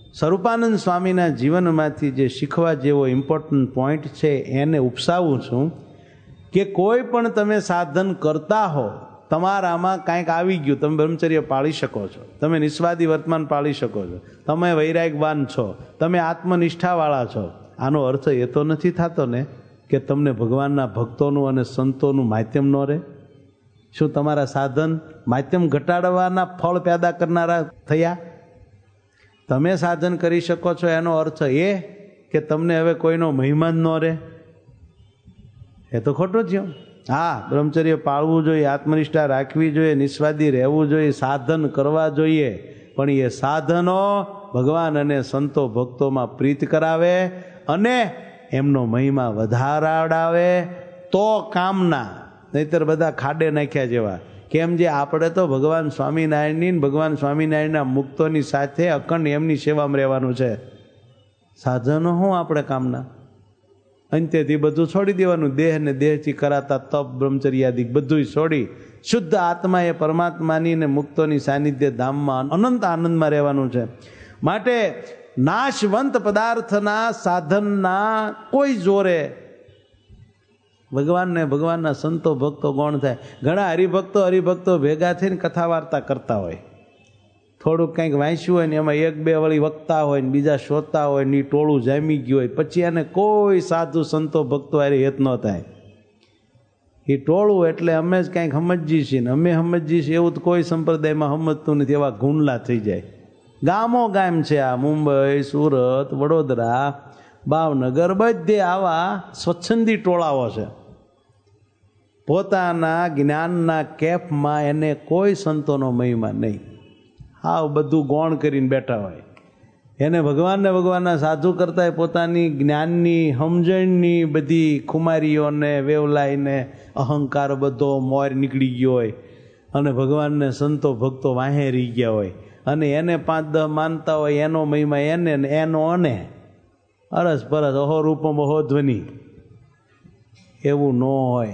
સ્વરૂપાનંદ સ્વામીના જીવનમાંથી જે શીખવા જેવો ઇમ્પોર્ટન્ટ પોઈન્ટ છે એને ઉપસાવું છું કે કોઈ પણ તમે સાધન કરતા હો, તમારામાં કાંઈક આવી ગયું, તમે બ્રહ્મચર્ય પાળી શકો છો, તમે નિસ્વાદી વર્તમાન પાળી શકો છો, તમે વૈરાગવાન છો, તમે આત્મનિષ્ઠાવાળા છો, આનો અર્થ એ તો નથી થતો ને કે તમને ભગવાનના ભક્તોનું અને સંતોનું માધ્યમ ન રહે? શું તમારા સાધન માધ્યમ ઘટાડવાના ફળ પેદા કરનારા થયા? તમે સાધન કરી શકો છો એનો અર્થ એ કે તમને હવે કોઈનો મહિમા જ ન રહે? એ તો ખોટું થયું. હા, બ્રહ્મચર્ય પાળવું જોઈએ, આત્મનિષ્ઠા રાખવી જોઈએ, નિસ્વાદી રહેવું જોઈએ, સાધન કરવા જોઈએ, પણ એ સાધનો ભગવાન અને સંતો ભક્તોમાં પ્રીત કરાવે અને એમનો મહિમા વધારાવડાવે તો કામના, નહીતર બધા ખાડે નાખ્યા જેવા. કેમ? જે આપણે તો ભગવાન સ્વામિનારાયણની ભગવાન સ્વામિનારાયણના મુક્તોની સાથે અખંડ એમની સેવામાં રહેવાનું છે. સાધનો શું આપણે કામના? અંત્યથી બધું છોડી દેવાનું, દેહ ને દેહથી કરાતા તપ બ્રહ્મચર્યાદિક બધું છોડી શુદ્ધ આત્મા એ પરમાત્માની ને મુક્તોની સાનિધ્ય ધામમાં અનંત આનંદમાં રહેવાનું છે. માટે નાશવંત પદાર્થના સાધનના કોઈ જોરે ભગવાનને ભગવાનના સંતો ભક્તો ગૌણ થાય. ઘણા હરિભક્તો હરિભક્તો ભેગા થઈને કથા વાર્તા કરતા હોય, થોડુંક કંઈક વાંચ્યું હોય ને એમાં એક બે વળી વક્તા હોય ને બીજા શ્રોતા હોય ને ટોળું જામી ગયું હોય, પછી એને કોઈ સાધુ સંતો ભક્તો અરે હેત ન થાય. એ ટોળું એટલે અમે જ કાંઈક સમજીએ છીએ ને અમે સમજીએ છીએ એવું તો કોઈ સંપ્રદાયમાં સમજતું નથી, એવા ગુંડલા થઈ જાય. ગામો ગામ છે આ, મુંબઈ, સુરત, વડોદરા, ભાવનગર, બધે આવા સ્વચ્છંદી ટોળાઓ છે. પોતાના જ્ઞાનના કેફમાં એને કોઈ સંતોનો મહિમા નહીં, હાવ બધું ગૌણ કરીને બેઠા હોય. એને ભગવાનને ભગવાનના સાધુ કરતા પોતાની જ્ઞાનની સમજણની બધી ખુમારીઓને વેવલાઈને અહંકાર બધો મોર નીકળી ગયો હોય અને ભગવાનને સંતો ભક્તો વાહે રહી ગયા હોય અને એને પાંચ દહ માનતા હોય, એનો મહિમા એને ને એનો અને અરસ પરસ અહો રૂપમ અહો ધ્વનિ. એવું ન હોય.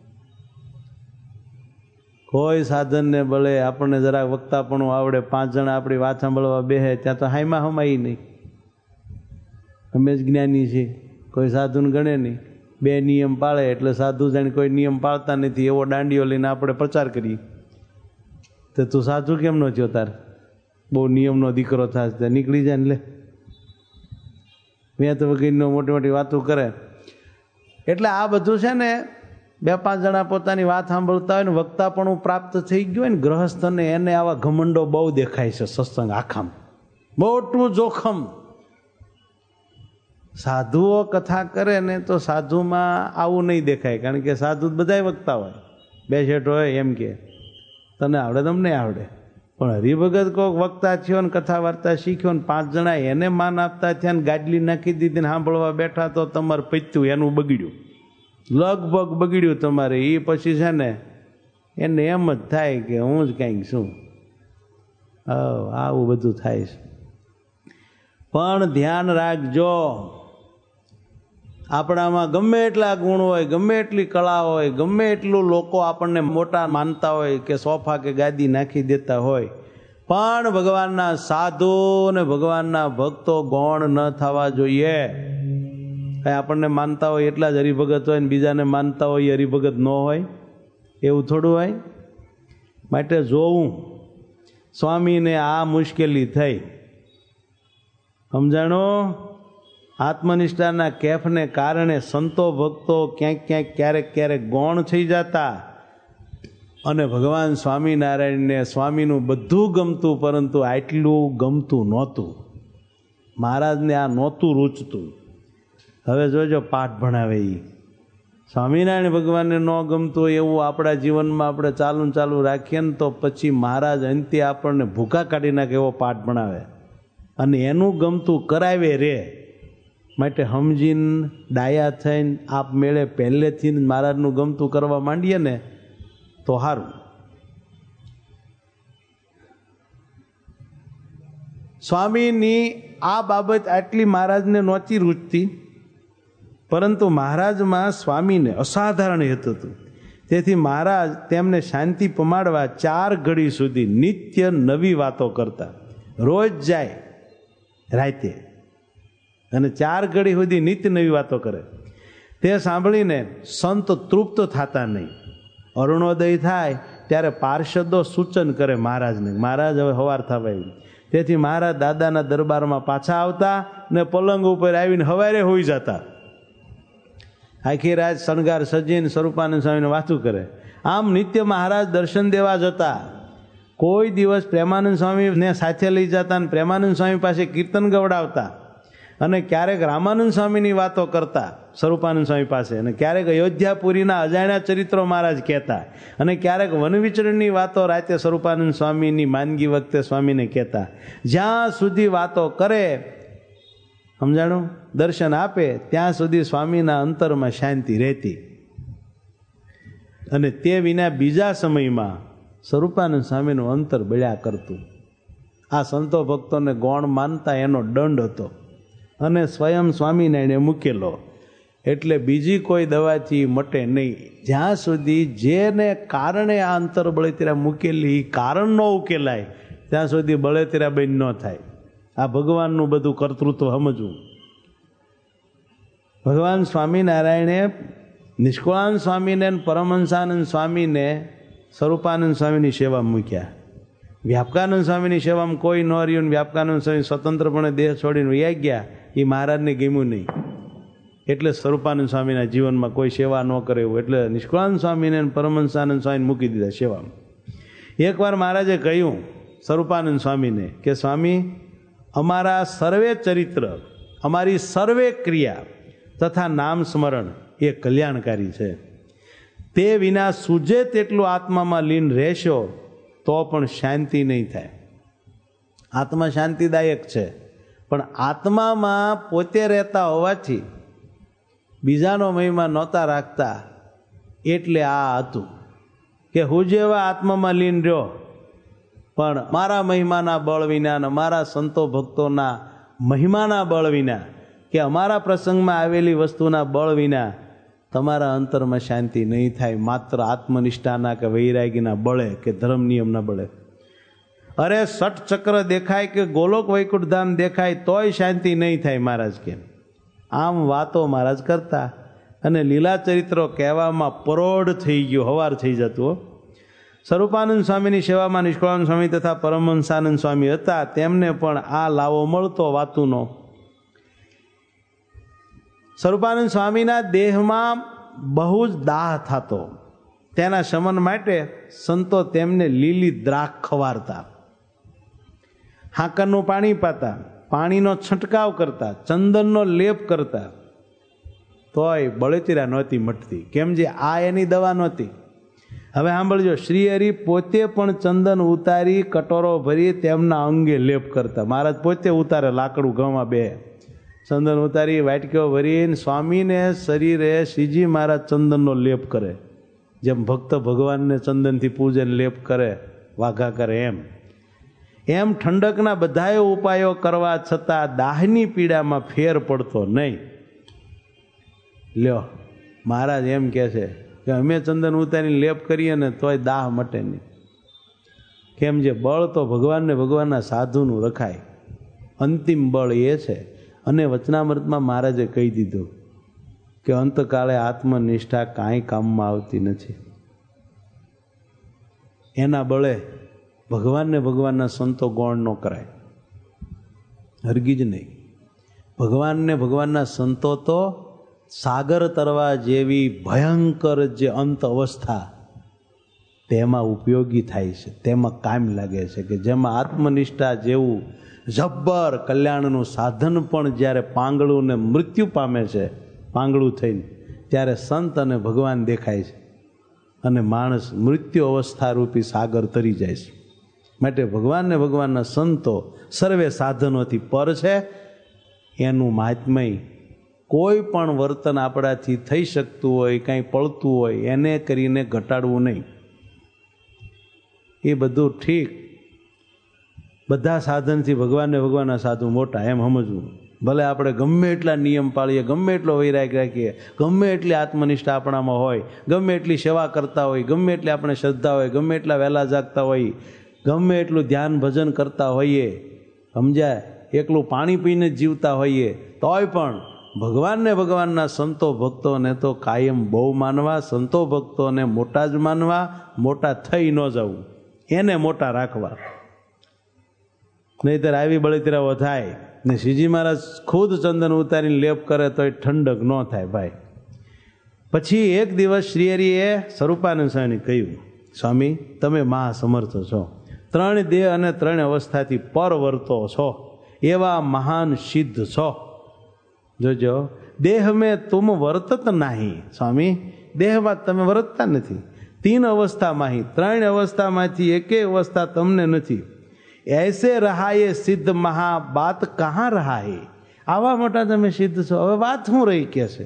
કોઈ સાધનને ભલે આપણને જરાક વક્તાપણું આવડે, પાંચ જણા આપણી વાત સાંભળવા બેહે ત્યાં તો હાઈમાં હમાઈ નહીં, અમે જ જ્ઞાની છીએ, કોઈ સાધુને ગણે નહીં. બે નિયમ પાળે એટલે સાધુ જાણે કોઈ નિયમ પાળતા નથી એવો દાંડીઓ લઈને આપણે પ્રચાર કરીએ. તો તું સાધુ કેમ ન થયો? તાર બહુ નિયમનો દીકરો થાય ત્યાં નીકળી જાય ને લે મેં તો વગીરનો મોટી મોટી વાતો કરે. એટલે આ બધું છે ને, બે પાંચ જણા પોતાની વાત સાંભળતા હોય ને વક્તાપણું પ્રાપ્ત થઈ ગયું હોય ને ગ્રહસ્થને, એને આવા ઘમંડો બહુ દેખાય છે સત્સંગ આખામાં, મોટું જોખમ. સાધુઓ કથા કરે ને તો સાધુમાં આવું નહીં દેખાય, કારણ કે સાધુ બધાય વક્તા હોય, બે શેઠ હોય એમ કે તને આવડે તમને આવડે. પણ હરિભગત કોઈક વક્તા થયો ને કથા વાર્તા શીખ્યો ને પાંચ જણા એને માન આપતા થયા ને ગાડલી નાખી દીધી ને સાંભળવા બેઠા તો તમારે પચ્યું, એનું બગડ્યું, લગભગ બગડ્યું તમારે. એ પછી છે ને એને એમ જ થાય કે હું જ કંઈક છું. આવું બધું થાય છે. પણ ધ્યાન રાખજો, આપણામાં ગમે એટલા ગુણ હોય, ગમે એટલી કળા હોય, ગમે એટલું લોકો આપણને મોટા માનતા હોય કે સોફા કે ગાદી નાખી દેતા હોય, પણ ભગવાનના સાધુ ને ભગવાનના ભક્તો ગૌણ ન થવા જોઈએ. આપણને માનતા હોય એટલા જ હરિભગત હોય ને બીજાને માનતા હોય હરિભગત ન હોય, એવું થોડું હોય. માટે જોવું, સ્વામીને આ મુશ્કેલી થઈ, સમજાણો? આત્મનિષ્ઠાના કેફને કારણે સંતો ભક્તો ક્યાંક ક્યાંક ક્યારેક ક્યારેક ગૌણ થઈ જતા અને ભગવાન સ્વામિનારાયણને સ્વામીનું બધું ગમતું, પરંતુ આટલું ગમતું નહોતું. મહારાજને આ નહોતું રૂચતું. હવે જોજો પાઠ ભણાવે એ સ્વામિનારાયણ ભગવાનને ન ગમતું હોય એવું આપણા જીવનમાં આપણે ચાલુ ચાલુ રાખીએ ને તો પછી મહારાજ અંતે આપણને ભૂખા કાઢી નાખે એવો પાઠ ભણાવે અને એનું ગમતું કરાવે રે. માટે સમજીને ડાયા થઈને આપ મેળે પહેલેથી મહારાજનું ગમતું કરવા માંડીએ ને તો સારું. સ્વામીની આ બાબત આટલી મહારાજને નહોતી રૂચતી, પરંતુ મહારાજમાં સ્વામીને અસાધારણ હેત હતું. તેથી મહારાજ તેમને શાંતિ પમાડવા ચાર ઘડી સુધી નિત્ય નવી વાતો કરતા. રોજ જાય રાતે, અને ચાર ઘડી સુધી નિત્ય નવી વાતો કરે. તે સાંભળીને સંત તૃપ્ત થતા નહીં. અરુણોદય થાય ત્યારે પાર્ષદો સૂચન કરે મહારાજને, મહારાજ હવે હવાર થવા. તેથી મહારાજ દાદાના દરબારમાં પાછા આવતા ને પલંગ ઉપર આવીને હવારે હોઈ જતા. આખી રાત શણગાર સજીને સ્વરૂપાનંદ સ્વામીને વાતું કરે. આમ નિત્ય મહારાજ દર્શન દેવા જતા. કોઈ દિવસ પ્રેમાનંદ સ્વામીને સાથે લઈ જતા અને પ્રેમાનંદ સ્વામી પાસે કીર્તન ગવડાવતા, અને ક્યારેક રામાનંદ સ્વામીની વાતો કરતા સ્વરૂપાનંદ સ્વામી પાસે, અને ક્યારેક અયોધ્યાપુરીના અજાણ્યા ચરિત્રો મહારાજ કહેતા, અને ક્યારેક વનવિચરણની વાતો રાતે સ્વરૂપાનંદ સ્વામીની માંદગી વખતે સ્વામીને કહેતા. જ્યાં સુધી વાતો કરે, સમજાણું, દર્શન આપે, ત્યાં સુધી સ્વામીના અંતરમાં શાંતિ રહેતી. અને તે વિના બીજા સમયમાં સ્વરૂપાનંદ સ્વામીનું અંતર બળ્યા કરતું. આ સંતો ભક્તોને ગૌણ માનતા એનો દંડ હતો, અને સ્વયં સ્વામિનારાયણે મૂકેલો. એટલે બીજી કોઈ દવાથી મટે નહીં. જ્યાં સુધી જેને કારણે આ અંતર બળેતરા મૂકેલી કારણ ન ઉકેલાય ત્યાં સુધી બળેતરા બંધ ન થાય. આ ભગવાનનું બધું કર્તૃત્વ સમજવું. ભગવાન સ્વામિનારાયણે નિષ્કુળાનંદ સ્વામીને પરમહંસાનંદ સ્વામીને સ્વરૂપાનંદ સ્વામીની સેવા મૂક્યા. વ્યાપકાનંદ સ્વામીની સેવામાં કોઈ ન રહ્યું. વ્યાપકાનંદ સ્વામી સ્વતંત્રપણે દેહ છોડીને વહી ગયા. એ મહારાજને ગમ્યું નહીં, એટલે સ્વરૂપાનંદ સ્વામીના જીવનમાં કોઈ સેવા ન કરે એવું, એટલે નિષ્કુળાનંદ સ્વામીને પરમહંસાનંદ સ્વામીને મૂકી દીધા સેવામાં. એકવાર મહારાજે કહ્યું સ્વરૂપાનંદ સ્વામીને કે સ્વામી, અમારા સર્વે ચરિત્ર, અમારી સર્વે ક્રિયા તથા નામ સ્મરણ એ કલ્યાણકારી છે. તે વિના સૂજે તેટલું આત્મામાં લીન રહેશો તો પણ શાંતિ નહીં થાય. આત્મા શાંતિદાયક છે, પણ આત્મામાં પોતે રહેતા હોવાથી બીજાનો મહિમા નહોતા રાખતા. એટલે આ હતું કે હું જેવા આત્મામાં લીન રહ્યો, પણ મારા મહિમાના બળ વિના અને મારા સંતો ભક્તોના મહિમાના બળ વિના કે અમારા પ્રસંગમાં આવેલી વસ્તુના બળ વિના તમારા અંતરમાં શાંતિ નહીં થાય. માત્ર આત્મનિષ્ઠાના કે વૈરાગીના બળે કે ધર્મ નિયમના બળે. અરે સઠ ચક્ર દેખાય કે ગોલોક વૈકુંઠ ધામ દેખાય તોય શાંતિ નહીં થાય મહારાજ કે. આમ વાતો મહારાજ કરતા, અને લીલા ચરિત્રો કહેવામાં પરોઢ થઈ ગયું, હવાર થઈ જતું. સ્વરૂપાનંદ સ્વામીની સેવામાં નિષ્કુળાનંદ સ્વામી તથા પરમહંસાનંદ સ્વામી હતા. તેમને પણ આ લાવો મળતો વાતુનો. સ્વરૂપાનંદ સ્વામીના દેહમાં બહુ જ દાહ થતો. તેના શમન માટે સંતો તેમને લીલી દ્રાક્ષ ખવારતા, હાકરનું પાણી પાતા, પાણીનો છંટકાવ કરતા, ચંદનનો લેપ કરતા, તોય બળેતીરા નહોતી મટતી. કેમ જે આ એની દવા નહોતી. હવે સાંભળજો, શ્રી હરિ પોતે પણ ચંદન ઉતારી કટોરો ભરી તેમના અંગે લેપ કરતા. મહારાજ પોતે ઉતારે, લાકડું ઘઉંમાં બે ચંદન ઉતારી વાટકીઓ ભરીને સ્વામીને શરીરે શ્રીજી મહારાજ ચંદનનો લેપ કરે. જેમ ભક્ત ભગવાનને ચંદનથી પૂજન લેપ કરે, વાઘા કરે, એમ એમ ઠંડકના બધાય ઉપાયો કરવા છતાં દાહની પીડામાં ફેર પડતો નહીં. લ્યો, મહારાજ એમ કહે છે કે અમે ચંદન ઉતારીને લેપ કરીએ ને તોય દાહ મટે નહીં. કેમ જે બળ તો ભગવાનને ભગવાનના સાધુનું રખાય. અંતિમ બળ એ છે. અને વચનામૃતમાં મહારાજે કહી દીધું કે અંતકાળે આત્મનિષ્ઠા કાંઈ કામમાં આવતી નથી. એના બળે ભગવાનને ભગવાનના સંતો ગૌણ ન કરાય, હરગીજ નહીં. ભગવાનને ભગવાનના સંતો તો સાગર તરવા જેવી ભયંકર જે અંત અવસ્થા તેમાં ઉપયોગી થાય છે, તેમાં કામ લાગે છે. કે જેમાં આત્મનિષ્ઠા જેવું જબ્બર કલ્યાણનું સાધન પણ જ્યારે પાંગળું ને મૃત્યુ પામે છે, પાંગળું થઈને, ત્યારે સંત અને ભગવાન દેખાય છે, અને માણસ મૃત્યુ અવસ્થા રૂપી સાગર તરી જાય છે. માટે ભગવાનને ભગવાનના સંતો સર્વે સાધનોથી પર છે. એનું મહાત્મય કોઈ પણ વર્તન આપણાથી થઈ શકતું હોય, કાંઈ પડતું હોય, એને કરીને ઘટાડવું નહીં. એ બધું ઠીક, બધા સાધનથી ભગવાનને ભગવાનના સાધુ મોટા એમ સમજવું. ભલે આપણે ગમે એટલા નિયમ પાળીએ, ગમે એટલો વૈરાગ રાખીએ, ગમે એટલી આત્મનિષ્ઠા આપણામાં હોય, ગમે એટલી સેવા કરતા હોય, ગમે એટલી આપણે શ્રદ્ધા હોય, ગમે એટલા વહેલા જાગતા હોય, ગમે એટલું ધ્યાન ભજન કરતા હોઈએ, સમજાય, એકલું પાણી પીને જીવતા હોઈએ તોય પણ ભગવાનને ભગવાનના સંતો ભક્તોને તો કાયમ બહુ માનવા, સંતો ભક્તોને મોટા જ માનવા, મોટા થઈ ન જવું, એને મોટા રાખવા. નહીંતર આવી બળતરાઓ થાય ને શ્રીજી મહારાજ ખુદ ચંદન ઉતારીને લેપ કરે તો એ ઠંડક ન થાય ભાઈ. પછી એક દિવસ શ્રીહરિએ સ્વરૂપાનંદ સ્વામીને કહ્યું, સ્વામી તમે મહાસમર્થ છો, ત્રણ દેહ અને ત્રણ અવસ્થાથી પર વર્તો છો, એવા મહાન સિદ્ધ છો. જોજો, દેહ મેં તુમ વર્તત નહીં. સ્વામી દેહમાં તમે વર્તતા નથી. તીન અવસ્થામાં, ત્રણ અવસ્થામાંથી એકેય અવસ્થા તમને નથી. એસે રહાયે સિદ્ધ મહા બાત કહાં રહાયે. આવા મોટા તમે સિદ્ધ છો, હવે વાત શું રહી કે છે?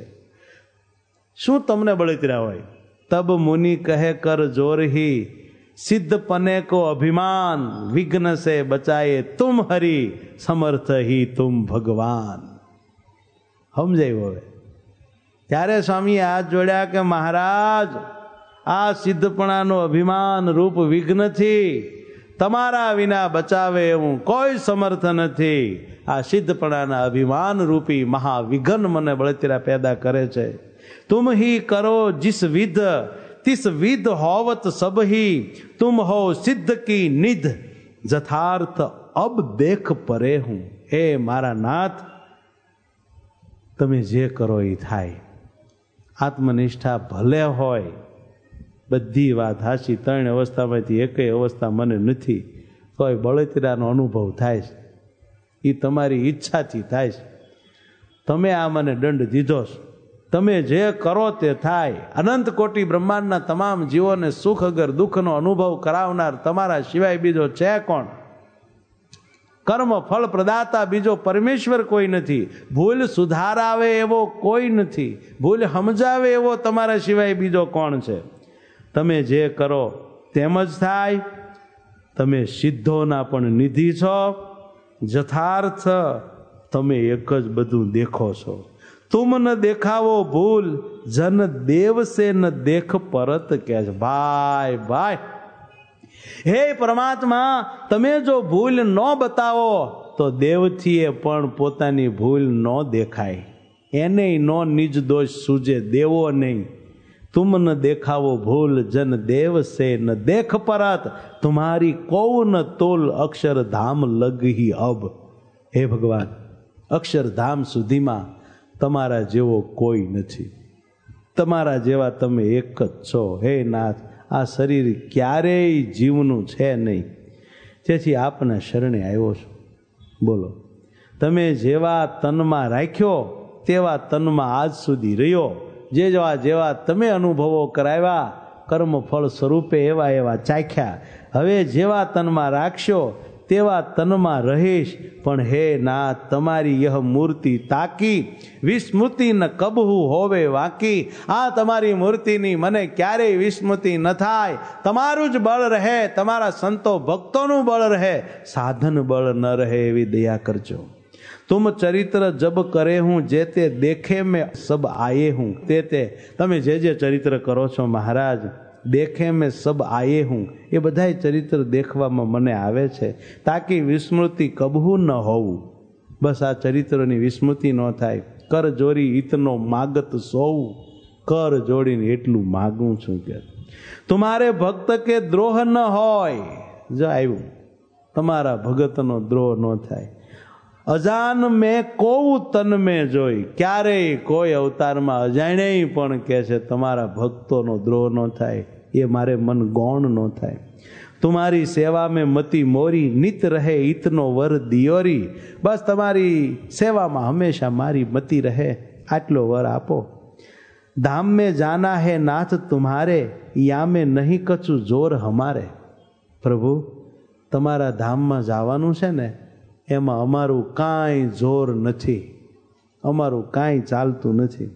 શું તમને બળતરા હોય? તબ મુનિ કહે કર જોર હી સિદ્ધ પને કો અભિમાન, વિઘ્ન સે બચાયે તુમ હરિ, સમર્થ હી તુમ ભગવાન. સમજાયું હવે? ત્યારે સ્વામીએ હાથ જોડ્યા કે મહારાજ, આ સિદ્ધપણાનો અભિમાન રૂપ વિઘ્નથી તમારા વિના બચાવે એવું કોઈ સમર્થ નથી. આ સિદ્ધપણાના અભિમાન રૂપી મહાવિઘ્ન મને બળતરા પેદા કરે છે. तुम ही करो जिस विध तिस विध होवत सब ही, तुम हो सिद्ध की निध यथार्थ अब देख परे हूं. हे मारा नाथ, તમે જે કરો એ થાય. આત્મનિષ્ઠા ભલે હોય, બધી વાત હાચી, ત્રણ અવસ્થામાંથી એકેય અવસ્થા મને નથી, તોય બળતરાનો અનુભવ થાય છે. એ તમારી ઈચ્છાથી થાય છે. તમે આ મને દંડ દીધો છે, તમે જે કરો તે થાય. અનંત કોટી બ્રહ્માંડના તમામ જીવોને સુખ અગર દુઃખનો અનુભવ કરાવનાર તમારા સિવાય બીજો છે કોણ? કર્મ ફળ પ્રદાતા બીજો પરમેશ્વર કોઈ નથી. ભૂલ સુધારાવે એવો કોઈ નથી. ભૂલ સમજાવે એવો તમારા સિવાય બીજો કોણ છે? તમે જે કરો તેમ જ થાય. તમે સિદ્ધોના પણ નિધિ છો. યથાર્થ તમે એક જ બધું દેખો છો. तुम न देखावो भूल, जन देव से न देख परत. કે ભાઈ ભાઈ, હે પરમાત્મા, તમે જો ભૂલ ન બતાવો તો દેવથી પણ પોતાની ભૂલ ન દેખાય, એને નો નિજ દોષ સૂજે દેવો નહીં. तुम न देखावो भूल, जन देव से न देख परत. तुम्हारी को न तोल अक्षरधाम लग ही अब. હે ભગવાન, અક્ષરધામ સુધીમાં તમારા જેવો કોઈ નથી. તમારા જેવા તમે એક જ છો. હે નાથ, આ શરીર ક્યારેય જીવનું છે નહીં, તેથી આપના શરણે આવ્યો છું. બોલો, તમે જેવા તનમાં રાખ્યો તેવા તનમાં આજ સુધી રહ્યો. જે જેવા જેવા તમે અનુભવો કરાવ્યા, કર્મ ફળ સ્વરૂપે એવા એવા ચાખ્યા. હવે જેવા તનમાં રાખશો તેવા તનમાં રહીશ. પણ હે નાથ, તમારી યહ મૂર્તિ તાકી, વિસ્મૃતિ ન કબહુ હોવે વાકી. આ તમારી મૂર્તિની મને ક્યારેય વિસ્મૃતિ ન થાય. તમારું જ બળ રહે, તમારા સંતો ભક્તોનું બળ રહે, સાધન બળ ન રહે એવી દયા કરજો. तुम चरित्र जब करे हूँ, जेते देखे में सब आए हूँ. ते ते તમે જે જે ચરિત્ર કરો છો મહારાજ, દેખે મેં સબ આયે હું, એ બધાય ચરિત્ર દેખવામાં મને આવે છે. તાકી વિસ્મૃતિ કબહુ ન હોવું. બસ આ ચરિત્રોની વિસ્મૃતિ ન થાય. કર જોરી ઇતનો માગત સોઉ. કર જોડીને એટલું માગું છું કે તમારે ભક્ત કે દ્રોહ ન હોય. જો આવ્યું, તમારા ભગતનો દ્રોહ ન થાય. અજાન મેં કોવું તન મેં જોઈ. ક્યારેય કોઈ અવતારમાં અજાણે પણ કહે છે તમારા ભક્તોનો દ્રોહ ન થાય, એ મારે મન ગૌણ ન થાય. तुम्हारी सेवा में मति मोरी, नित रहे इतनो वर दियोरी. बस તમારી સેવામાં હંમેશા મારી મતિ રહે, આટલો વર આપો. धाम में जाना है नाथ तुम्हारे, या में नहीं कछु जोर हमारे. प्रभु, તમારા ધામમાં જવાનું છે ને, એમાં અમારું કાંઈ જોર નથી, અમારું કાંઈ ચાલતું નથી.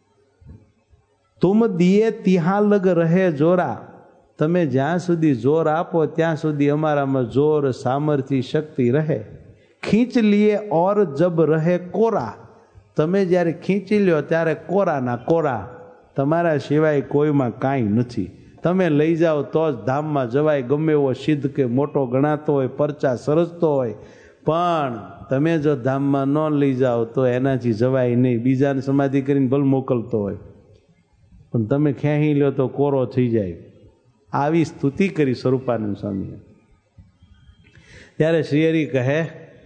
તુમ દિયે તિહાં લગ રહે જોરા. તમે જ્યાં સુધી જોર આપો ત્યાં સુધી અમારામાં જોર, સામર્થ્ય, શક્તિ રહે. ખીંચ લીએ ઓર જબ રહે કોરા. તમે જ્યારે ખીંચી લ્યો ત્યારે કોરાના કોરા, તમારા સિવાય કોઈમાં કાંઈ નથી. તમે લઈ જાઓ તો જ ધામમાં જવાય. ગમે એવો સિદ્ધ કે મોટો ગણાતો હોય, પરચા સરસતો હોય, પણ તમે જો ધામમાં ન લઈ જાઓ તો એનાથી જવાય નહીં. બીજાને સમાધિ કરીને ભલે મોકલતો હોય પણ તમે ખેંચી લો તો કોરો થઈ જાય. આવી સ્તુતિ કરી સ્વરૂપાનંદ સ્વામીએ. ત્યારે શ્રીહરિ કહે,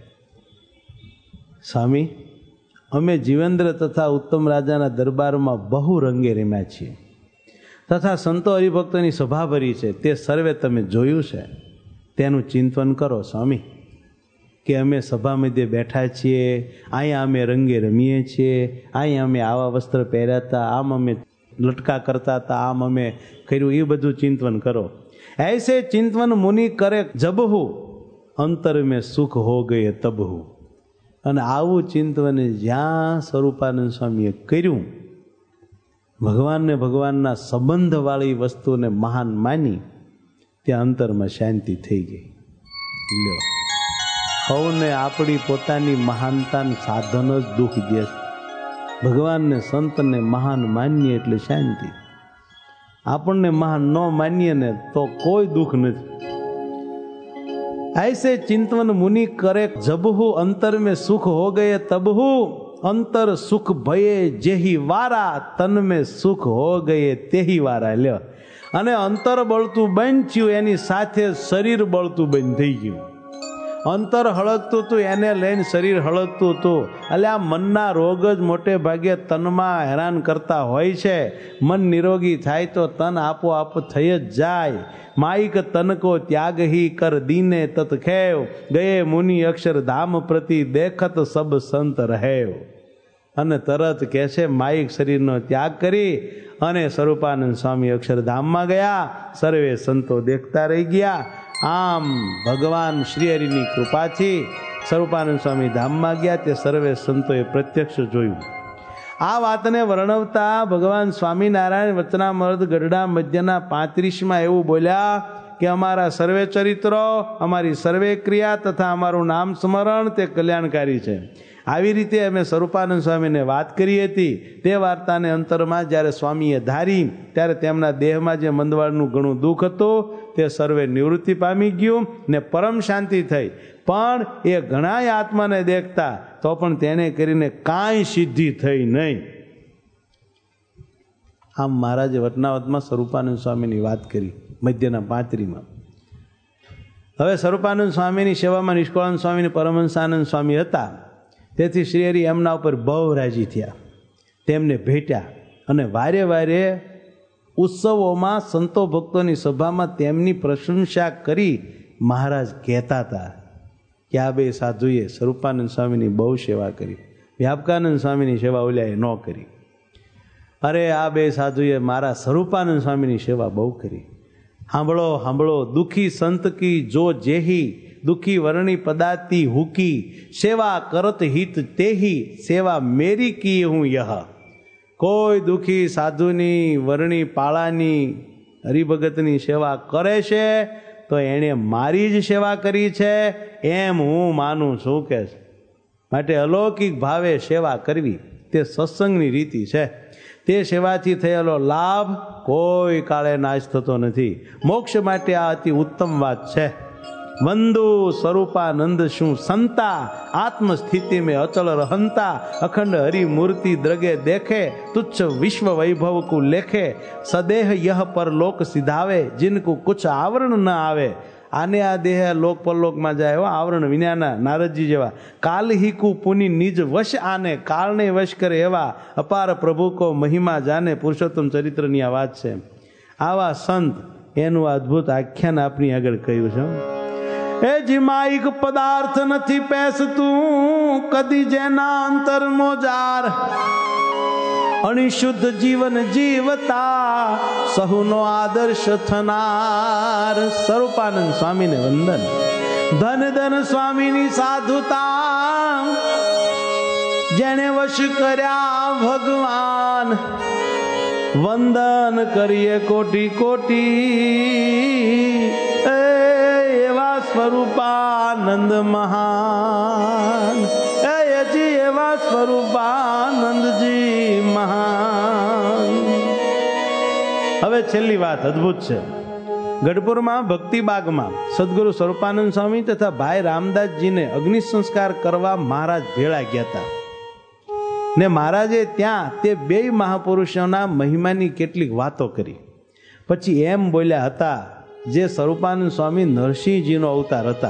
સ્વામી, અમે જીવેન્દ્ર તથા ઉત્તમ રાજાના દરબારમાં બહુ રંગે રમ્યા છીએ તથા સંતો હરિભક્તોની સભા ભરી છે. તે સર્વે તમે જોયું છે. તેનું ચિંતન કરો સ્વામી, કે અમે સભા મધ્યે બેઠા છીએ, અહીંયા અમે રંગે રમીએ છીએ, અહીંયા અમે આવા વસ્ત્ર પહેર્યા હતા, આમ અમે લટકા કરતા હતા, આમ અમે કર્યું. એ બધું ચિંતન કરો. ऐसे चिंतन मुनि करे जबहु अंतर में सुख हो गए तबहु. અને આવું ચિંતન જ્યાં સ્વરૂપાનંદ સ્વામીએ કર્યું, ભગવાનને ભગવાનના સંબંધવાળી વસ્તુને મહાન માની, ત્યાં અંતરમાં શાંતિ થઈ ગઈ. લ્યો, સૌને આપણી પોતાની મહાનતાનું સાધન જ દુઃખ દે છે. ભગવાનને સંતને મહાન માનીએ એટલે શાંતિ. આપણને મહાન ન માનીએ ને તો કોઈ દુઃખ નથી. ऐसे चिंतन मुनि करे जबहु अंतर में सुख हो गए तबहु अंतर सुख भये जेही वारा तन में सुख हो गए तेही वारा. લ્યો, અને અંતર બળતું બંધ થયું, એની સાથે શરીર બળતું બંધ થઈ ગયું. અંતર હળગતું હતું એને લઈને શરીર હળગતું હતું. એટલે આ મનના રોગ જ મોટે ભાગે તનમાં હેરાન કરતા હોય છે. મન નિરોગી થાય તો તન આપોઆપ થઈ જ જાય. માઇક તनको त्याग ही कर दीने तत खेव गए मुनि अक्षरधाम प्रति देखत सब संत रहेव. અને તરત કહે છે માઇક શરીરનો ત્યાગ કરી અને સ્વરૂપાનંદ સ્વામી અક્ષરધામમાં ગયા. સર્વે સંતો દેખતા રહી ગયા. આમ ભગવાન શ્રીહરિની કૃપાથી સ્વરૂપાનંદ સ્વામી ધામમાં ગયા. તે સર્વે સંતોએ પ્રત્યક્ષ જોયું. આ વાતને વર્ણવતા ભગવાન સ્વામિનારાયણ વચનામૃત ગઢડા મધ્યના પાંત્રીસમાં એવું બોલ્યા કે અમારા સર્વે ચરિત્રો, અમારી સર્વે ક્રિયા તથા અમારું નામ સ્મરણ તે કલ્યાણકારી છે. આવી રીતે અમે સ્વરૂપાનંદ સ્વામીને વાત કરી હતી. તે વાર્તાને અંતરમાં જ્યારે સ્વામીએ ધારી ત્યારે તેમના દેહમાં જે મંદવાળનું ઘણું દુઃખ હતું તે સર્વે નિવૃત્તિ પામી ગયું ને પરમ શાંતિ થઈ. પણ એ ઘણાય આત્માને દેખતા તો પણ તેને કરીને કાંઈ સિદ્ધિ થઈ નહીં. આમ મહારાજે વટનાવતમાં સ્વરૂપાનંદ સ્વામીની વાત કરી મધ્યના પાંત્રીમાં. હવે સ્વરૂપાનંદ સ્વામીની સેવામાં નિષ્કળાનંદ સ્વામી પરમહંસાનંદ સ્વામી હતા. તેથી શ્રીહરિ એમના ઉપર બહુ રાજી થયા, તેમને ભેટ્યા અને વારે વારે ઉત્સવોમાં સંતો ભક્તોની સભામાં તેમની પ્રશંસા કરી મહારાજ કહેતા હતા કે આ બે સાધુએ સ્વરૂપાનંદ સ્વામીની બહુ સેવા કરી, વ્યાપકાનંદ સ્વામીની સેવા ઓલ્યાએ ન કરી. અરે આ બે સાધુએ મારા સ્વરૂપાનંદ સ્વામીની સેવા બહુ કરી. સાંભળો સાંભળો, દુઃખી સંત કી જો જેહી દુઃખી વર્ણી પદાતી હુકી સેવા કરત હિત તેહી સેવા મેરી કી હું યહ. કોઈ દુઃખી સાધુની વર્ણી પાળાની હરિભગતની સેવા કરે છે તો એણે મારી જ સેવા કરી છે એમ હું માનું છું. કે માટે અલૌકિક ભાવે સેવા કરવી તે સત્સંગની રીતિ છે. તે સેવાથી થયેલો લાભ કોઈ કાળે નાશ થતો નથી. મોક્ષ માટે આ અતિ ઉત્તમ વાત છે. વંદુ સ્વરૂપાનંદ શું સંતા આત્મસ્થિતિ મેં અચલ રહંતા અખંડ હરિ મૂર્તિ દ્રગે દેખે તુચ્છ વિશ્વ વૈભવ કુ લેખે સદેહ યહ પર લોક સિધાવે જિનકુ કુછ આવરણ ન આવે. આને આ દેહ લોક પરલોકમાં જાય હો, આવરણ વિનાના નારદજી જેવા. કાલ હિકુ પુની નિજ વશ આને કાળને વશ કરે એવા અપાર પ્રભુ કો મહિમા જાને. પુરુષોત્તમ ચરિત્રની આ વાત છે. આવા સંત એનું અદ્ભુત આખ્યાન આપણી આગળ કહ્યું છે. એ જીમાઈક પદાર્થ નથી પેસતું કદી જેના અંતર મોજાર અણિશુદ્ધ જીવન જીવતા સહુનો આદર્શ થનાર. સ્વરૂપાનંદ સ્વામીને વંદન. ધન ધન સ્વામીની સાધુતા જેને વશ કર્યા ભગવાન. વંદન કરીએ કોટી કોટી એવા સ્વરૂપાનંદ મહાન. એજી એવા સ્વરૂપાનંદજી મહાન. હવે છેલ્લી વાત અદ્ભુત છે. ગઢપુરમાં ભક્તિબાગમાં સદગુરુ સ્વરૂપાનંદ સ્વામી તથા ભાઈ રામદાસજીને અગ્નિ સંસ્કાર કરવા મહારાજ ભેળા ગયા હતા ને મહારાજે ત્યાં તે બે મહાપુરુષોના મહિમાની કેટલીક વાતો કરી. પછી એમ બોલ્યા હતા, જે સ્વરૂપાનંદ સ્વામી નરસિંહજીનો અવતાર હતા,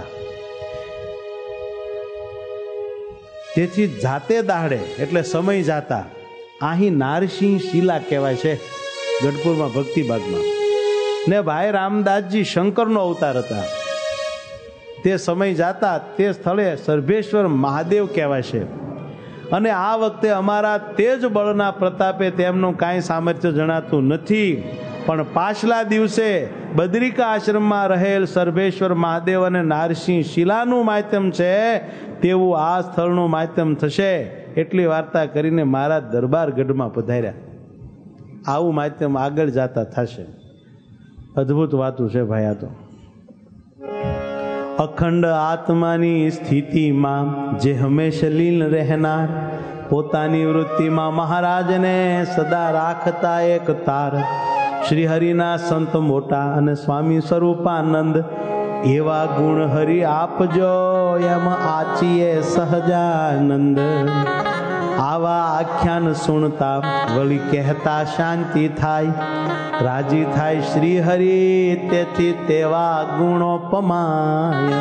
તેથી જાતે દાહડે એટલે સમય જાતા અહીં નારસિંહ શિલા કહેવાય છે ગઢપુરમાં ભક્તિબાગમાં. ને ભાઈ રામદાસજી શંકરનો અવતાર હતા, તે સમય જાતા તે સ્થળે સર્વેશ્વર મહાદેવ કહેવાય છે. અને આ વખતે અમારા તેજ બળના પ્રતાપે તેમનું કાંઈ સામર્થ્ય જણાતું નથી, પણ પાછલા દિવસે બદ્રિકા આશ્રમમાં રહેલ સર્વેશ્વર મહાદેવ અને નારસિંહ શિલાનું માધ્યમ છે તેવું આ સ્થળનું માધ્યમ થશે. એટલી વાર્તા કરીને મારા દરબાર ગઢમાં પધાર્યા. આવું માધ્યમ આગળ જતા થશે. અદ્ભુત વાતું છે ભાઈ. આ તો અખંડ આત્માની સ્થિતિમાં જે હંમેશા લીન રહેનાર, પોતાની વૃત્તિમાં મહારાજને સદા રાખતા એક તાર, શ્રી હરિના સંત મોટા અને સ્વામી સ્વરૂપાનંદ, એવા ગુણ હરિ આપજો એમ આચીએ સહજાનંદ. આવા આખ્યાન સુણતા વળી કહેતા શાંતિ થાય, રાજી થાય શ્રી હરિ તેથી તેવા ગુણો પમાય.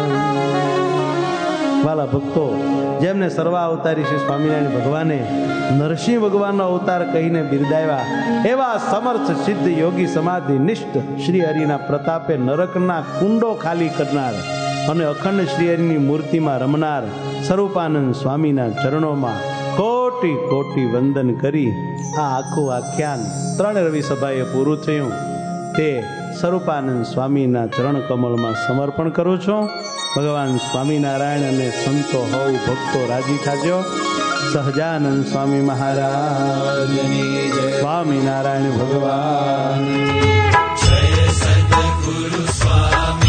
વાલા ભક્તો, જેમને સર્વાવતારી શ્રી સ્વામિનારાયણ ભગવાને નરસિંહ ભગવાનનો અવતાર કહીને બિરદાવ્યા, એવા સમર્થ સિદ્ધ યોગી સમાધિ નિષ્ઠ શ્રી હરિના પ્રતાપે નરકના કુંડો ખાલી કરનાર અને અખંડ શ્રી હરિની મૂર્તિમાં રમનાર સ્વરૂપાનંદ સ્વામીના ચરણોમાં કોટી કોટી વંદન કરી આ આખું આખ્યાન ત્રણ રવિ સભાએ પૂરું થયું તે સ્વરૂપાનંદ સ્વામીના ચરણ કમળમાં સમર્પણ કરું છું. ભગવાન સ્વામિનારાયણ અને સંતો હવ ભક્તો રાજી થાજો. સહજાનંદ સ્વામી મહારાજની જય. સ્વામિનારાયણ ભગવાન જય. સદગુરુ સ્વામી.